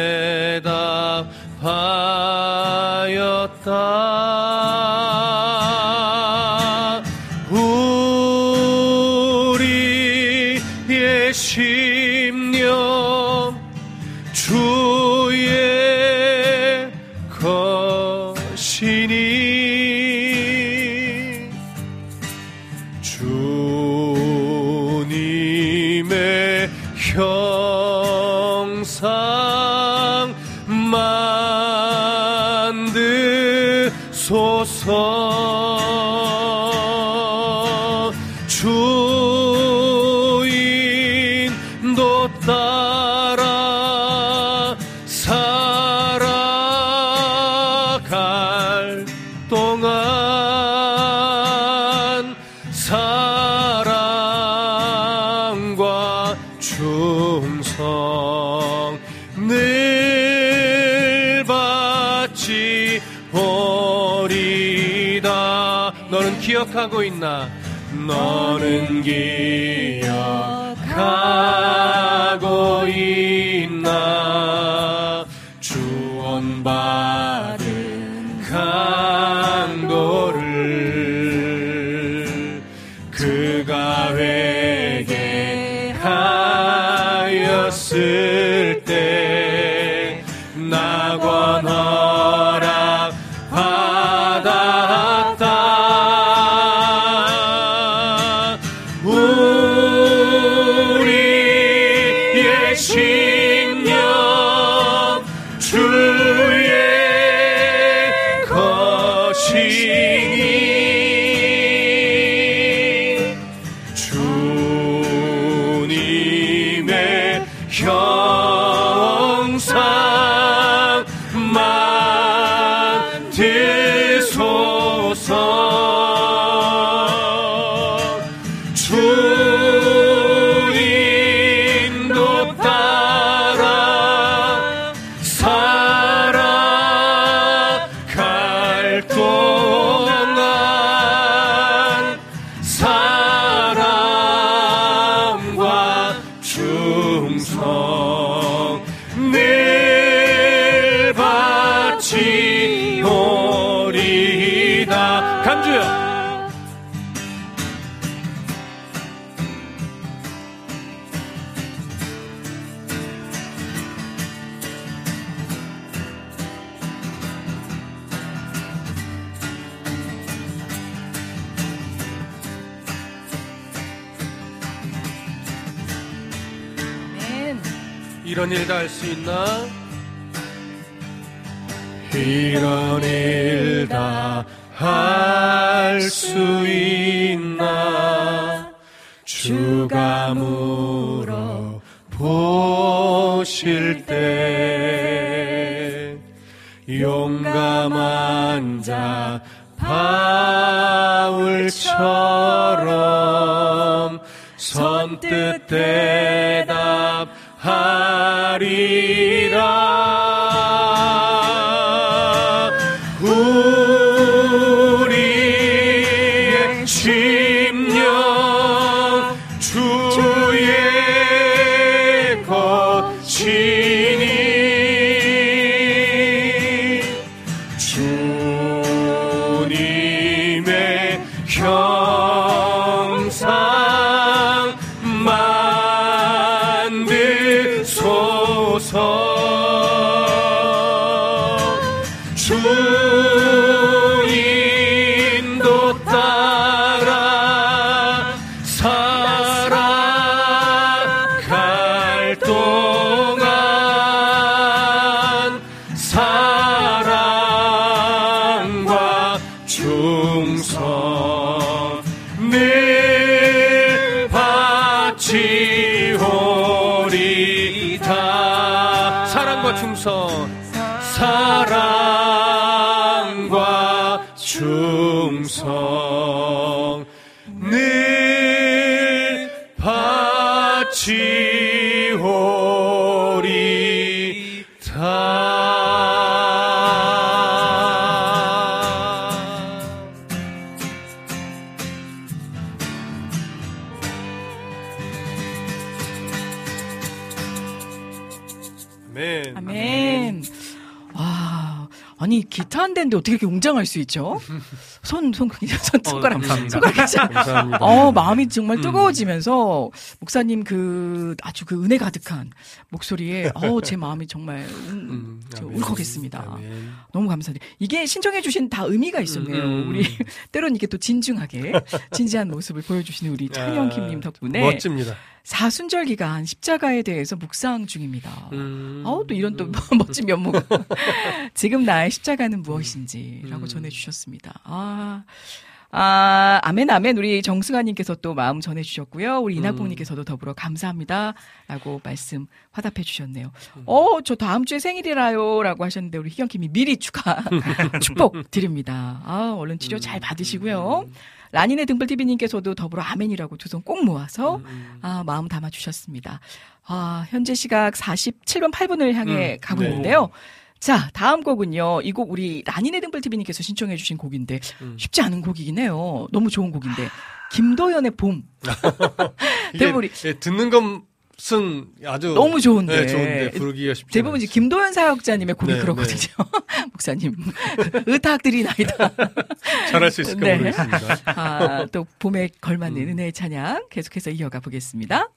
대답하였다 우리의 심령 주의 것이니 주님의 형상 만드소서 주인도 따라 살아갈 동안 사랑과 충성 늘 바치 오리다 너는 기억하고 있나 너는 기억하고 있나 주원받은 강도를 그가 회개하였을 때 낙원 허락 받았다 우리의 심령 주의 것이니 주님의 형상 만드소서 주인도 따라 살아갈 동안 사랑과 충성 늘 바치 오리다 간주요 아멘. 이런 일 다 할 수 있나? 이런 일 다 할 수 있나? 주가 물어보실 때 용감한 자 바울처럼 선뜻 대답하리라. 우리의 심령 주의 것이니 주님의 형상 만드소서. 주 인도 따라 살아갈 동안 사랑과 충성 늘 바치오리다. 사랑과 충성, 사랑과 충성 늘 바치오리다. 아멘. 아멘. 와, 아니 기타 한 대인데 어떻게 이렇게 웅장할 수 있죠? 손가락. 감사합니다. 감사합니다. 마음이 정말 뜨거워지면서 목사님 아주 은혜 가득한 목소리에 제 마음이 정말 울컥했습니다. 아멘. 너무 감사드려요. 이게 신청해주신 다 의미가 있었네요. 우리 때론 이게 또 진중하게 진지한 모습을 보여주시는 우리 찬영킴님 덕분에 멋집니다. 사순절 기간 십자가에 대해서 묵상 중입니다. 또 이런 또 멋진 면목. 지금 나의 십자가는 무엇인지라고 전해주셨습니다. 아멘, 아멘. 우리 정승아님께서 또 마음 전해주셨고요. 우리 이낙봉님께서도 더불어 감사합니다라고 말씀 화답해 주셨네요. 저 다음 주에 생일이라요라고 하셨는데 우리 희경킴이 미리 축복 드립니다. 얼른 치료 잘 받으시고요. 라니네 등불TV님께서도 더불어 아멘이라고 두 손 꼭 모아서 마음 담아주셨습니다. 현재 시각 47분 8분을 향해 가고 있는데요. 자, 다음 곡은요. 이 곡 우리 라니네 등불TV님께서 신청해 주신 곡인데 쉽지 않은 곡이긴 해요. 너무 좋은 곡인데 김도연의 봄. 대부분 듣는 것은 아주 너무 좋은데, 좋은데 부르기가 쉽지 대부분 이제 김도연 사역자님의 곡이 그러거든요. 목사님 의탁드리나이다. 잘할 수 있을까 모르겠습니다. 또 봄에 걸맞는 은혜의 찬양 계속해서 이어가 보겠습니다.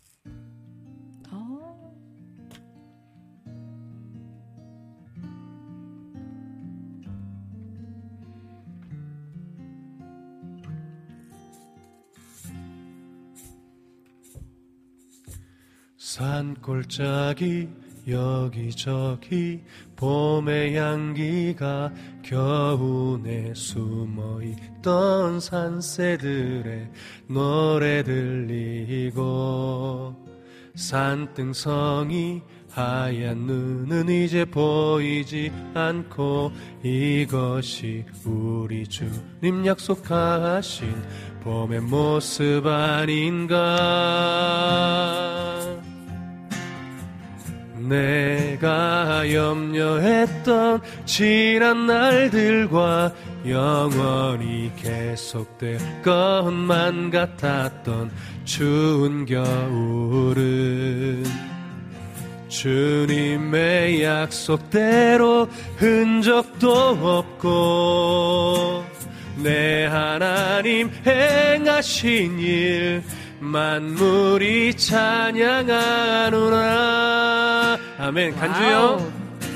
산골짜기 여기저기 봄의 향기가 겨우내 숨어있던 산새들의 노래 들리고 산등성이 하얀 눈은 이제 보이지 않고 이것이 우리 주님 약속하신 봄의 모습 아닌가. 내가 염려했던 지난 날들과 영원히 계속될 것만 같았던 추운 겨울은 주님의 약속대로 흔적도 없고 내 하나님 행하신 일 만물이 찬양하노라. 아멘. 간주요.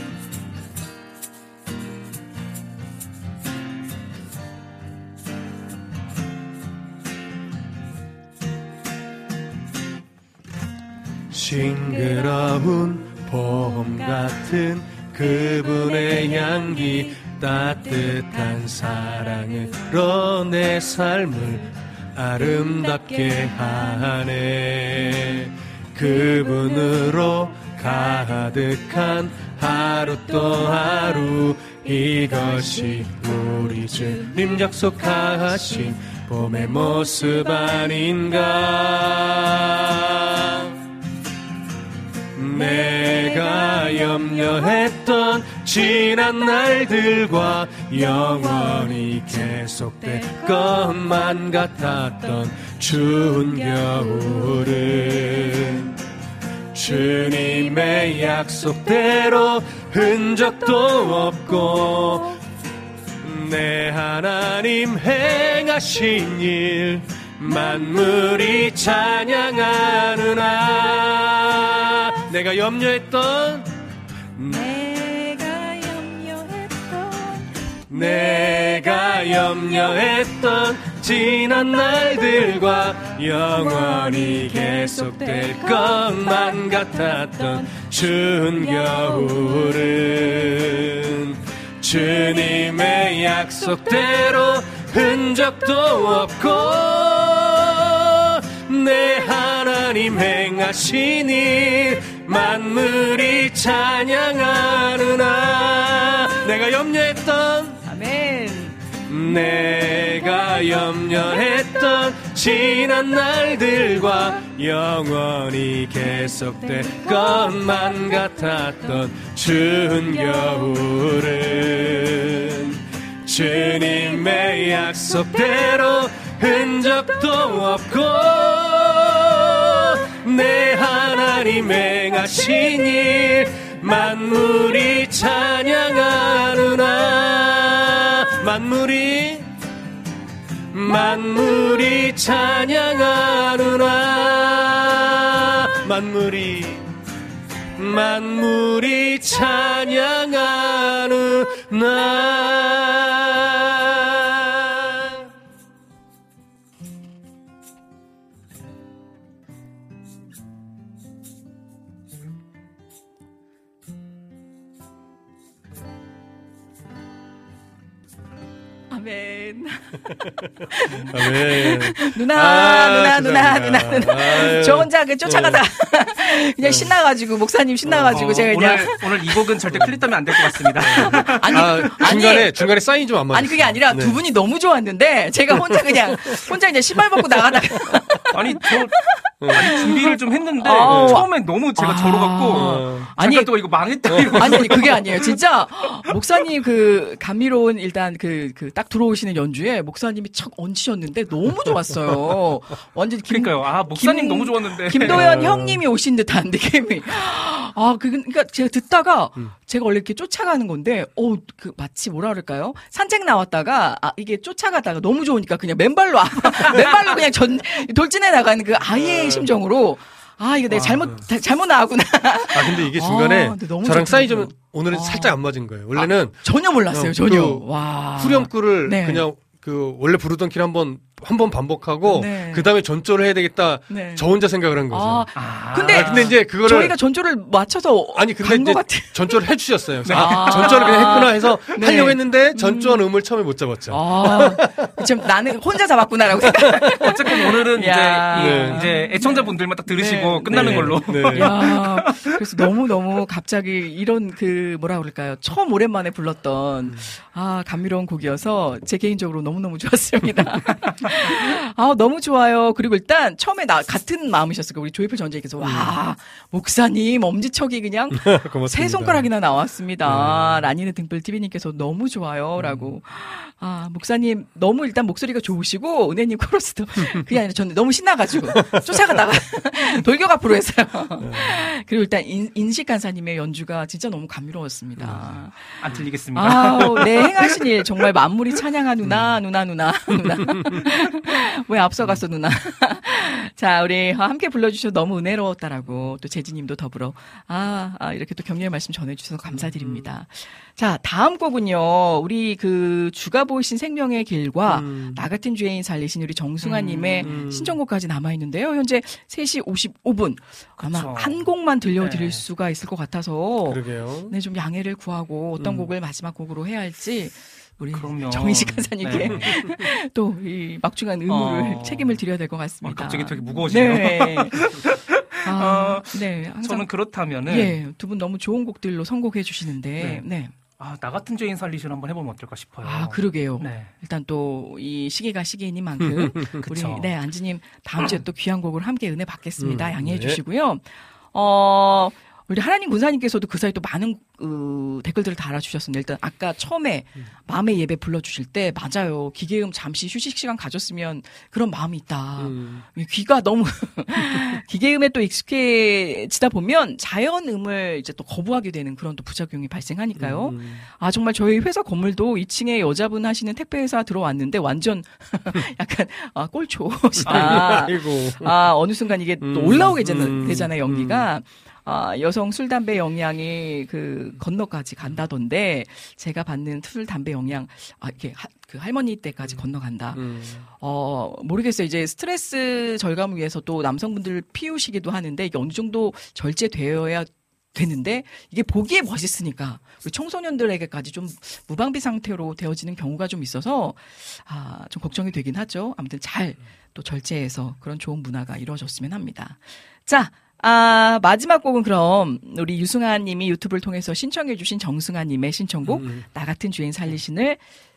싱그러운 봄 같은 그분의 향기 따뜻한 사랑으로 내 삶을 아름답게 하네. 그분으로 가득한 하루 또 하루 이것이 우리 주님 약속하신 봄의 모습 아닌가. 내가 염려했던 지난 날들과 영원히 계속될 것만 같았던 추운 겨울은 주님의 약속대로 흔적도 없고 내 하나님 행하신 일 만물이 찬양하느라. 내가 염려했던 지난 날들과 영원히 계속될 것만 같았던 추운 겨울은 주님의 약속대로 흔적도 없고 내 하나님 행하신 일 만물이 찬양하느라. 내가 염려했던 아멘. 내가 염려했던 지난 날들과 영원히 계속될 것만 같았던 추운 겨울은 주님의 약속대로 흔적도 없고 내 하나님 행하신 일 만물이 찬양하느라. 만물이 찬양하느라. 만물이 찬양하느라. 아멘. 아멘. 누나. 아유. 저 혼자 쫓아가다 그냥 신나가지고 목사님 신나가지고 제가 그냥 오늘 이 곡은 절대 클릭하면 안 될 것 같습니다. 중간에 사인 좀 안 맞았어요. 아니 그게 아니라 두 분이 너무 좋았는데 제가 혼자 그냥 신발 벗고 나가다가 아니 준비를 좀 했는데 처음엔 너무 제가 절어갖고 잠깐 또 이거 망했다 이러면서. 아니 그게 아니에요. 진짜 목사님 그 감미로운 일단 그 딱 들어오시는 연주에 목사님이 척 얹히셨는데 너무 좋았어요. 완전 그러니까요. 목사님 너무 좋았는데 김도현 형님이 오신 듯한 느낌이. 그러니까 제가 듣다가 제가 원래 이렇게 쫓아가는 건데 그 마치 뭐라 그럴까요? 산책 나왔다가 이게 쫓아가다가 너무 좋으니까 그냥 맨발로 그냥 돌진해 나가는 그 아이의 심정으로. 이거 내가 잘못 나왔구나. 근데 이게 중간에 저랑 사이 좀 오늘은 살짝 안 맞은 거예요. 원래는 전혀 몰랐어요, 전혀. 와. 후렴구를 그냥 원래 부르던 길 한 번 반복하고 그 다음에 전조를 해야 되겠다. 저 혼자 생각을 한 거죠. 근데 이제 그거를 저희가 전조를 맞춰서 근데 이제 전조를 해주셨어요. 전조를 그냥 했구나 해서 하려고 했는데 전조한 음을 처음에 못 잡았죠. 지금 나는 혼자 잡았구나라고 생각. 어쨌든 오늘은 이제 애청자분들만 딱 들으시고 끝나는 걸로. 그래서 너무 갑자기 이런 뭐라 그럴까요? 처음 오랜만에 불렀던 감미로운 곡이어서 제 개인적으로 너무너무 좋았습니다. 너무 좋아요. 그리고 일단 처음에 같은 마음이셨을 우리 조이풀 전재님께서 와 목사님 엄지척이 그냥 세 손가락이나 나왔습니다. 라니네 등불 TV님께서 너무 좋아요라고. 목사님 너무 일단 목소리가 좋으시고 은혜님 코러스도 그게 아니라 저는 너무 신나가지고 쫓아가다가 돌격 앞으로 했어요. 그리고 일단 인식 간사님의 연주가 진짜 너무 감미로웠습니다. 안 틀리겠습니다. 네, 행하신 일 정말 만물이 찬양하누나 누나. 왜 앞서갔어 누나. 자, 우리 함께 불러주셔서 너무 은혜로웠다라고 또 재진님도 더불어 이렇게 또 격려의 말씀 전해주셔서 감사드립니다. 자, 다음 곡은요. 우리 주가 보이신 생명의 길과 나 같은 죄인 살리신 우리 정승아님의 신청곡까지 남아있는데요. 현재 3시 55분. 아마 한 곡만 들려드릴 수가 있을 것 같아서. 그러게요. 네, 좀 양해를 구하고 어떤 곡을 마지막 곡으로 해야 할지. 우리 정인식 간사님께 또 이 막중한 의무를 책임을 드려야 될 것 같습니다. 갑자기 되게 무거워지네요. 네. 저는 그렇다면은 두 분 너무 좋은 곡들로 선곡해 주시는데 나 같은 죄인 살리시를 한번 해보면 어떨까 싶어요. 그러게요. 네. 일단 또 이 시기가 시기이니만큼 우리 안지님 다음 주에 또 귀한 곡을 함께 은혜 받겠습니다. 양해해 주시고요. 우리 하나님 군사님께서도 그 사이 또 많은 댓글들을 달아주셨습니다. 일단 아까 처음에 마음의 예배 불러주실 때 맞아요. 기계음 잠시 휴식 시간 가졌으면 그런 마음이 있다. 귀가 너무 기계음에 또 익숙해지다 보면 자연음을 이제 또 거부하게 되는 그런 또 부작용이 발생하니까요. 정말 저희 회사 건물도 2층에 여자분 하시는 택배회사 들어왔는데 완전 약간 꼴초시다. 어느 순간 이게 또 올라오게 되잖아요. 연기가. 여성 술, 담배 영향이 그 건너까지 간다던데, 제가 받는 술, 담배 영향, 이렇게 그 할머니 때까지 건너간다. 모르겠어요. 이제 스트레스 절감을 위해서 또 남성분들 피우시기도 하는데, 이게 어느 정도 절제되어야 되는데, 이게 보기에 멋있으니까, 우리 청소년들에게까지 좀 무방비 상태로 되어지는 경우가 좀 있어서, 좀 걱정이 되긴 하죠. 아무튼 잘 또 절제해서 그런 좋은 문화가 이루어졌으면 합니다. 자, 마지막 곡은 그럼 우리 유승아 님이 유튜브를 통해서 신청해 주신 정승아 님의 신청곡 나 같은 죄인 살리신을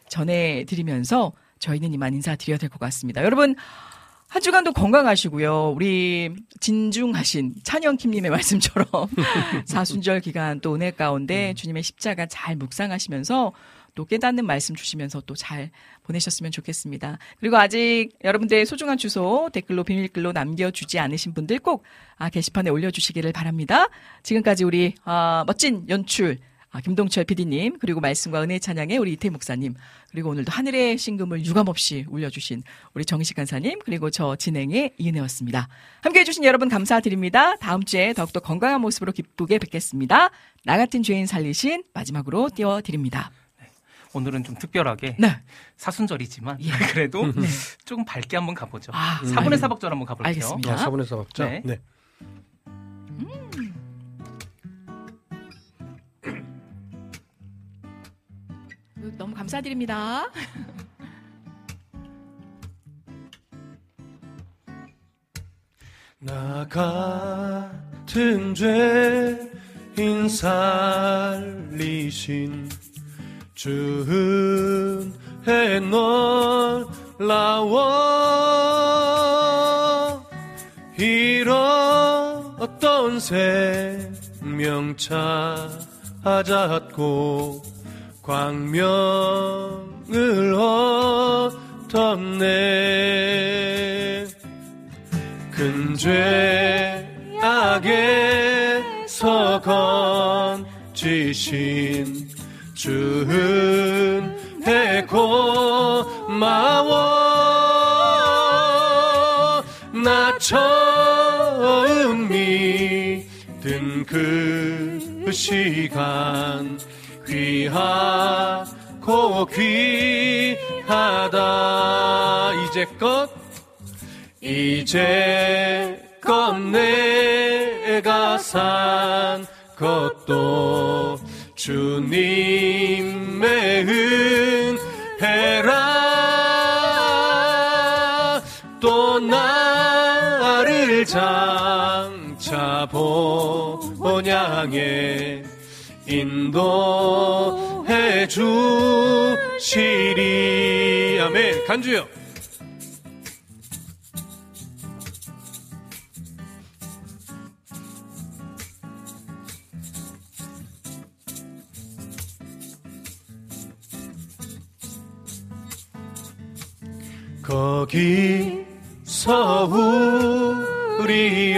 전해드리면서 저희는 이만 인사드려야 될 것 같습니다. 여러분 한 주간도 건강하시고요. 우리 진중하신 찬영킴 님의 말씀처럼 사순절 기간 또 은혜 가운데 주님의 십자가 잘 묵상하시면서 또 깨닫는 말씀 주시면서 또 잘 보내셨으면 좋겠습니다. 그리고 아직 여러분들의 소중한 주소 댓글로 비밀글로 남겨주지 않으신 분들 꼭 게시판에 올려주시기를 바랍니다. 지금까지 우리 멋진 연출 김동철 PD님 그리고 말씀과 은혜 찬양의 우리 이태 목사님 그리고 오늘도 하늘의 신금을 유감없이 울려주신 우리 정식 간사님 그리고 저 진행의 이은혜였습니다. 함께해 주신 여러분 감사드립니다. 다음 주에 더욱더 건강한 모습으로 기쁘게 뵙겠습니다. 나 같은 죄인 살리신 마지막으로 띄워드립니다. 오늘은 좀 특별하게 사순절이지만 그래도 조금 밝게 한번 가보죠. 사분의 사박절 한번 가볼게요. 알겠습니다. 사분의 사박절. 네. 너무 감사드립니다. 나 같은 죄인 살리신 주은혜 놀라워 잃었던 생명 찾았고 광명을 얻었네 큰 죄악에서 건지신 주은혜 고마워 나 처음 믿은 그 시간 귀하고 귀하다 이제껏 내가 산 것도 주님의 은혜라 또 나를 장차 본향에 인도해 주시리 아멘 간주요 거기서 우리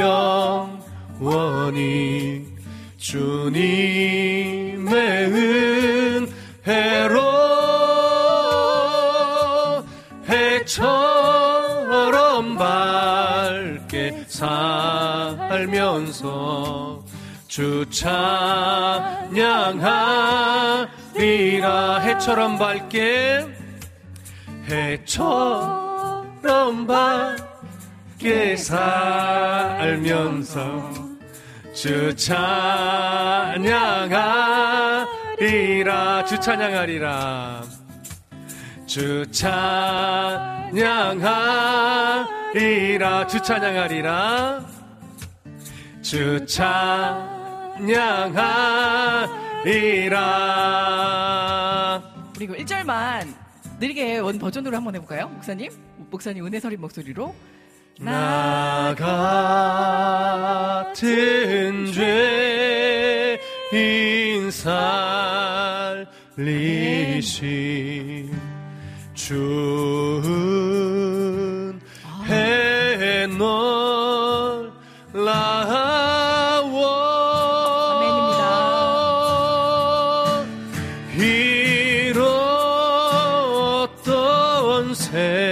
영원히 주님의 은혜로 해처럼 밝게 살면서 주 찬양하리라 해처럼 밝게 해처럼 밝게 살면서 주 찬양하리라 주 찬양하리라 주 찬양하리라 주 찬양하리라 주 찬양하리라 우리 그 1절만 느리게 원 버전으로 한번 해볼까요? 목사님 은혜 서린 목소리로. 나 같은 죄인 살리신 주은 해 놀라워 이뤘던 새